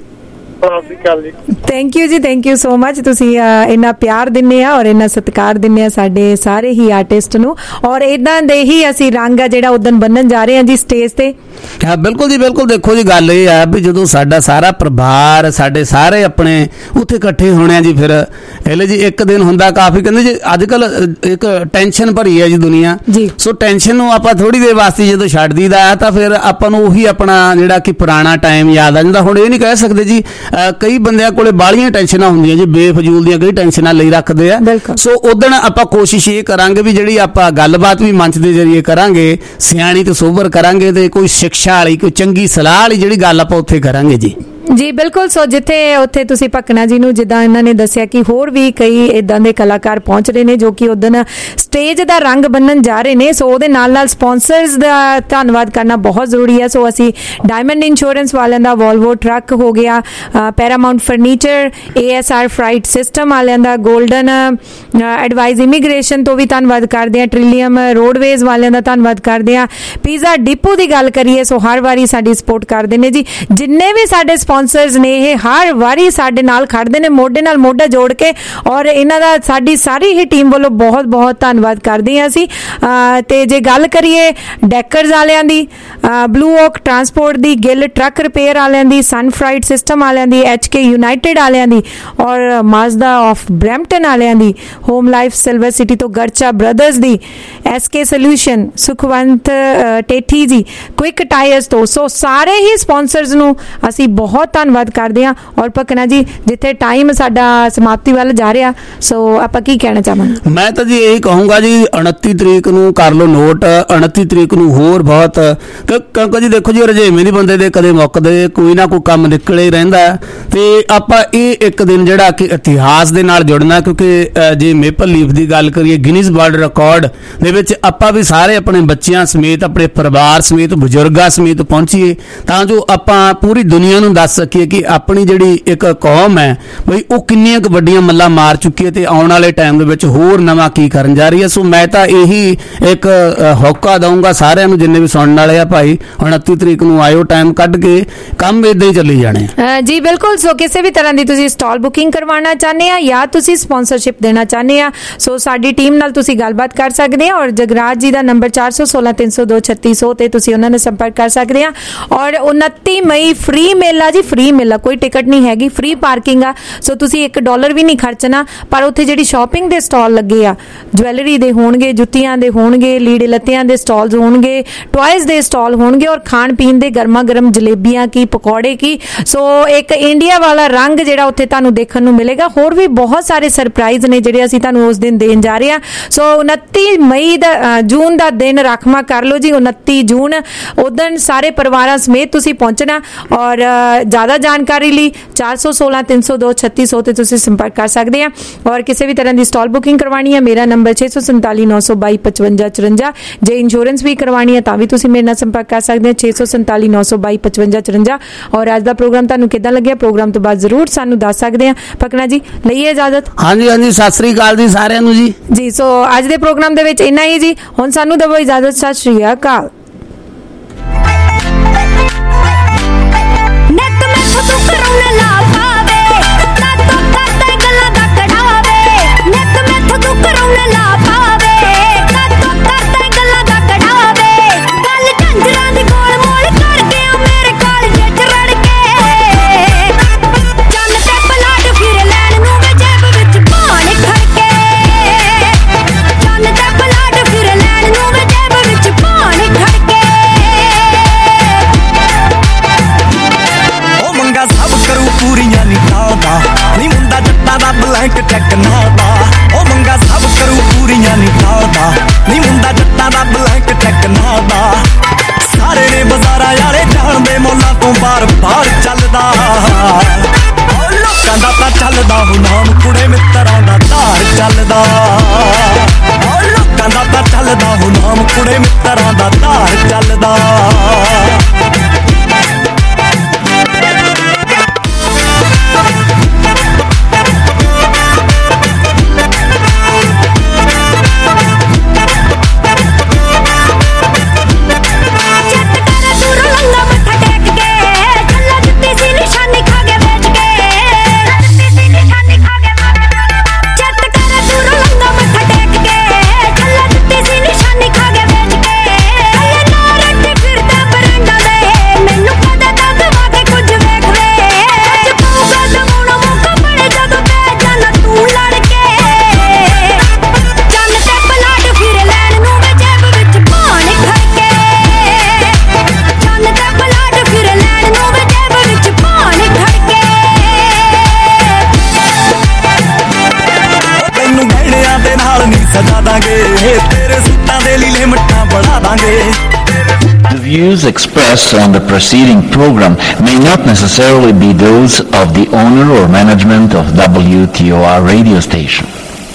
ਥੈਂਕ ਯੂ ਜੀ ਥੈਂਕ ਯੂ ਸੋ ਮਚ। ਤੁਸੀਂ ਇੰਨਾ ਪਿਆਰ ਦਿੰਦੇ ਆ ਔਰ ਇੰਨਾ ਸਤਿਕਾਰ ਦਿੰਦੇ ਆ ਸਾਡੇ ਸਾਰੇ ਹੀ ਆਰਟਿਸਟ ਨੂੰ ਔਰ ਇਦਾਂ ਦੇ ਹੀ ਅਸੀਂ ਰੰਗ ਆ ਜਿਹੜਾ ਉਦੋਂ ਬੰਨਣ ਜਾ ਰਹੇ ਹਾਂ ਜੀ ਸਟੇਜ ਤੇ। ਹਾਂ ਬਿਲਕੁਲ ਜੀ ਬਿਲਕੁਲ। ਦੇਖੋ ਜੀ ਗੱਲ ਇਹ ਆ ਵੀ ਜਦੋਂ ਸਾਡਾ ਸਾਰਾ ਪਰਿਵਾਰ ਸਾਡੇ ਸਾਰੇ ਆਪਣੇ ਉੱਥੇ ਇਕੱਠੇ ਹੋਣੇ ਆ ਜੀ ਫਿਰ ਇਹਲੇ ਜੀ ਇੱਕ ਦਿਨ ਹੁੰਦਾ ਕਾਫੀ ਕਹਿੰਦੇ ਜੀ ਅੱਜ ਕੱਲ ਇੱਕ ਟੈਨਸ਼ਨ ਭਰੀ ਹੈ ਜੀ ਦੁਨੀਆ ਜੀ। ਸੋ ਟੈਨਸ਼ਨ ਨੂੰ ਆਪਾਂ ਥੋੜੀ ਦੇਰ ਵਾਸਤੇ ਜਦੋਂ ਛੱਡ ਦਈਦਾ ਤਾਂ ਫਿਰ ਆਪਾਂ ਨੂੰ ਉਹੀ ਆਪਣਾ ਜਿਹੜਾ ਕਿ ਪੁਰਾਣਾ ਟਾਈਮ ਯਾਦ ਆ ਜਾਂਦਾ। ਹੁਣ ਇਹ ਨਹੀਂ ਕਹਿ ਸਕਦੇ ਜੀ ਕਈ ਬੰਦਿਆਂ ਕੋਲੇ ਬਾਹਲੀਆਂ ਟੈਨਸ਼ਨਾਂ ਹੁੰਦੀਆਂ ਜੀ ਬੇਫਜ਼ੂਲ ਦੀਆਂ ਕਈ ਟੈਨਸ਼ਨਾਂ ਲਈ ਰੱਖਦੇ ਆ। ਸੋ ਉਦਣ ਆਪਾਂ ਕੋਸ਼ਿਸ਼ ਇਹ ਕਰਾਂਗੇ ਵੀ ਜਿਹੜੀ ਆਪਾਂ ਗੱਲਬਾਤ ਵੀ ਮੰਚ ਦੇ ਜ਼ਰੀਏ ਕਰਾਂਗੇ ਸਿਆਣੀ ਤੇ ਸੋਬਰ ਕਰਾਂਗੇ ਤੇ ਕੋਈ ਸਿੱਖਿਆ ਵਾਲੀ ਕੋਈ ਚੰਗੀ ਸਲਾਹ ਵਾਲੀ ਜਿਹੜੀ ਗੱਲ ਆਪਾਂ ਉੱਥੇ ਕਰਾਂਗੇ ਜੀ। ਜੀ ਬਿਲਕੁਲ। ਸੋ ਜਿੱਥੇ ਉੱਥੇ ਤੁਸੀਂ ਭਕਨਾ ਜੀ ਨੂੰ ਜਿੱਦਾਂ ਇਹਨਾਂ ਨੇ ਦੱਸਿਆ ਕਿ ਹੋਰ ਵੀ ਕਈ ਇਦਾਂ ਦੇ ਕਲਾਕਾਰ ਪਹੁੰਚ ਰਹੇ ਨੇ ਜੋ ਕਿ ਉਦੋਂ ਸਟੇਜ ਦਾ ਰੰਗ ਬੰਨਣ ਜਾ ਰਹੇ ਨੇ। ਸੋ ਉਹਦੇ ਨਾਲ ਨਾਲ ਸਪਾਂਸਰਸ ਦਾ ਧੰਨਵਾਦ ਕਰਨਾ ਬਹੁਤ ਜ਼ਰੂਰੀ ਹੈ। ਸੋ ਅਸੀਂ ਡਾਇਮੰਡ ਇੰਸ਼ੋਰੈਂਸ ਵਾਲਿਆਂ ਦਾ, ਵੋਲਵੋ ਟਰੱਕ ਹੋ ਗਿਆ, Paramount furniture, A S R freight system ਵਾਲਿਆਂ ਦਾ, ਗੋਲਡਨ ਐਡਵਾਈਜ਼ ਇਮੀਗ੍ਰੇਸ਼ਨ ਤੋਂ ਵੀ ਧੰਨਵਾਦ ਕਰਦੇ ਹਾਂ, ਟ੍ਰਿਲੀਅਮ ਰੋਡਵੇਜ਼ ਵਾਲਿਆਂ ਦਾ ਧੰਨਵਾਦ ਕਰਦੇ ਹਾਂ। ਪੀਜ਼ਾ ਡਿਪੂ ਦੀ ਗੱਲ ਕਰੀਏ ਸੋ ਹਰ ਵਾਰੀ ਸਾਡੀ ਸਪੋਰਟ ਕਰਦੇ ਨੇ ਜੀ। ਜਿੰਨੇ ਵੀ ਸਾਡੇ ਸਪਾਂਸਰਸ ਨੇ ਇਹ ਹਰ ਵਾਰੀ ਸਾਡੇ ਨਾਲ ਖੜਦੇ ਨੇ ਮੋਢੇ ਨਾਲ ਮੋਢਾ ਜੋੜ ਕੇ ਔਰ ਇਹਨਾਂ ਦਾ ਸਾਡੀ ਸਾਰੀ ਹੀ ਟੀਮ ਵੱਲੋਂ ਬਹੁਤ ਬਹੁਤ ਧੰਨਵਾਦ ਕਰਦੇ ਹਾਂ ਅਸੀਂ। ਤੇ ਜੇ ਗੱਲ ਕਰੀਏ ਡੈਕਰਜ਼ ਵਾਲਿਆਂ ਦੀ, ਬਲੂ ਓਕ ਟਰਾਂਸਪੋਰਟ ਦੀ, ਗਿੱਲ ਟਰੱਕ ਰਿਪੇਅਰ ਵਾਲਿਆਂ ਦੀ, ਸਨ ਫਰਾਈਟ ਸਿਸਟਮ ਵਾਲਿਆਂ ਦੀ, ਐਚ ਕੇ ਯੂਨਾਈਟਿਡ ਵਾਲਿਆਂ ਦੀ ਔਰ ਮਾਜ਼ਦਾ ਆਫ ਬ੍ਰੈਂਪਟਨ ਵਾਲਿਆਂ ਦੀ, ਹੋਮ ਲਾਈਫ ਸਿਲਵਰ ਸਿਟੀ ਤੋਂ ਗਰਚਾ ਬ੍ਰਦਰਸ ਦੀ, S K solution, Sukhwant Tethi ji, quick tyres ਤੋਂ। ਸੋ ਸਾਰੇ ਹੀ ਸਪਾਂਸਰਸ ਨੂੰ ਅਸੀਂ ਬਹੁਤ ਬਹੁਤ ਧੰਨਵਾਦ ਕਰਦੇ ਹਾਂ। ਔਰ ਭਕਨਾ ਜੀ ਜਿੱਥੇ ਟਾਈਮ ਸਾਡਾ ਸਮਾਪਤੀ ਵੱਲ ਜਾ ਰਿਹਾ, ਸੋ ਆਪਾਂ ਕੀ ਕਹਿਣਾ ਚਾਹਾਂਗੇ? ਮੈਂ ਤਾਂ ਜੀ ਇਹੀ ਕਹੂੰਗਾ ਜੀ ਉਨੱਤੀ ਤਰੀਕ ਨੂੰ ਕਰ ਲਓ ਨੋਟ, ਉਨੱਤੀ ਤਰੀਕ ਨੂੰ ਹੋਰ ਬਹੁਤ, ਕਿਉਂਕਿ ਜੀ ਦੇਖੋ ਜੀ ਰਜੇਵੇਂ ਨਹੀਂ ਬੰਦੇ ਦੇ ਕਦੇ ਮੁੱਕਦੇ, ਕੋਈ ਨਾ ਕੋਈ ਕੰਮ ਨਿਕਲੇ ਹੀ ਰਹਿੰਦਾ ਤੇ ਆਪਾਂ ਇਹ ਇੱਕ ਦਿਨ ਜਿਹੜਾ ਕਿ ਇਤਿਹਾਸ ਦੇ ਨਾਲ ਜੁੜਨਾ, ਕਿਉਂਕਿ ਜੇ ਮੇਪਲ ਲੀਫ ਦੀ ਗੱਲ ਕਰੀਏ ਗਿਨੀਜ਼ ਵਰਲਡ ਰਿਕਾਰਡ ਦੇ ਵਿੱਚ ਆਪਾਂ ਵੀ ਸਾਰੇ ਆਪਣੇ ਬੱਚਿਆਂ ਸਮੇਤ, ਆਪਣੇ ਪਰਿਵਾਰ ਸਮੇਤ, ਬਜ਼ੁਰਗਾਂ ਸਮੇਤ ਪਹੁੰਚੀਏ ਤਾਂ ਜੋ ਆਪਾਂ ਪੂਰੀ ਦੁਨੀਆ ਨੂੰ ਦੱਸ ਸਕੀਏ ਕਿ ਆਪਣੀ ਜਿਹੜੀ ਇੱਕ ਕੌਮ ਹੈ ਬਈ ਉਹ ਕਿੰਨੀਆਂ ਕੁ ਵੱਡੀਆਂ ਮੱਲਾਂ ਮਾਰ ਚੁੱਕੀ ਹੈ ਤੇ ਆਉਣ ਵਾਲੇ ਟਾਈਮ ਦੇ ਵਿੱਚ ਹੋਰ ਨਵਾਂ ਕੀ ਕਰਨ ਜਾ ਰਹੀ ਹੈ। ਸੋ ਮੈਂ ਤਾਂ ਇਹੀ ਇੱਕ ਹੋਕਾ ਦਊਂਗਾ ਸਾਰਿਆਂ ਨੂੰ ਜਿੰਨੇ ਵੀ ਸੁਣਨ ਵਾਲੇ ਆ, ਭਾਈ ਉਨੱਤੀ ਤਰੀਕ ਨੂੰ ਆਇਓ, ਟਾਈਮ ਕੱਢ ਕੇ, ਕੰਮ ਏਦਾਂ ਹੀ ਚੱਲੀ ਜਾਣੇ ਜੀ। ਬਿਲਕੁਲ। ਸੋ ਕਿਸੇ ਵੀ ਤਰ੍ਹਾਂ ਦੀ ਤੁਸੀਂ ਸਟਾਲ ਬੁਕਿੰਗ ਕਰਵਾਉਣਾ ਚਾਹੁੰਦੇ ਆ ਜਾਂ ਤੁਸੀਂ ਸਪਾਂਸਰਸ਼ਿਪ ਦੇਣਾ ਚਾਹੁੰਦੇ ਆ, ਸੋ ਸਾਡੀ ਟੀਮ ਨਾਲ ਤੁਸੀਂ ਗੱਲਬਾਤ ਕਰ ਸਕਦੇ ਆ। ਔਰ ਜਗਰਾਜ ਜੀ ਦਾ ਨੰਬਰ ਚਾਰ ਸੌ ਸੋਲਾਂ ਤਿੰਨ ਸੌ ਦੋ ਛੱਤੀ ਸੌ ਤੇ ਤੁਸੀਂ ਉਹਨਾਂ ਨਾਲ ਸੰਪਰਕ ਕਰ ਸਕਦੇ ਆ। ਔਰ ਉਨੱਤੀ ਮਈ ਫ੍ਰੀ ਮੇਲਾ ਜੀ, ਫ੍ਰੀ ਮੇਲਾ, ਕੋਈ ਟਿਕਟ ਨਹੀਂ ਹੈਗੀ, ਫ੍ਰੀ ਪਾਰਕਿੰਗ ਆ। ਸੋ ਤੁਸੀਂ ਇੱਕ ਡਾਲਰ ਵੀ ਨਹੀਂ ਖਰਚਣਾ, ਪਰ ਉੱਥੇ ਜਿਹੜੀ ਸ਼ਾਪਿੰਗ ਦੇ ਸਟਾਲ ਲੱਗੇ ਆ, ਜਵੈਲਰੀ ਦੇ ਹੋਣਗੇ, ਜੁੱਤੀਆਂ ਦੇ ਹੋਣਗੇ, ਲੀੜੇ ਲੱਤਿਆਂ ਦੇ ਸਟਾਲਸ ਹੋਣਗੇ, ਟॉयਜ਼ ਦੇ ਸਟਾਲ ਹੋਣਗੇ ਔਰ ਖਾਣ ਪੀਣ ਦੇ ਗਰਮਾ ਗਰਮ ਜਲੇਬੀਆਂ ਕੀ, ਪਕੌੜੇ ਕੀ। ਸੋ ਇੱਕ ਇੰਡੀਆ ਵਾਲਾ ਰੰਗ ਜਿਹੜਾ ਉੱਥੇ ਤੁਹਾਨੂੰ ਦੇਖਣ ਨੂੰ ਮਿਲੇਗਾ। ਹੋਰ ਵੀ ਬਹੁਤ ਸਾਰੇ ਸਰਪ੍ਰਾਈਜ਼ ਨੇ ਜਿਹੜੇ ਅਸੀਂ ਤੁਹਾਨੂੰ ਉਸ ਦਿਨ ਦੇਣ ਜਾ ਰਹੇ ਹਾਂ। ਸੋ ਉਨੱਤੀ ਮਈ ਦਾ ਜੂਨ ਦਾ ਦਿਨ ਰਾਖਵਾਂ ਕਰ ਲਓ ਜੀ, ਉਨੱਤੀ ਜੂਨ, ਉਦੋਂ ਸਾਰੇ ਪਰਿਵਾਰਾਂ ਸਮੇਤ ਤੁਸੀਂ ਪਹੁੰਚਣਾ। ਔਰ ਜ਼ਿਆਦਾ ਜਾਣਕਾਰੀ ਲਈ ਚਾਰ ਸੌ ਸੋਲਾਂ ਤਿੰਨ ਸੌ ਦੋ ਛੱਤੀ ਸੌ ਤੇ ਤੁਸੀਂ ਸੰਪਰਕ ਕਰ ਸਕਦੇ ਆ। ਔਰ ਕਿਸੇ ਵੀ ਤਰ੍ਹਾਂ ਦੀ ਸਟਾਲ ਬੁਕਿੰਗ ਕਰਵਾਉਣੀ ਹੈ, ਮੇਰਾ ਨੰਬਰ ਛੇ ਸੌ ਸੰਤਾਲੀ ਨੌ ਸੌ ਬਾਈ ਪਚਵੰਜਾ ਚੁਰੰਜਾ। ਜੇ ਇੰਸ਼ੋਰੈਂਸ ਵੀ ਕਰਵਾਉਣੀ ਹੈ ਤਾਂ ਵੀ ਤੁਸੀਂ ਮੇਰੇ ਨਾਲ ਸੰਪਰਕ ਕਰ ਸਕਦੇ ਹੋ, ਛੇ ਸੌ ਸੰਤਾਲੀ ਨੌ ਸੌ ਬਾਈ ਪਚਵੰਜਾ ਚੁਰੰਜਾ। ਔਰ ਅੱਜ ਦਾ ਪ੍ਰੋਗਰਾਮ ਤੁਹਾਨੂੰ ਕਿੱਦਾਂ ਲੱਗਿਆ? ਪ੍ਰੋਗਰਾਮ ਤੋਂ ਬਾਅਦ ਜ਼ਰੂਰ ਸਾਨੂੰ ਦੱਸ ਸਕਦੇ ਆ। ਪਕਨਾ ਜੀ ਲਈਏ ਇਜਾਜ਼ਤ? ਹਾਂਜੀ ਹਾਂਜੀ, ਸਤਿ ਸ੍ਰੀ ਅਕਾਲ ਜੀ ਸਾਰਿਆਂ ਨੂੰ ਜੀ। ਜੀ ਸੋ ਅੱਜ ਦੇ ਪ੍ਰੋਗਰਾਮ ਦੇ ਵਿੱਚ ਇੰਨਾ ਹੀ ਜੀ। ਹੁਣ ਸਾਨੂੰ ਦਵੋ ਇਜਾਜ਼ਤ। ਸਤਿ ਸ੍ਰੀ ਅਕਾਲ। ਬਲੈਂਕ ਚੈੱਕ ਨਾਲ ਦਾ ਉਹ ਮੰਗਾ ਸਭ ਕਰੂ ਪੂਰੀਆਂ ਨਹੀਂ ਟਾਲਦਾ ਨਹੀਂ ਮੁੰਡਾ ਜੱਟਾਂ ਦਾ ਬਲੈਂਕ ਚੈੱਕ ਨਾਲ ਦਾ ਸਾਰੇ ਨੇ ਬਾਜ਼ਾਰਾਂ ਵਾਲੇ ਜਾਣਦੇ ਮੋਲਾਂ ਤੋਂ ਬਾਰ ਬਾਰ ਚੱਲਦਾ ਉਹ ਲੋਕਾਂ ਦਾ ਤਾਂ ਚੱਲਦਾ ਹੁਣ ਨਾਮ ਕੁੜੇ ਮਿੱਤਰਾਂ ਦਾ ਧਾਰ ਚੱਲਦਾ ਉਹ ਲੋਕਾਂ ਦਾ ਤਾਂ ਚੱਲਦਾ ਹੁਣ ਨਾਮ ਕੁੜੇ ਮਿੱਤਰਾਂ ਦਾ ਧਾਰ ਚੱਲਦਾ The views expressed on the preceding program may not necessarily be those of the owner or management of W T O R radio station.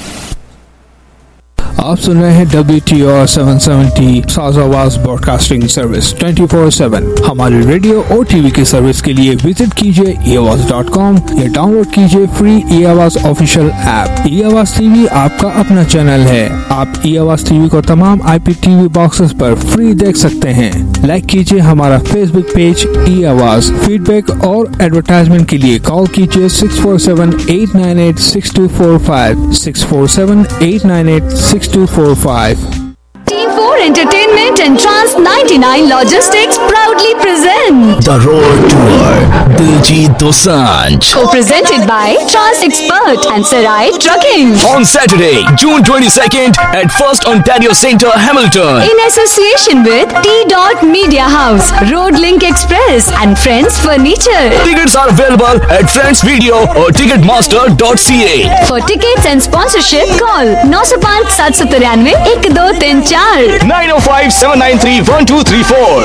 आप सुन रहे हैं W T O R seven seventy Saaz Awaaz broadcasting service twenty four seven. हमारी radio और TV की service के लिए visit कीजिए ई आवाज डॉट कॉम या डाउनलोड कीजिए free E Awaaz official app. ई आवाज टीवी आपका अपना चैनल है। आप ई आवाज टीवी को तमाम आई पी टीवी बॉक्सेस पर फ्री देख सकते हैं। लाइक कीजिए हमारा फेसबुक पेज ई आवाज। फीडबैक और एडवर्टाइजमेंट के लिए कॉल कीजिए six four seven eight nine eight six two four five six four seven eight nine eight six two four five. TV four Entertainment and Trans ninety-nine Logistics proudly present The Road Tour Diljit Dosanjh, co-presented by Trans Expert and Sarai Trucking on Saturday, June twenty-second at First Ontario Centre, Hamilton, in association with T Dot Media House, Road Link Express and Friends Furniture. Tickets are available at Friends Video or Ticketmaster dot c a. For tickets and sponsorship, call nine zero five seven three nine one two three four nine oh five seven nine three one two three four.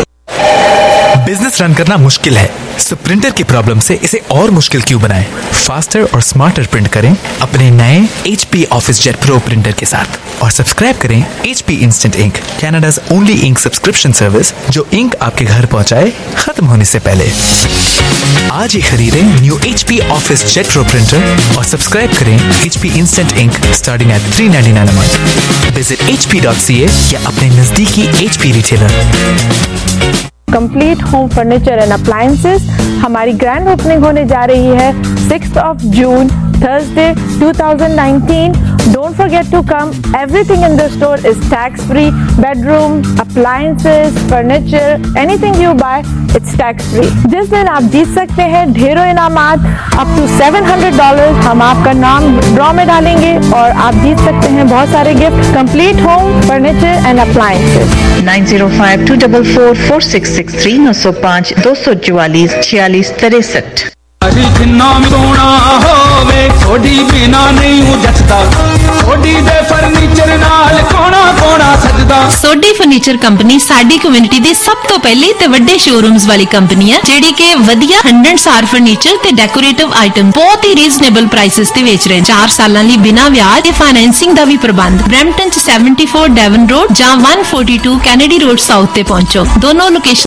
Business run करना मुश्किल है, सो printer की problem से इसे और मुश्किल क्यों बनाएं? फास्टर और स्मार्टर प्रिंट करें अपने नए H P Office Jet Pro printer के साथ और सब्सक्राइब करें H P Instant Ink, Canada's only ink subscription service जो इंक आपके घर पहुंचाए खत्म होने से पहले। आज ही खरीदें new H P Office Jet Pro printer और सब्सक्राइब करें H P Instant Ink starting at three ninety-nine a month। Visit H P dot c a या अपने नजदीकी H P retailer. Complete home furniture and appliances हमारी grand opening होने जा रही है sixth of June Thursday twenty nineteen. Don't forget to come. Everything in the store is tax free. Bedroom, appliances, furniture, anything you buy, it's tax free. जिस दिन आप जीत सकते हैं ढेरों इनामात up to seven hundred dollars हम आपका नाम draw में डालेंगे और आप जीत सकते हैं बहुत सारे gift. Complete home furniture and appliances. nine zero five two four four four six six three nine zero five two four four छियालीस तिरसठ। जिन्ना सोना होवे थोड़ी बिना नहीं हूं जचदा थोड़ी दे फर्नीचर नाल कोना कोना सजदा। सोडी फर्नीचर कंपनी साडी कम्युनिटी दे सब तो पहले ते वड्डे शोरूम्स वाली कंपनी है जेडी के वधिया हंड्रेड स्टार फर्नीचर ते डेकोरेटिव आइटम बहुत ही रीजनेबल प्राइसेस ते बेच रहे हैं। चार सालां लई बिना ब्याज ते फाइनेंसिंग दा भी प्रबंध। ब्रैम्पटन च seventy-four डेवन रोड जां one forty-two Kennedy road south ते पहुंचो। दोनों लोकेशन